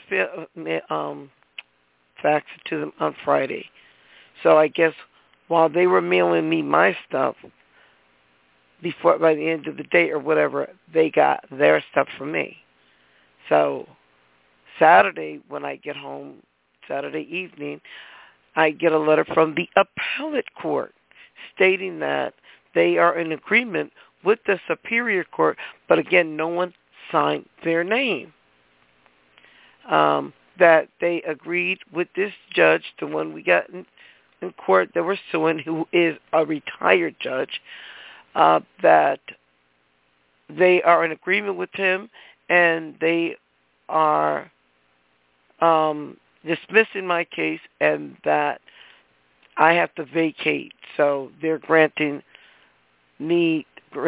fax it to them on Friday. So I guess while they were mailing me my stuff, by the end of the day or whatever, they got their stuff from me. So Saturday, when I get home, Saturday evening, I get a letter from the appellate court stating that they are in agreement with the superior court, but again, no one signed their name. That they agreed with this judge, the one we got in court that we're suing, who is a retired judge, that they are in agreement with him, and they are dismissing my case, and that I have to vacate. So they are granting them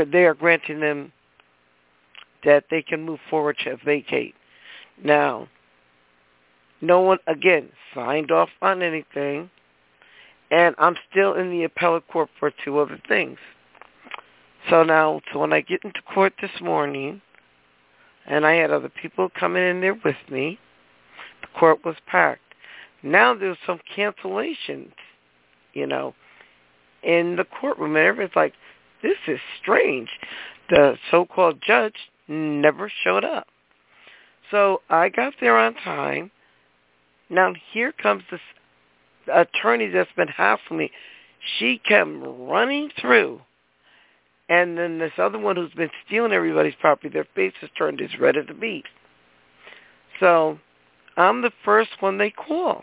that they can move forward to vacate. Now, no one, again, signed off on anything, and I'm still in the appellate court for two other things. So when I get into court this morning, and I had other people coming in there with me, the court was packed. Now there's some cancellations, in the courtroom, and everybody's like, this is strange. The so-called judge never showed up. So I got there on time. Now here comes this attorney that's been hassling me. She came running through. And then this other one who's been stealing everybody's property, their faces turned as red as a beet. So I'm the first one they call.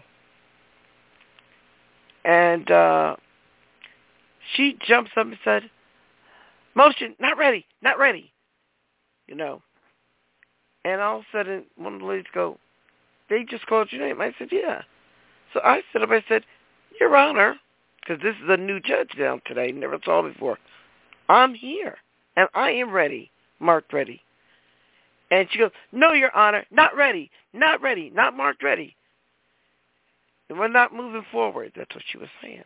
And she jumps up and said, "Motion, not ready, not ready." And all of a sudden, one of the ladies go, "They just called your name." I said, "Yeah." So I stood up, I said, "Your Honor," because this is a new judge down today, never saw before. "I'm here, and I am ready, marked ready." And she goes, "No, Your Honor, not ready, not marked ready. And we're not moving forward." That's what she was saying.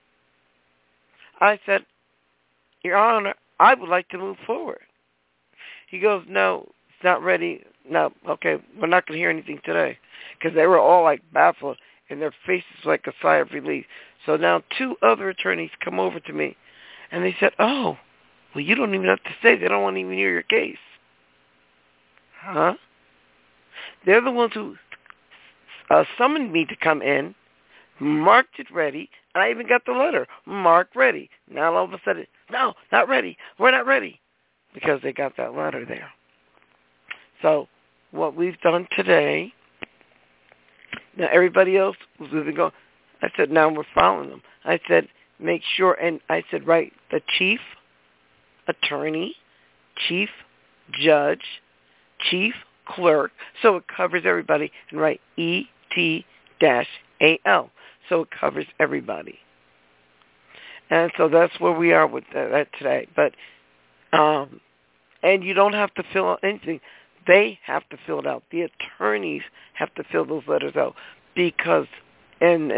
I said, "Your Honor, I would like to move forward." He goes, "No, it's not ready. No, okay, we're not going to hear anything today." Because they were all like baffled, and their faces like a sigh of relief. So now two other attorneys come over to me, and they said, "Oh, well, you don't even have to say. They don't want to even hear your case." Huh? They're the ones who summoned me to come in, marked it ready, and I even got the letter, marked ready. Now all of a sudden, "No, not ready. We're not ready," because they got that letter there. So what we've done today, now everybody else was going, I said, now we're following them. I said, make sure, and I said, write the chief attorney, chief judge, chief clerk, so it covers everybody, and write ET-AL, so it covers everybody. And so that's where we are with that today. But, and you don't have to fill out anything. They have to fill it out. The attorneys have to fill those letters out because, and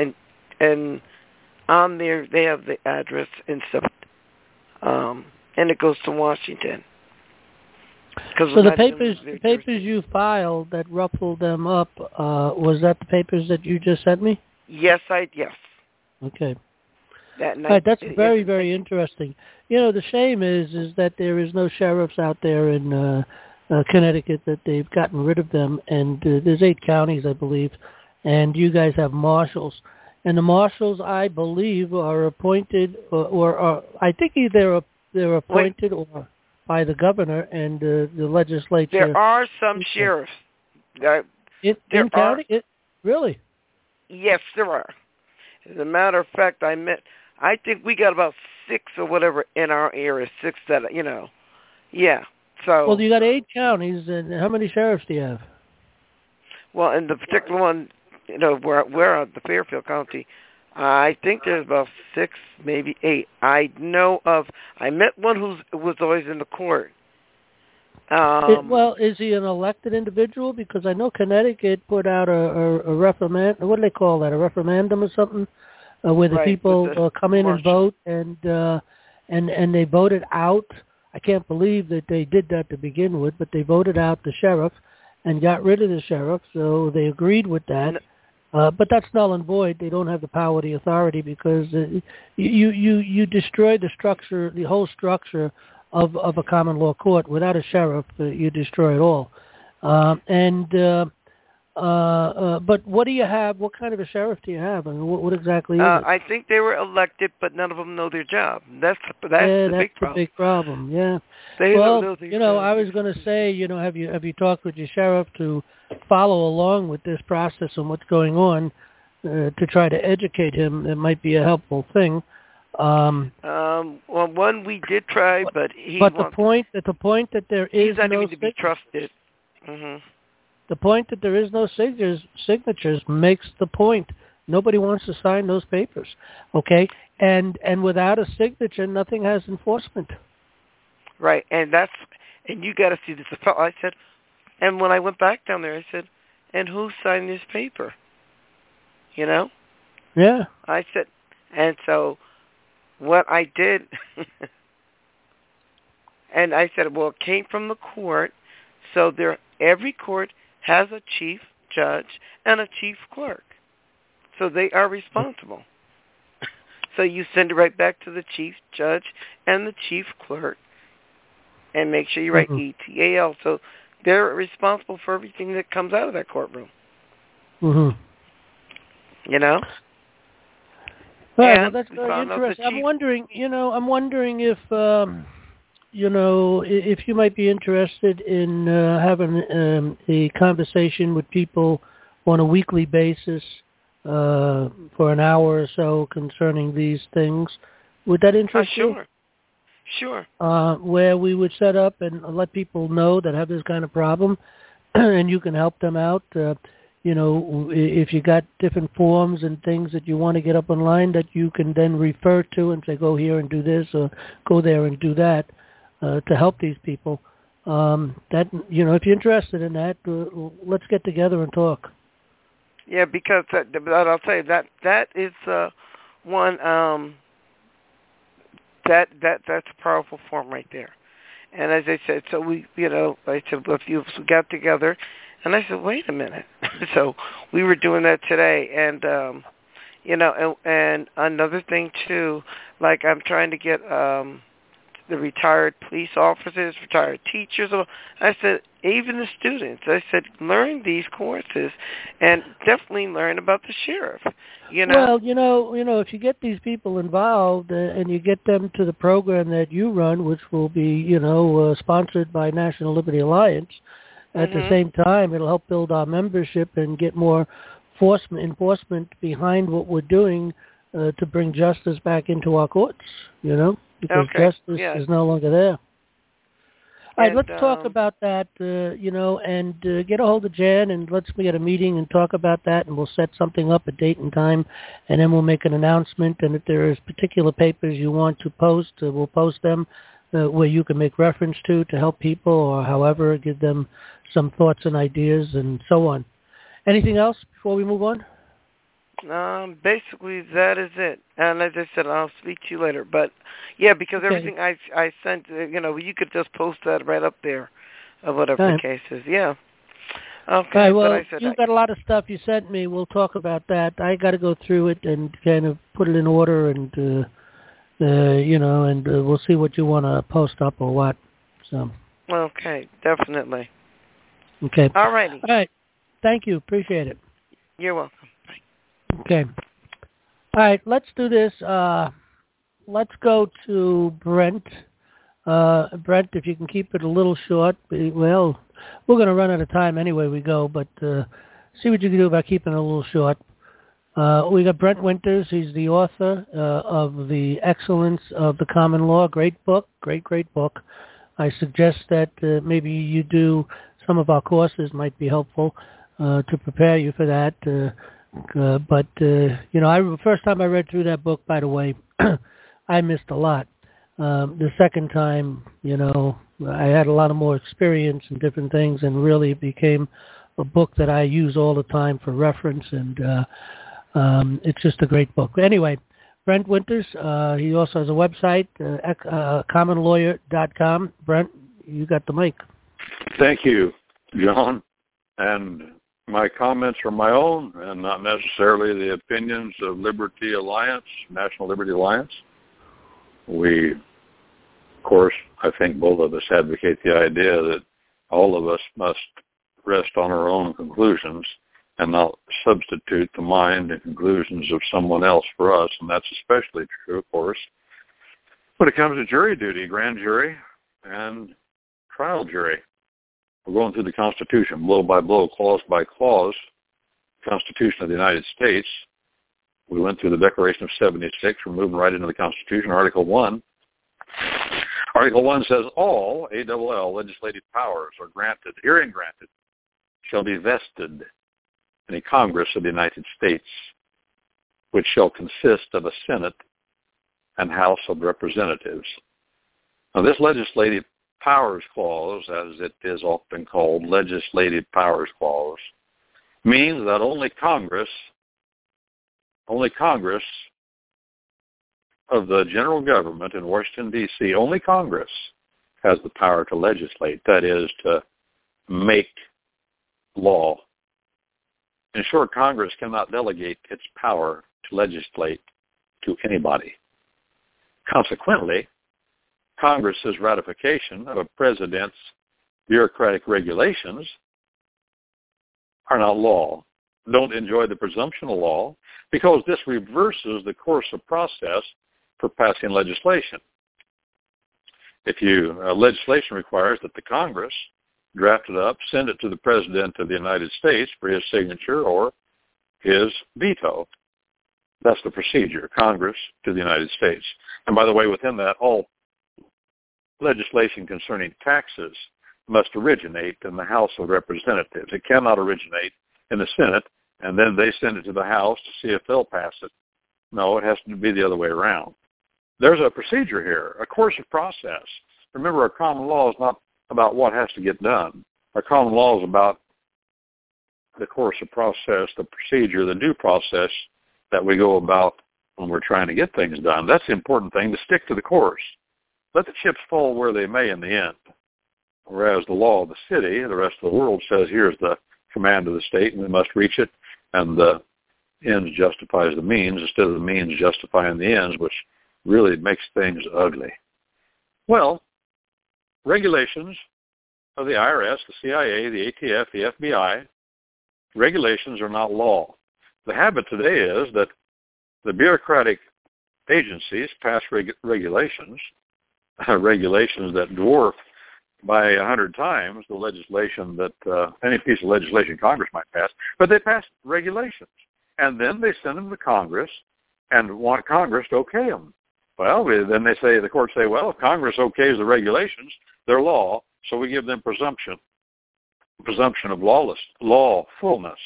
on there they have the address and stuff, and it goes to Washington. So the papers you filed that ruffled them up, was that the papers that you just sent me? Yes. Okay. That night, all right, that's very, very interesting. The shame is that there is no sheriffs out there in Connecticut, that they've gotten rid of them, and there's 8 counties, I believe, and you guys have marshals. And the marshals, I believe, are appointed, or I think either they're appointed or by the governor and the legislature. There are some sheriffs. In county? Really? Yes, there are. As a matter of fact, I met I think we got about 6 or whatever in our area. 6 that Yeah. So. Well, you got 8 counties, and how many sheriffs do you have? Well, in the particular one, where at the Fairfield County, I think there's about 6, maybe 8. I met one who was always in the court. Well, is he an elected individual? Because I know Connecticut put out a referendum. What do they call that? A referendum or something, where the people come in and vote, and they voted out. I can't believe that they did that to begin with, but they voted out the sheriff and got rid of the sheriff. So they agreed with that. But that's null and void. They don't have the power, the authority, because you destroy the structure, the whole structure of a common law court. Without a sheriff, you destroy it all. But what do you have? What kind of a sheriff do you have? I mean, what exactly is it? I think they were elected, but none of them know their job. That's the big problem. Yeah. They don't know their job. I was going to say, have you talked with your sheriff to follow along with this process and what's going on to try to educate him? It might be a helpful thing. Well, one we did try, but the point that there is he's not even to be trusted. Mm-hmm. The point that there is no signatures makes the point. Nobody wants to sign those papers, okay? And without a signature, nothing has enforcement. Right, and you got to see this. I said, and when I went back down there, I said, and who signed this paper? Yeah. I said, and so what I did, and I said, well, it came from the court, so every court has a chief judge and a chief clerk. So they are responsible. So you send it right back to the chief judge and the chief clerk and make sure you write ETAL. So they're responsible for everything that comes out of that courtroom. Mm-hmm. Well, that's very interesting. I'm wondering if if you might be interested in having a conversation with people on a weekly basis for an hour or so concerning these things. Would that interest you? Sure. Where we would set up and let people know that have this kind of problem, and you can help them out. If you got different forms and things that you want to get up online that you can then refer to and say, go here and do this or go there and do that. To help these people, if you're interested in that, let's get together and talk. Yeah, because I'll tell you that is one that's a powerful form right there. And as I said, so I said, well, if you got together, and I said, wait a minute. So we were doing that today, and and another thing too, like I'm trying to get the retired police officers, retired teachers. I said, even the students. I said, learn these courses and definitely learn about the sheriff. Well, if you get these people involved and you get them to the program that you run, which will be, sponsored by National Liberty Alliance, at the same time, it'll help build our membership and get more enforcement behind what we're doing to bring justice back into our courts, because justice is no longer there. All right, let's talk about that, and get a hold of Jan, and let's get a meeting and talk about that, and we'll set something up, a date and time, and then we'll make an announcement, and if there is particular papers you want to post, we'll post them where you can make reference to help people, or however, give them some thoughts and ideas, and so on. Anything else before we move on? Basically, that is it. And as I said, I'll speak to you later. But, yeah, because everything I sent, you could just post that right up there, whatever the case is. Yeah. Okay. Well, you've got a lot of stuff you sent me. We'll talk about that. I got to go through it and kind of put it in order and, and we'll see what you want to post up or what. So. Okay, definitely. Okay. All righty. All right. Thank you. Appreciate it. You're welcome. Okay. All right, let's do this. Let's go to Brent. Brent, if you can keep it a little short. Well, we're going to run out of time anyway we go, but see what you can do about keeping it a little short. We got Brent Winters. He's the author of The Excellence of the Common Law. Great book, great book. I suggest that maybe you do some of our courses, might be helpful to prepare you for that. But the first time I read through that book, by the way, I missed a lot. The second time, I had a lot of more experience in different things, and really it became a book that I use all the time for reference, and it's just a great book. Anyway, Brent Winters, he also has a website, commonlawyer.com. Brent, you got the mic. Thank you, John. And my comments are my own and not necessarily the opinions of Liberty Alliance, National Liberty Alliance. We, of course, I think both of us advocate the idea that all of us must rest on our own conclusions and not substitute the mind and conclusions of someone else for us. And that's especially true, of course, when it comes to jury duty, grand jury and trial jury. We're going through the Constitution, blow by blow, clause by clause, Constitution of the United States. We went through the Declaration of 76. We're moving right into the Constitution. Article 1. Article 1 says, all, A-double-L, legislative powers are granted, herein granted, shall be vested in a Congress of the United States, which shall consist of a Senate and House of Representatives. Now, this legislative powers clause, as it is often called, legislative powers clause, means that only Congress of the general government in Washington, D.C., only Congress has the power to legislate, that is, to make law. In short, Congress cannot delegate its power to legislate to anybody. Consequently, Congress's ratification of a president's bureaucratic regulations are not law, don't enjoy the presumption of law, because this reverses the course of process for passing legislation. If legislation requires that the Congress draft it up, send it to the President of the United States for his signature or his veto. That's the procedure, Congress to the United States. And by the way, within that, all legislation concerning taxes must originate in the House of Representatives. It cannot originate in the Senate, and then they send it to the House to see if they'll pass it. No, it has to be the other way around. There's a procedure here, a course of process. Remember, our common law is not about what has to get done. Our common law is about the course of process, the procedure, the due process that we go about when we're trying to get things done. That's the important thing, to stick to the course. Let the chips fall where they may in the end. Whereas the law of the city, the rest of the world says, here's the command of the state, and we must reach it, and the ends justifies the means instead of the means justifying the ends, which really makes things ugly. Well, regulations of the IRS, the CIA, the ATF, the FBI, regulations are not law. The habit today is that the bureaucratic agencies pass regulations that dwarf by 100 times the legislation that any piece of legislation Congress might pass, but they pass regulations. And then they send them to Congress and want Congress to okay them. Well, then the courts say, well, if Congress okays the regulations, they're law, so we give them presumption of lawfulness.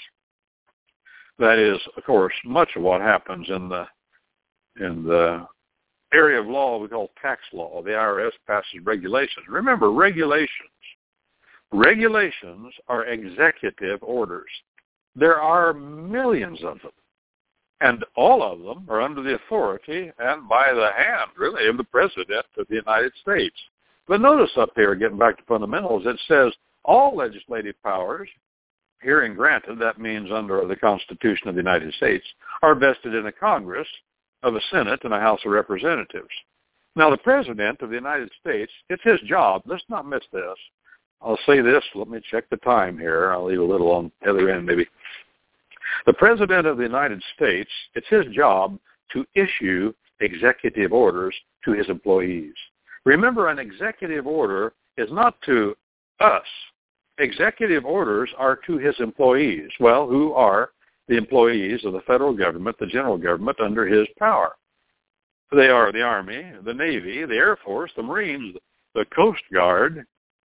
That is, of course, much of what happens in the area of law we call tax law. The IRS passes regulations. Remember, regulations are executive orders. There are millions of them, and all of them are under the authority and by the hand, really, of the President of the United States. But notice up here, getting back to fundamentals, it says all legislative powers, herein granted, that means under the Constitution of the United States, are vested in a Congress of a Senate and a House of Representatives. Now, the President of the United States, it's his job. Let's not miss this. I'll say this. Let me check the time here. I'll leave a little on the other end, maybe. The President of the United States, it's his job to issue executive orders to his employees. Remember, an executive order is not to us. Executive orders are to his employees, well, who are the employees of the federal government, the general government, under his power. They are the Army, the Navy, the Air Force, the Marines, the Coast Guard,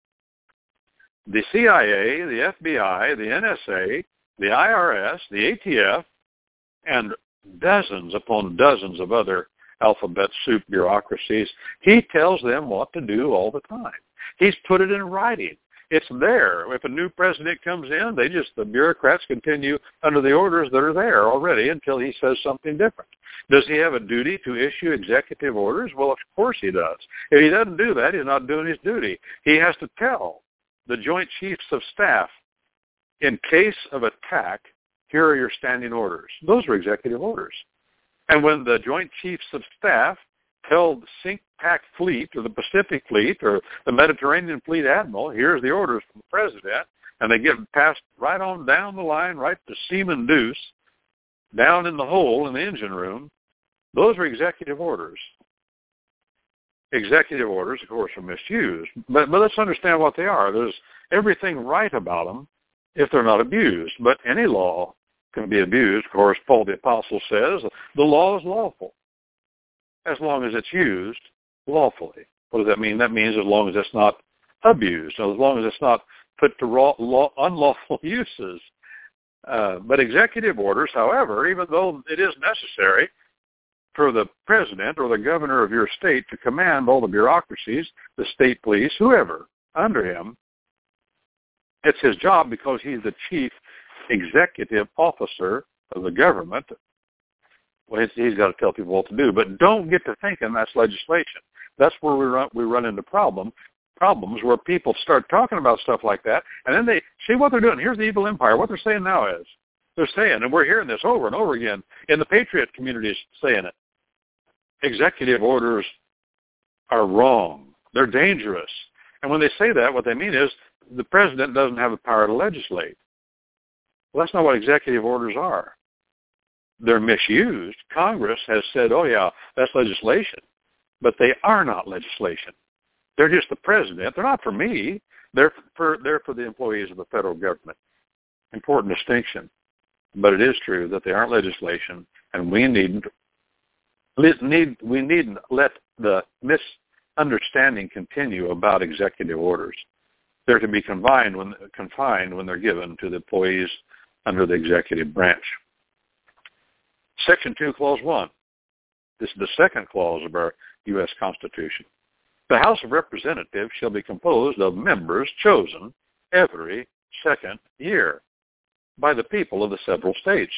the CIA, the FBI, the NSA, the IRS, the ATF, and dozens upon dozens of other alphabet soup bureaucracies. He tells them what to do all the time. He's put it in writing. It's there. If a new president comes in, the bureaucrats continue under the orders that are there already until he says something different. Does he have a duty to issue executive orders? Well, of course he does. If he doesn't do that, he's not doing his duty. He has to tell the Joint Chiefs of Staff, in case of attack, here are your standing orders. Those are executive orders. And when the Joint Chiefs of Staff tell the SINCPAC fleet or the Pacific Fleet or the Mediterranean Fleet Admiral, here's the orders from the President, and they get passed right on down the line, right to Seaman Deuce, down in the hole in the engine room, those are executive orders. Executive orders, of course, are misused, but let's understand what they are. There's everything right about them if they're not abused, but any law can be abused. Of course, Paul the Apostle says the law is lawful as long as it's used lawfully. What does that mean? That means as long as it's not abused, as long as it's not put to unlawful uses. But executive orders, however, even though it is necessary for the president or the governor of your state to command all the bureaucracies, the state police, whoever under him, it's his job because he's the chief executive officer of the government. Well, he's got to tell people what to do. But don't get to thinking that's legislation. That's where we run into problems where people start talking about stuff like that, and then they see what they're doing. Here's the evil empire. What they're saying now is, they're saying, and we're hearing this over and over again, in the patriot communities saying it, executive orders are wrong. They're dangerous. And when they say that, what they mean is the president doesn't have the power to legislate. Well, that's not what executive orders are. They're misused. Congress has said, oh, yeah, that's legislation. But they are not legislation. They're just the president. They're not for me. They're for the employees of the federal government. Important distinction. But it is true that they aren't legislation, and we needn't let the misunderstanding continue about executive orders. They're to be confined when they're given to the employees under the executive branch. Section 2, Clause 1. This is the second clause of our U.S. Constitution. The House of Representatives shall be composed of members chosen every second year by the people of the several states.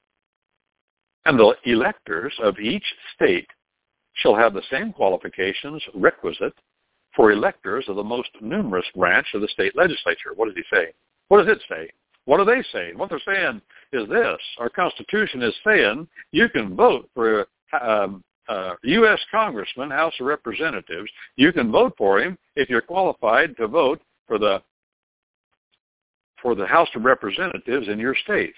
And the electors of each state shall have the same qualifications requisite for electors of the most numerous branch of the state legislature. What does he say? What does it say? What are they saying? What they're saying is this. Our Constitution is saying you can vote for U.S. Congressman, House of Representatives. You can vote for him if you're qualified to vote for the House of Representatives in your state.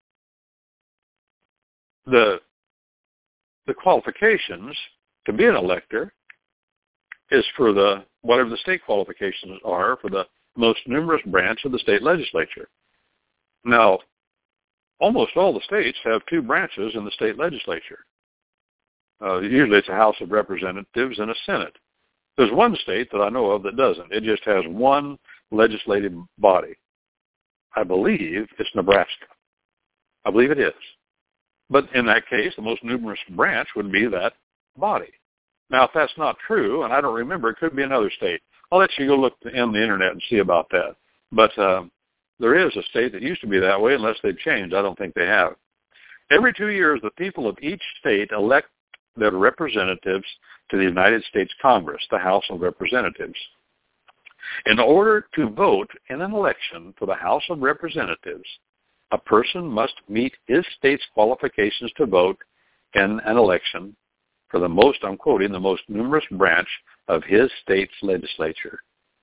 The qualifications to be an elector is for whatever the state qualifications are for the most numerous branch of the state legislature. Now, almost all the states have two branches in the state legislature. Usually it's a House of Representatives and a Senate. There's one state that I know of that doesn't. It just has one legislative body. I believe it's Nebraska. I believe it is. But in that case, the most numerous branch would be that body. Now, if that's not true, and I don't remember, it could be another state. I'll let you go look on the Internet and see about that. But there is a state that used to be that way, unless they've changed. I don't think they have. Every 2 years, the people of each state elect their representatives to the United States Congress, the House of Representatives. In order to vote in an election for the House of Representatives, a person must meet his state's qualifications to vote in an election for the most, I'm quoting, the most numerous branch of his state's legislature.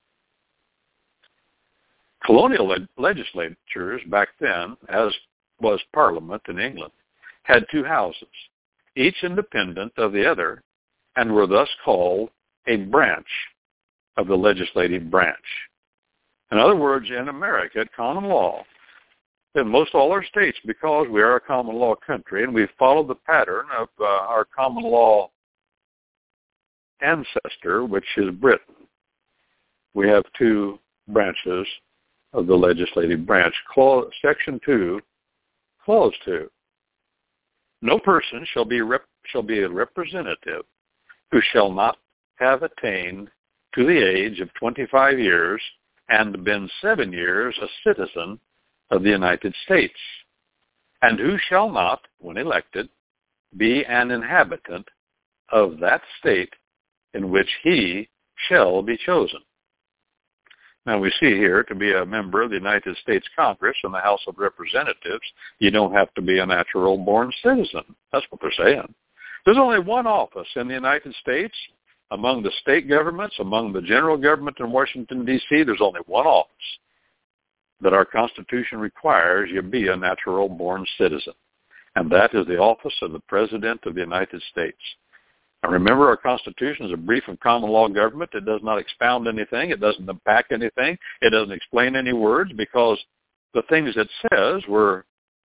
Colonial legislatures back then, as was Parliament in England, had two houses, each independent of the other, and were thus called a branch of the legislative branch. In other words, in America, at common law, in most all our states, because we are a common law country and we've followed the pattern of our common law ancestor, which is Britain. We have two branches of the legislative branch. Section 2, Clause 2. No person shall be a representative who shall not have attained to the age of 25 years and been 7 years a citizen of the United States, and who shall not, when elected, be an inhabitant of that state in which he shall be chosen. Now we see here, to be a member of the United States Congress and the House of Representatives, you don't have to be a natural-born citizen. That's what they're saying. There's only one office in the United States. Among the state governments, among the general government in Washington, D.C., there's only one office that our Constitution requires you be a natural-born citizen, and that is the office of the President of the United States. And remember, our Constitution is a brief and common law government. It does not expound anything. It doesn't unpack anything. It doesn't explain any words, because the things it says were,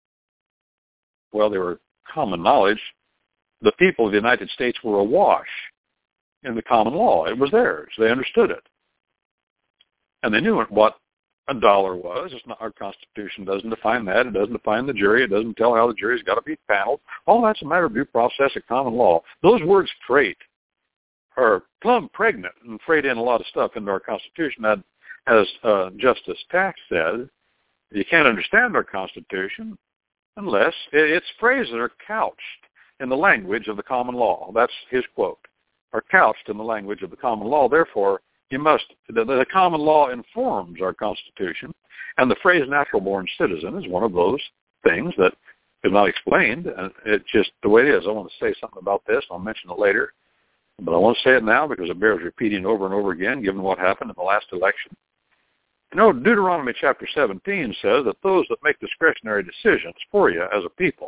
well, they were common knowledge. The people of the United States were awash in the common law. It was theirs. They understood it. And they knew what a dollar was. It's not, our Constitution doesn't define that. It doesn't define the jury. It doesn't tell how the jury's got to be paneled. All that's a matter of due process of common law. Those words freight are plumb pregnant and freight in a lot of stuff into our Constitution. That, as Justice Taft said, you can't understand our Constitution unless its phrases are couched in the language of the common law. That's his quote. Are couched in the language of the common law. Therefore, the common law informs our Constitution, and the phrase natural-born citizen is one of those things that is not explained, and it's just the way it is. I want to say something about this. I'll mention it later, but I want to say it now because it bears repeating over and over again, given what happened in the last election. You know, Deuteronomy chapter 17 says that those that make discretionary decisions for you as a people,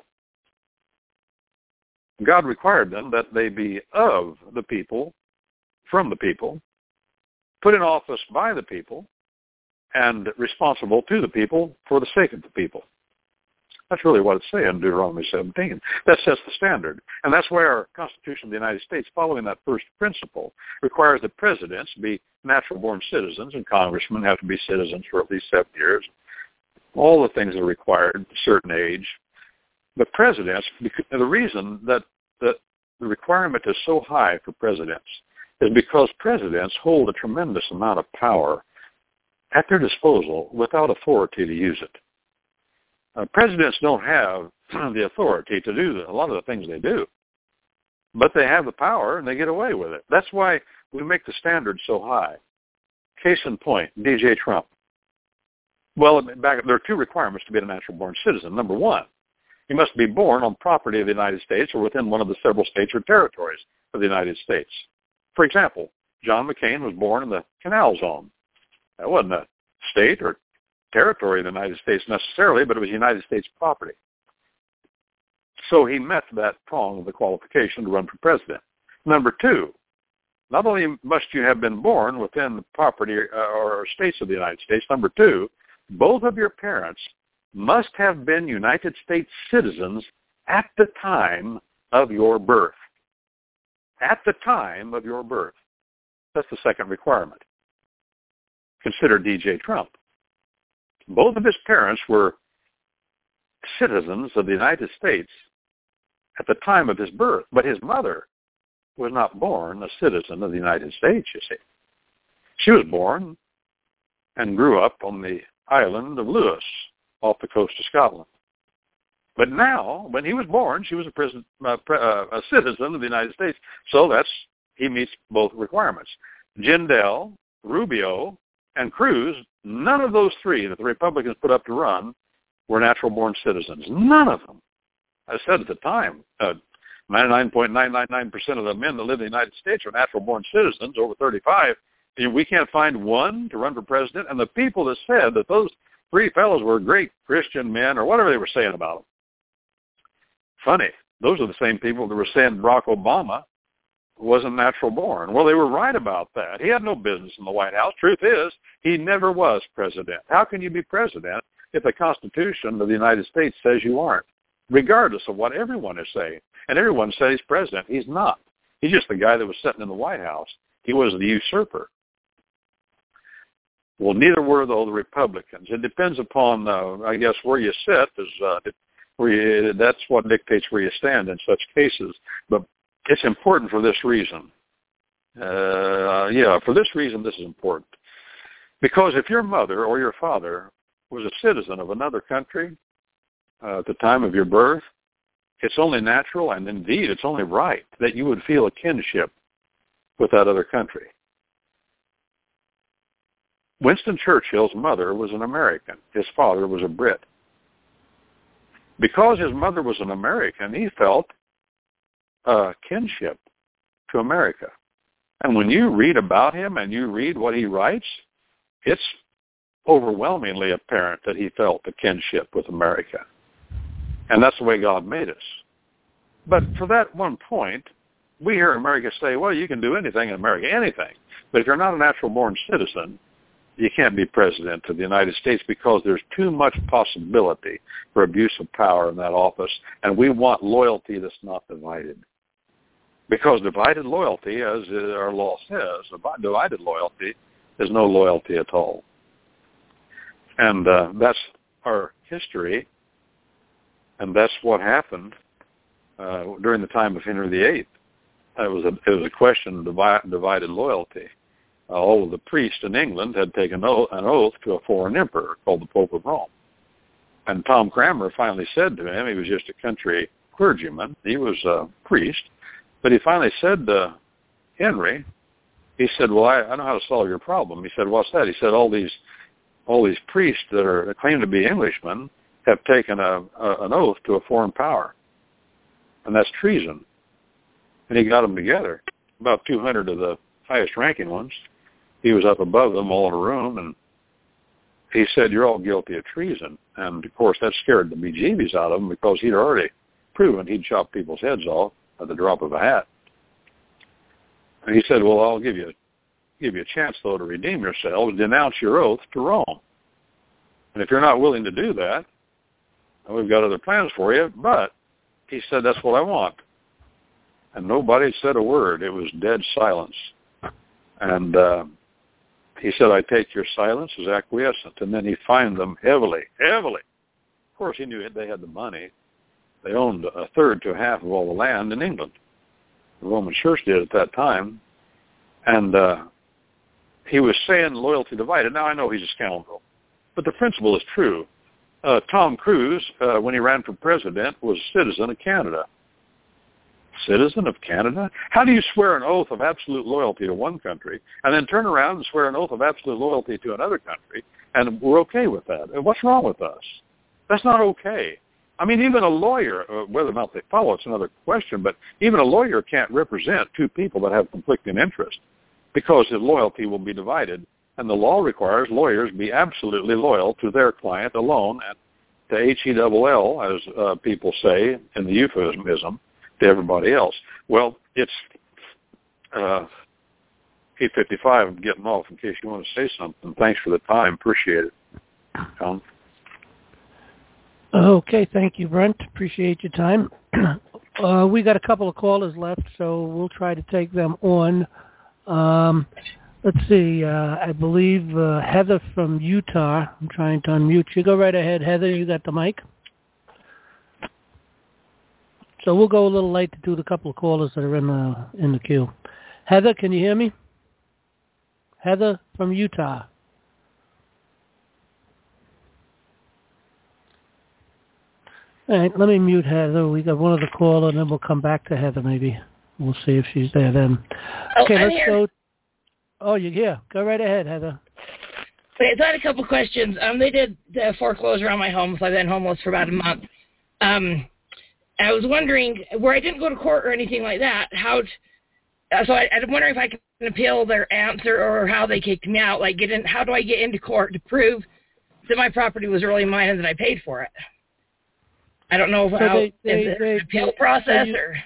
God required them that they be of the people, from the people, put in office by the people, and responsible to the people for the sake of the people. That's really what it's saying in Deuteronomy 17. That sets the standard. And that's why our Constitution of the United States, following that first principle, requires that presidents be natural-born citizens, and congressmen have to be citizens for at least 7 years. All the things that are required at a certain age. But presidents, the reason that the requirement is so high for presidents is because presidents hold a tremendous amount of power at their disposal without authority to use it. Presidents don't have the authority to do a lot of the things they do, but they have the power and they get away with it. That's why we make the standard so high. Case in point, D.J. Trump. Well, there are two requirements to be a natural-born citizen. Number one, you must be born on property of the United States or within one of the several states or territories of the United States. For example, John McCain was born in the Canal Zone. That wasn't a state or territory of the United States necessarily, but it was United States property. So he met that prong of the qualification to run for president. Number two, not only must you have been born within the property or states of the United States, number two, both of your parents must have been United States citizens at the time of your birth. At the time of your birth. That's the second requirement. Consider D.J. Trump. Both of his parents were citizens of the United States at the time of his birth, but his mother was not born a citizen of the United States, you see. She was born and grew up on the island of Lewis off the coast of Scotland. But now, when he was born, she was a citizen of the United States. So he meets both requirements. Jindal, Rubio, and Cruz, none of those three that the Republicans put up to run were natural-born citizens. None of them. I said at the time, 99.999% of the men that live in the United States are natural-born citizens, over 35. And we can't find one to run for president. And the people that said that those three fellows were great Christian men or whatever they were saying about them. Funny. Those are the same people that were saying Barack Obama wasn't natural born. Well, they were right about that. He had no business in the White House. Truth is, he never was president. How can you be president if the Constitution of the United States says you aren't, regardless of what everyone is saying. And everyone says he's president. He's not. He's just the guy that was sitting in the White House. He was the usurper. Well, neither were, though, the Republicans. It depends upon, I guess, where you sit. That's what dictates where you stand in such cases. But it's important for this reason. For this reason, this is important. Because if your mother or your father was a citizen of another country at the time of your birth, it's only natural, and indeed it's only right, that you would feel a kinship with that other country. Winston Churchill's mother was an American. His father was a Brit. Because his mother was an American, he felt a kinship to America. And when you read about him and you read what he writes, it's overwhelmingly apparent that he felt a kinship with America. And that's the way God made us. But for that one point, we here in America say, well, you can do anything in America, anything. But if you're not a natural-born citizen, you can't be president of the United States because there's too much possibility for abuse of power in that office, and we want loyalty that's not divided. Because divided loyalty, as our law says, divided loyalty is no loyalty at all. And that's our history, and that's what happened during the time of Henry VIII. It was a question of divided loyalty. All of the priests in England had taken an oath to a foreign emperor called the Pope of Rome. And Tom Cranmer finally said to him, he was just a country clergyman, he was a priest, but he finally said to Henry, he said, well, I know how to solve your problem. He said, what's that? He said, all these priests that claim to be Englishmen have taken an oath to a foreign power, and that's treason. And he got them together, about 200 of the highest-ranking ones. He was up above them all in a room, and he said, you're all guilty of treason. And, of course, that scared the bejeebies out of him because he'd already proven he'd chop people's heads off at the drop of a hat. And he said, well, I'll give you a chance, though, to redeem yourselves. Denounce your oath to Rome. And if you're not willing to do that, we've got other plans for you. But he said, that's what I want. And nobody said a word. It was dead silence. And he said, I take your silence as acquiescent. And then he fined them heavily. Of course, he knew they had the money. They owned a third to a half of all the land in England. The Roman Church did at that time. And he was saying loyalty divided. Now, I know he's a scoundrel, but the principle is true. Tom Cruise, when he ran for president, was a citizen of Canada. Citizen of Canada? How do you swear an oath of absolute loyalty to one country and then turn around and swear an oath of absolute loyalty to another country, and we're okay with that? And what's wrong with us? That's not okay. I mean, even a lawyer, whether or not they follow, it's another question, but even a lawyer can't represent two people that have conflicting interests because his loyalty will be divided, and the law requires lawyers be absolutely loyal to their client alone, and to H-E-double-L, as people say in the euphemism, to everybody else. Well, it's 8:55. I'm getting off in case you want to say something. Thanks for the time. Appreciate it. Tom? Okay, thank you, Brent. Appreciate your time. We got a couple of callers left, so we'll try to take them on. Let's see. I believe Heather from Utah. I'm trying to unmute you. Go right ahead, Heather. You got the mic. So we'll go a little late to do the couple of callers that are in the queue. Heather, can you hear me? Heather from Utah. All right, let me mute Heather. We got one other caller, and then we'll come back to Heather maybe. We'll see if she's there then. Okay, let's go. Oh, you're here. Go right ahead, Heather. Okay, so I had a couple questions. They did the foreclosure on my home, so I've been homeless for about a month. I was wondering, where I didn't go to court or anything like that, I'm wondering if I can appeal their answer or how they kicked me out. How do I get into court to prove that my property was really mine and that I paid for it? I don't know is it an appeal process or...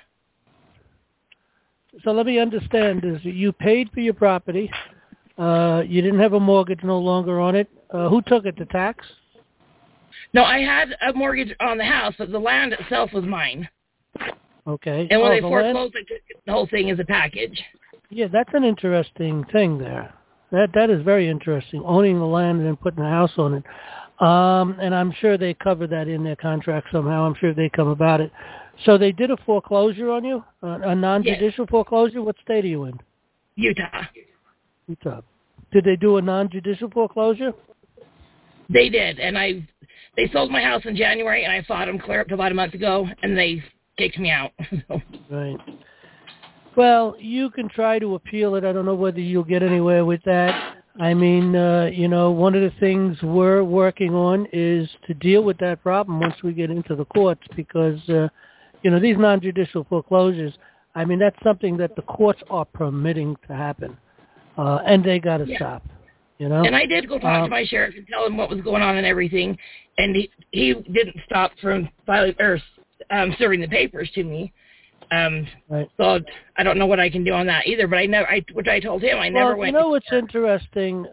So let me understand, is you paid for your property, you didn't have a mortgage no longer on it. Who took it, the tax? No, I had a mortgage on the house, but the land itself was mine. Okay. And when they the foreclosed, I took the whole thing as a package. Yeah, that's an interesting thing there. That is very interesting, owning the land and then putting a house on it. And I'm sure they cover that in their contract somehow. I'm sure they come about it. So they did a foreclosure on you, a non-judicial foreclosure? What state are you in? Utah. Utah. Did they do a non-judicial foreclosure? They did, and they sold my house in January, and I fought them clear up to about a month ago, and they kicked me out. Right. Well, you can try to appeal it. I don't know whether you'll get anywhere with that. I mean, one of the things we're working on is to deal with that problem once we get into the courts because, these non-judicial foreclosures, I mean, that's something that the courts are permitting to happen, and they got to stop, And I did go talk to my sheriff and tell him what was going on and everything, and he didn't stop from filing or serving the papers to me. Right. So I don't know what I can do on that either. But which I told him, I never went. What's interesting,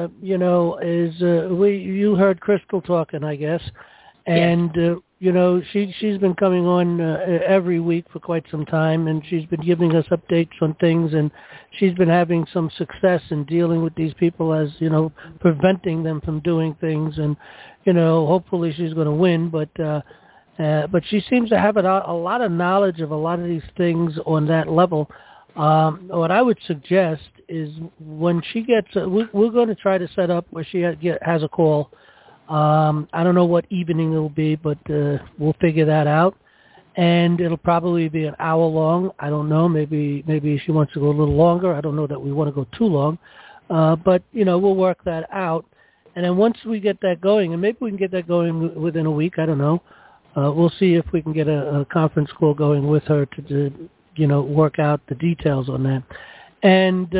is you heard Crystal talking, I guess, and she's been coming on every week for quite some time, and she's been giving us updates on things, and she's been having some success in dealing with these people as preventing them from doing things, and hopefully she's going to win, but she seems to have a lot of knowledge of a lot of these things on that level. What I would suggest is when she gets, we're going to try to set up where she has a call. I don't know what evening it will be, but we'll figure that out. And it'll probably be an hour long. I don't know. Maybe she wants to go a little longer. I don't know that we want to go too long. But, we'll work that out. And then once we get that going, and maybe we can get that going within a week, I don't know. We'll see if we can get a conference call going with her to work out the details on that. And,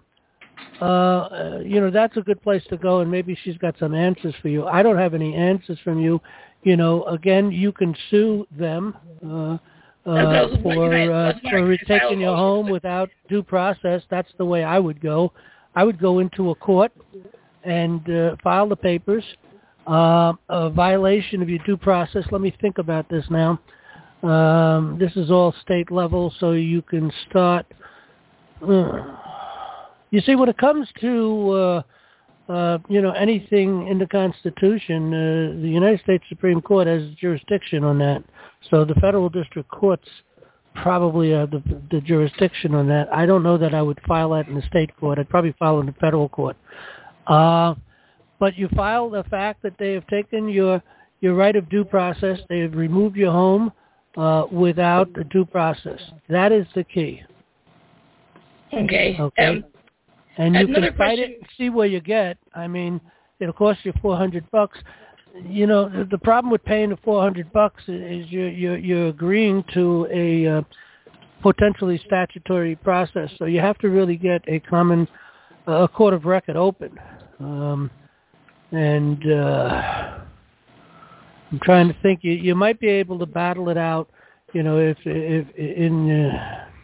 that's a good place to go, and maybe she's got some answers for you. I don't have any answers from you. Again, you can sue them for taking your home without due process. That's the way I would go. I would go into a court and file the papers. A violation of your due process. Let me think about this now. This is all state level, so you can start. You see, when it comes to anything in the Constitution, the United States Supreme Court has jurisdiction on that. So the federal district courts probably have the jurisdiction on that. I don't know that I would file that in the state court. I'd probably file it in the federal court. But you file the fact that they have taken your right of due process. They have removed your home without a due process. That is the key. Okay. And you can fight it and see where you get. I mean, it'll cost you $400. The problem with paying the $400 is you're agreeing to a potentially statutory process. So you have to really get a court of record open. And I'm trying to think. You might be able to battle it out, if in.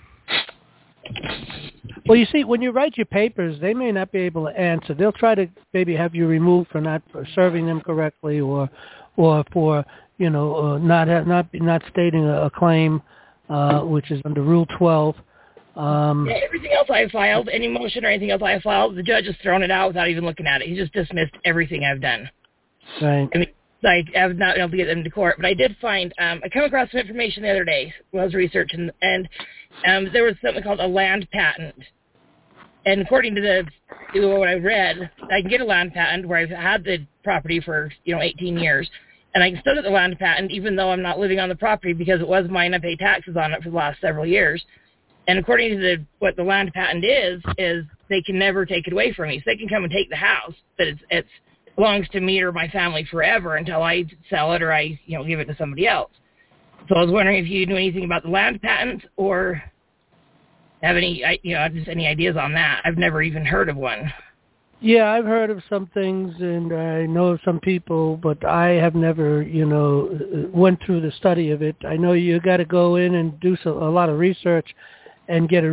Well, you see, when you write your papers, they may not be able to answer. They'll try to maybe have you removed for not serving them correctly, or for not stating a claim, which is under Rule 12. Everything else I filed, any motion or anything else I filed, the judge has thrown it out without even looking at it. He just dismissed everything I've done. Right. I mean, I have not been able to get them to court, but I did find, I came across some information the other day when I was researching, and there was something called a land patent. And according to what I read, I can get a land patent where I've had the property for, 18 years, and I can still get the land patent even though I'm not living on the property because it was mine. I pay taxes on it for the last several years. And according to what the land patent is they can never take it away from me. So they can come and take the house, but it belongs to me or my family forever until I sell it or I, give it to somebody else. So I was wondering if you knew anything about the land patent or have any, just any ideas on that. I've never even heard of one. Yeah, I've heard of some things, and I know of some people, but I have never, went through the study of it. I know you got to go in and do a lot of research and get a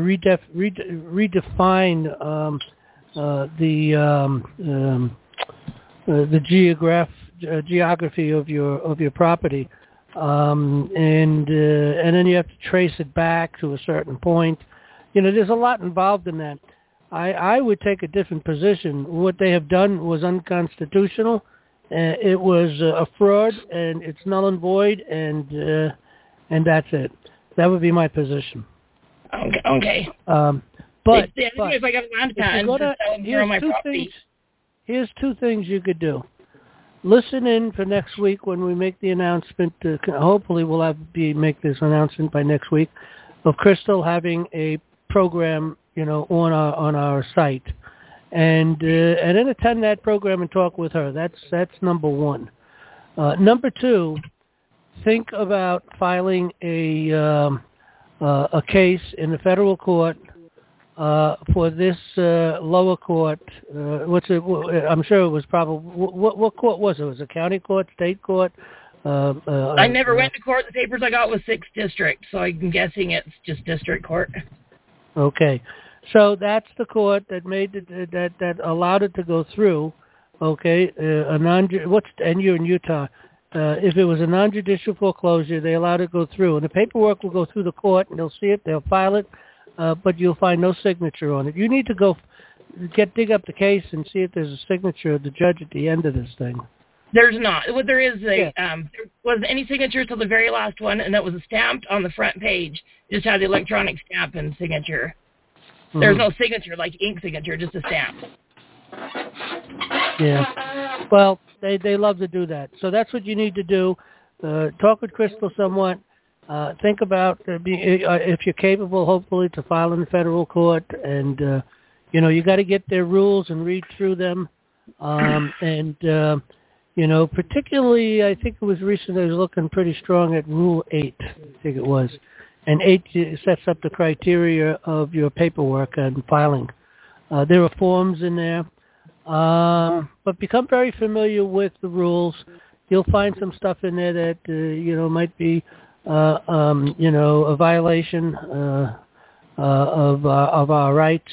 redefine the geography of your property, and then you have to trace it back to a certain point. There's a lot involved in that. I would take a different position. What they have done was unconstitutional. It was a fraud, and it's null and void, and that's it. That would be my position. Okay. But if I got a land patent, here's two things you could do. Listen in for next week when we make the announcement. Hopefully, we'll make this announcement by next week of Crystal having a program, on our site, and then attend that program and talk with her. That's number one. Number two, think about filing a case in the federal court for this lower court. I'm sure it was probably what court was it? Was it county court, state court? I never went to court. The papers I got was 6th district, so I'm guessing it's just district court. Okay, so that's the court that made that allowed it to go through. Okay, and you're in Utah. If it was a non-judicial foreclosure, they allowed it to go through, and the paperwork will go through the court, and they'll see it, they'll file it, but you'll find no signature on it. You need to go dig up the case and see if there's a signature of the judge at the end of this thing. There's not. Well, there is there wasn't any signature till the very last one, and that was stamped on the front page. Just had the electronic stamp and signature. Mm-hmm. There's no signature, like ink signature, just a stamp. Yeah. Well, they love to do that. So that's what you need to do. Talk with Crystal somewhat. Think about if you're capable, hopefully, to file in the federal court. And, you got to get their rules and read through them. Particularly, I think it was recently, I was looking pretty strong at Rule 8, I think it was. And 8 sets up the criteria of your paperwork and filing. There are forms in there. But become very familiar with the rules. You'll find some stuff in there that, might be, a violation of our rights.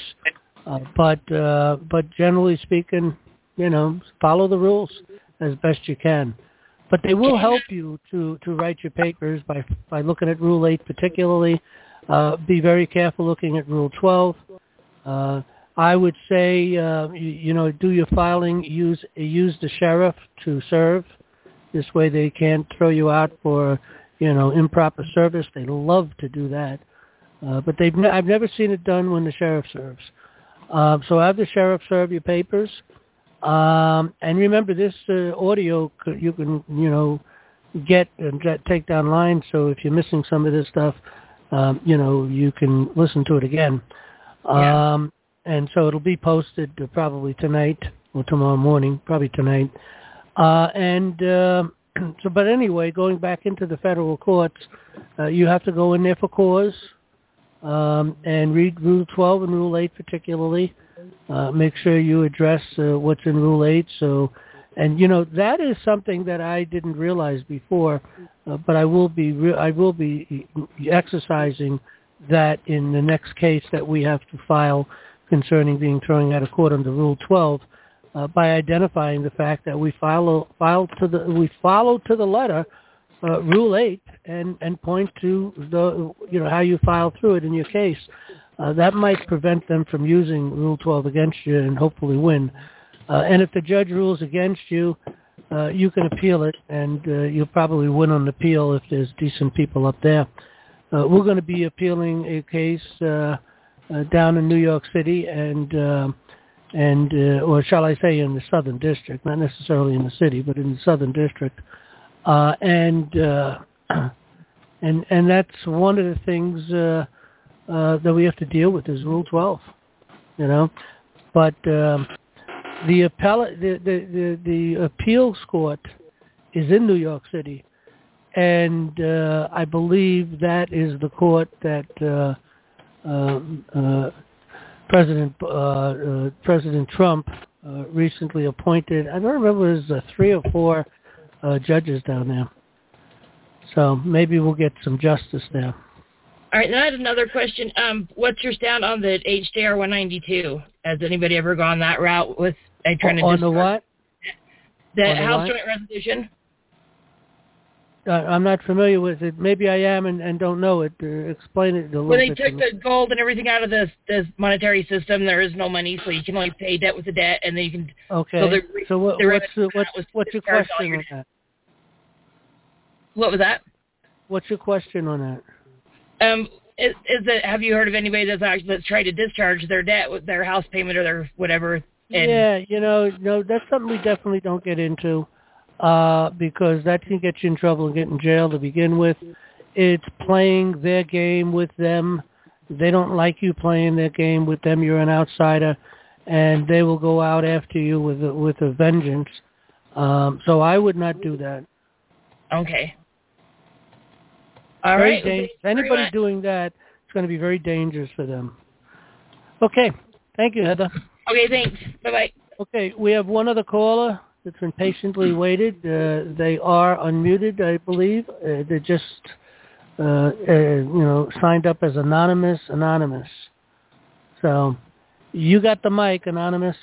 But generally speaking, follow the rules as best you can. But they will help you to write your papers by looking at Rule 8 particularly. Be very careful looking at Rule 12. I would say, do your filing, use the sheriff to serve. This way they can't throw you out for, improper service. They love to do that. But I've never seen it done when the sheriff serves. So have the sheriff serve your papers. And remember, this audio you can, get and take down line. So if you're missing some of this stuff, you can listen to it again. Yeah. And so it'll be posted probably tonight or tomorrow morning, probably tonight. But anyway, going back into the federal courts, you have to go in there for cause and read Rule 12 and Rule 8 particularly. Make sure you address what's in Rule 8. That is something that I didn't realize before, but I will be exercising that in the next case that we have to file concerning being thrown out of court under Rule 12, by identifying the fact that we follow to the letter Rule 8 and point to the how you file through it in your case. That might prevent them from using Rule 12 against you and hopefully win. And if the judge rules against you, you can appeal it, and you'll probably win on appeal if there's decent people up there. We're going to be appealing a case down in New York City, or shall I say in the Southern District, not necessarily in the city, but in the Southern District. And that's one of the things that we have to deal with is Rule 12, But the appeals court is in New York City, and I believe that is the court that President Trump recently appointed. I don't remember if it was 3 or 4 judges down there. So maybe we'll get some justice there. All right, now I had another question. What's your stand on the HJR 192? Has anybody ever gone that route with trying to on the what? The House Joint Resolution. I'm not familiar with it. Maybe I am and don't know it. Explain it a little bit. When they took the gold and everything out of the monetary system, there is no money, so you can only pay debt with the debt, and then you can. Okay. So what's your question on that? What was that? What's your question on that? Have you heard of anybody that's tried to discharge their debt with their house payment or their whatever? Yeah, no, that's something we definitely don't get into. Because that can get you in trouble and get in jail to begin with. It's playing their game with them. They don't like you playing their game with them. You're an outsider, and they will go out after you with a vengeance. So I would not do that. Okay. All right. Anybody doing that, it's going to be very dangerous for them. Okay. Thank you, Heather. Okay, thanks. Bye-bye. Okay, we have one other caller that's been patiently waited. They are unmuted, I believe. They just, signed up as anonymous. So, you got the mic, anonymous.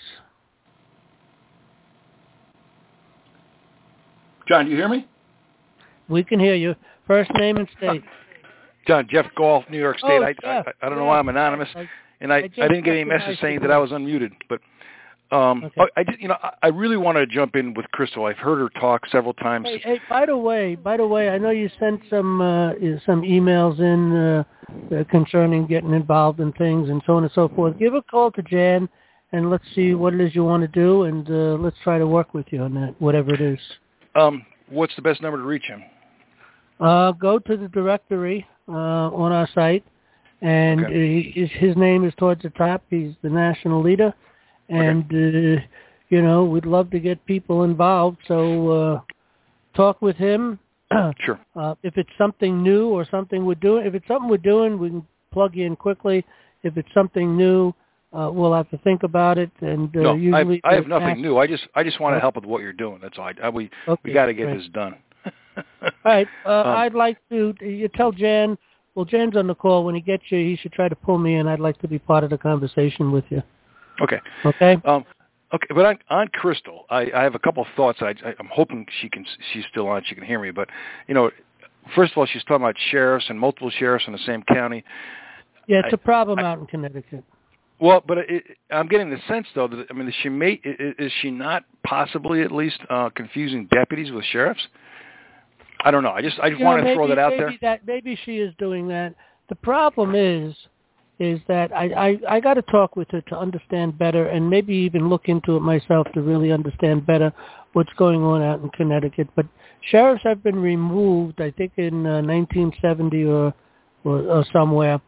John, do you hear me? We can hear you. First name and state. John, Jeff Golf, New York State. Jeff. I don't know why I'm anonymous, and I didn't get any message saying that I was unmuted, but. Okay. I really want to jump in with Crystal. I've heard her talk several times. Hey, by the way, I know you sent some emails in concerning getting involved in things and so on and so forth. Give a call to Jan, and let's see what it is you want to do, and let's try to work with you on that, whatever it is. What's the best number to reach him? Go to the directory on our site, and his name is towards the top. He's the national leader. And, we'd love to get people involved. So talk with him. Sure. If it's something new or something we're doing, we can plug you in quickly. If it's something new, we'll have to think about it. And no, usually I have nothing new. I just want to help with what you're doing. That's all. We got to get this done. All right. I'd like to. You tell Jan. Well, Jan's on the call. When he gets you, he should try to pull me in. I'd like to be part of the conversation with you. Okay. Okay. But on Crystal, I have a couple of thoughts. I'm hoping she's still on. She can hear me. But first of all, she's talking about sheriffs and multiple sheriffs in the same county. Yeah, it's a problem out in Connecticut. Well, but I'm getting the sense though that is she not possibly at least confusing deputies with sheriffs? I don't know. I just want to throw that out there. Maybe she is doing that. The problem is that I got to talk with her to understand better and maybe even look into it myself to really understand better what's going on out in Connecticut. But sheriffs have been removed, I think, in 1970 or somewhere.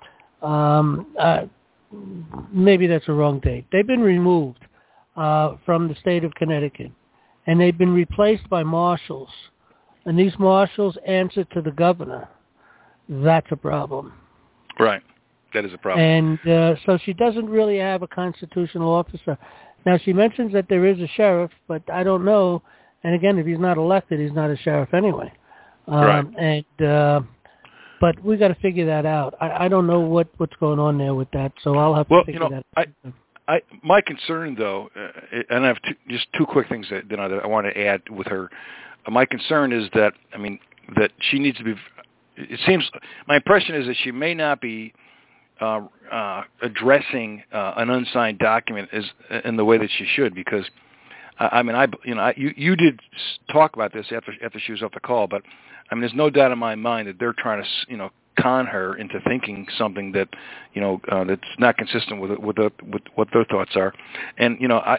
Maybe that's a wrong date. They've been removed from the state of Connecticut, and they've been replaced by marshals. And these marshals answer to the governor. That's a problem. Right. That is a problem. And so she doesn't really have a constitutional officer. Now, she mentions that there is a sheriff, but I don't know. And again, if he's not elected, he's not a sheriff anyway. Right. But we got to figure that out. I don't know what's going on there with that, so I'll have to figure that out. My concern, though, and I have just two quick things that I want to add with her. My concern is that, that she needs to be, it seems, my impression is that she may not be addressing an unsigned document in the way that she should, because you did talk about this after she was off the call, but there's no doubt in my mind that they're trying to con her into thinking something that that's not consistent with what their thoughts are. And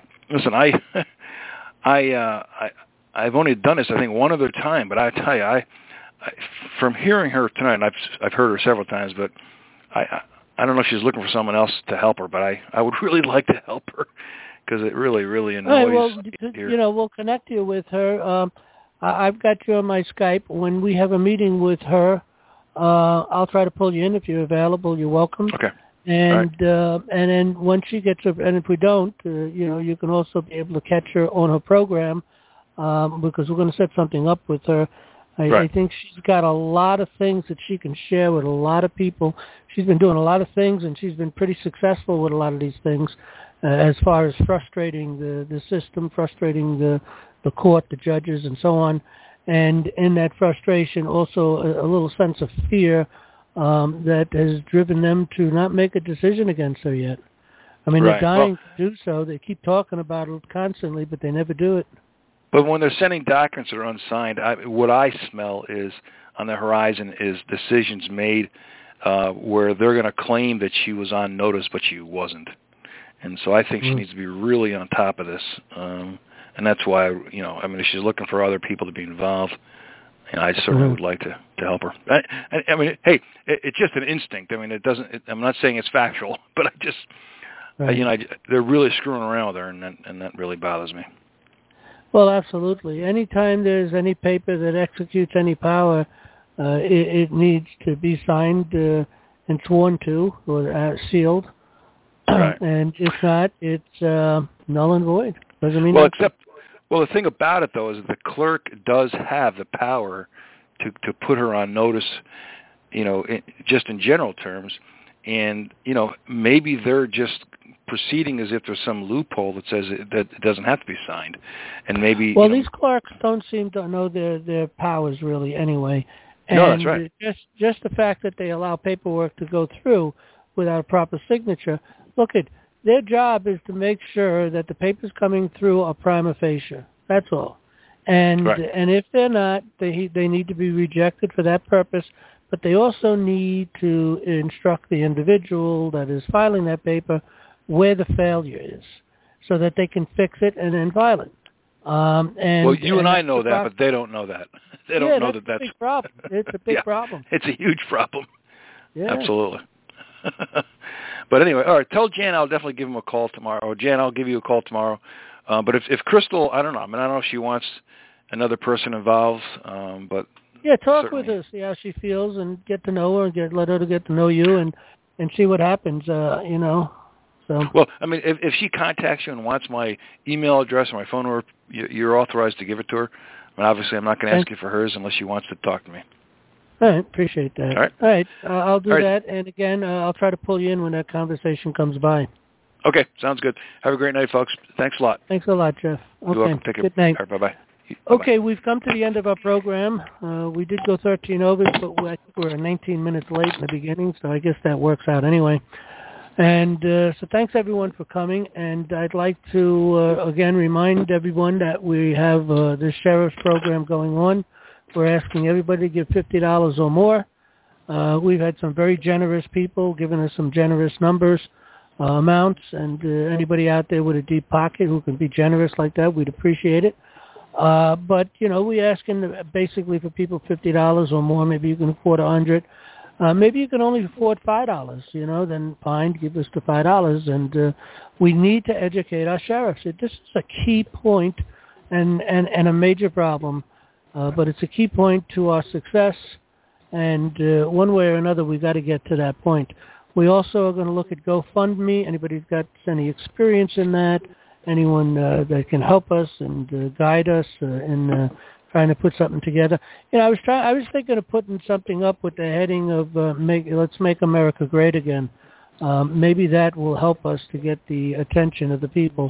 I've only done this I think one other time, but I tell you, I from hearing her tonight, and I've heard her several times, but I don't know if she's looking for someone else to help her, but I would really like to help her because it really, really annoys her. We'll connect you with her. I've got you on my Skype. When we have a meeting with her, I'll try to pull you in if you're available. You're welcome. Okay. And and then once she gets her, and if we don't, you can also be able to catch her on her program because we're going to set something up with her. I think she's got a lot of things that she can share with a lot of people. She's been doing a lot of things, and she's been pretty successful with a lot of these things. as far as frustrating the system, frustrating the court, the judges, and so on. And in that frustration, also a little sense of fear that has driven them to not make a decision against her yet. I mean, Right. they're dying to do so. They keep talking about it constantly, but they never do it. But when they're sending documents that are unsigned, what I smell is on the horizon is decisions made where they're going to claim that she was on notice, but she wasn't. And so I think she needs to be really on top of this. And that's why, if she's looking for other people to be involved, I certainly would like to help her. I mean, hey, it's just an instinct. I mean, I'm not saying it's factual, but I just, they're really screwing around with her, and that really bothers me. Well, absolutely. Anytime there's any paper that executes any power, it needs to be signed and sworn to or sealed. Right. And if not, it's null and void. Doesn't mean the thing about it, though, is that the clerk does have the power to put her on notice, just in general terms. And, maybe they're just proceeding as if there's some loophole that says that it doesn't have to be signed. And maybe... Well, these clerks don't seem to know their powers really anyway. And no, that's right. Just the fact that they allow paperwork to go through without a proper signature, their job is to make sure that the papers coming through are prima facie. That's all. And and if they're not, they need to be rejected for that purpose. But they also need to instruct the individual that is filing that paper where the failure is, so that they can fix it and then file it. You and I know that, but they don't know that. They don't know that's a big problem. It's a big problem. It's a huge problem. Yeah. Absolutely. But anyway, all right, tell Jan I'll definitely give him a call tomorrow. Or Jan, I'll give you a call tomorrow. But if Crystal, I don't know. I mean, I don't know if she wants another person involved, but... Yeah, talk with her, see how she feels, and get to know her, and let her to get to know you, and see what happens, So. Well, I mean, if she contacts you and wants my email address or my phone number, you're authorized to give it to her. I mean, obviously, I'm not going to ask you for hers unless she wants to talk to me. All right, appreciate that. All right. I'll do that, and again, I'll try to pull you in when that conversation comes by. Okay, sounds good. Have a great night, folks. Thanks a lot. Thanks a lot, Jeff. Okay, you're welcome. Take care. Good night. All right, bye-bye. Okay, we've come to the end of our program. We did go 13 over, but I think we're 19 minutes late in the beginning, so I guess that works out anyway. And so thanks, everyone, for coming. And I'd like to, again, remind everyone that we have this sheriff's program going on. We're asking everybody to give $50 or more. We've had some very generous people giving us some generous numbers, amounts, and anybody out there with a deep pocket who can be generous like that, we'd appreciate it. But, we're asking basically for people $50 or more. Maybe you can afford $100. Maybe you can only afford $5, then fine, give us the $5. And we need to educate our sheriffs. This is a key point and a major problem, but it's a key point to our success. And one way or another, we've got to get to that point. We also are going to look at GoFundMe. Anybody who's got any experience in that, anyone that can help us and guide us in trying to put something together. I was thinking of putting something up with the heading of Let's Make America Great Again. Maybe that will help us to get the attention of the people.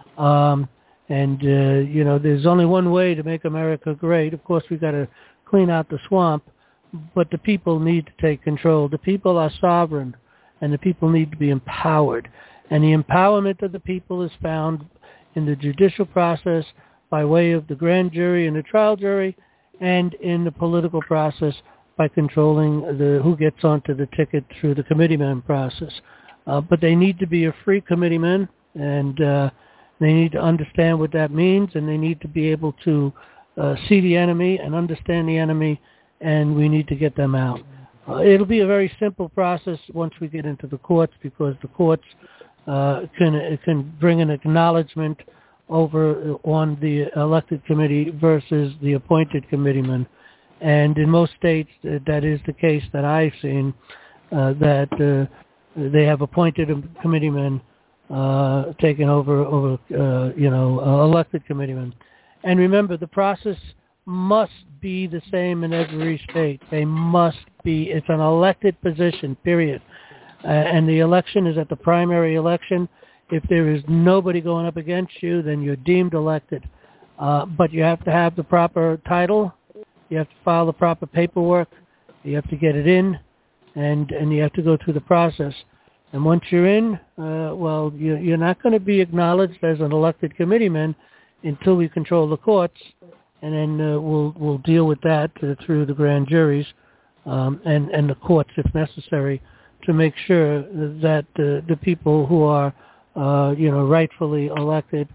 There's only one way to make America great. Of course, we've got to clean out the swamp, but the people need to take control. The people are sovereign, and the people need to be empowered. And the empowerment of the people is found in the judicial process by way of the grand jury and the trial jury, and in the political process by controlling who gets onto the ticket through the committeeman process. But they need to be a free committeeman, and they need to understand what that means, and they need to be able to see the enemy and understand the enemy, and we need to get them out. It'll be a very simple process once we get into the courts, because the courts can bring an acknowledgement over on the elected committee versus the appointed committeeman. And in most states, that is the case that I've seen, that they have appointed committeemen taken over elected committeemen. And remember, the process must be the same in every state. They must be. It's an elected position, period. And the election is at the primary election. If there is nobody going up against you, then you're deemed elected. But you have to have the proper title. You have to file the proper paperwork. You have to get it in, and you have to go through the process. And once you're in, you're not going to be acknowledged as an elected committeeman until we control the courts, and then we'll deal with that through the grand juries and the courts, if necessary, to make sure that the people who are rightfully elected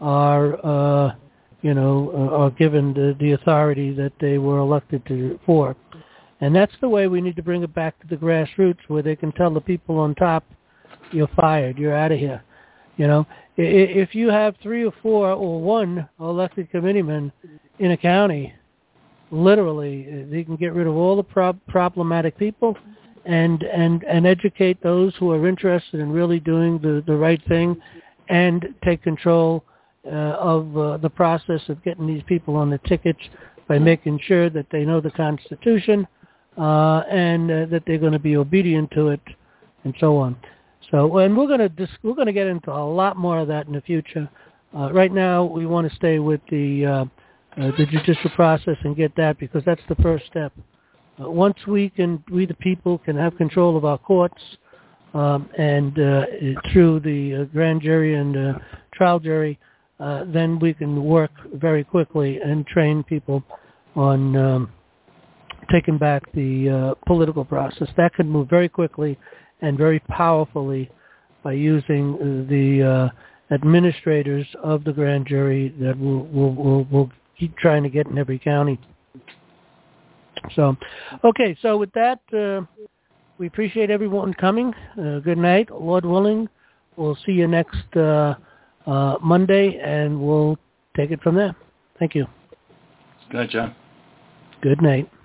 are given the authority that they were elected for. And that's the way we need to bring it back to the grassroots, where they can tell the people on top, you're fired, you're out of here. If you have 3 or 4 or 1 elected committeemen in a county, literally, they can get rid of all the problematic people and educate those who are interested in really doing the right thing and take control of the process of getting these people on the tickets by making sure that they know the Constitution and that they're going to be obedient to it, and so on. So, and we're going to get into a lot more of that in the future. Right now, we want to stay with the judicial process and get that, because that's the first step. Once we the people can have control of our courts and through the grand jury and trial jury, then we can work very quickly and train people on taking back the political process. That can move very quickly and very powerfully by using the administrators of the grand jury that we'll keep trying to get in every county. So, okay, so with that, we appreciate everyone coming. Good night. Lord willing, we'll see you next Monday, and we'll take it from there. Thank you. Good night, John. Good night.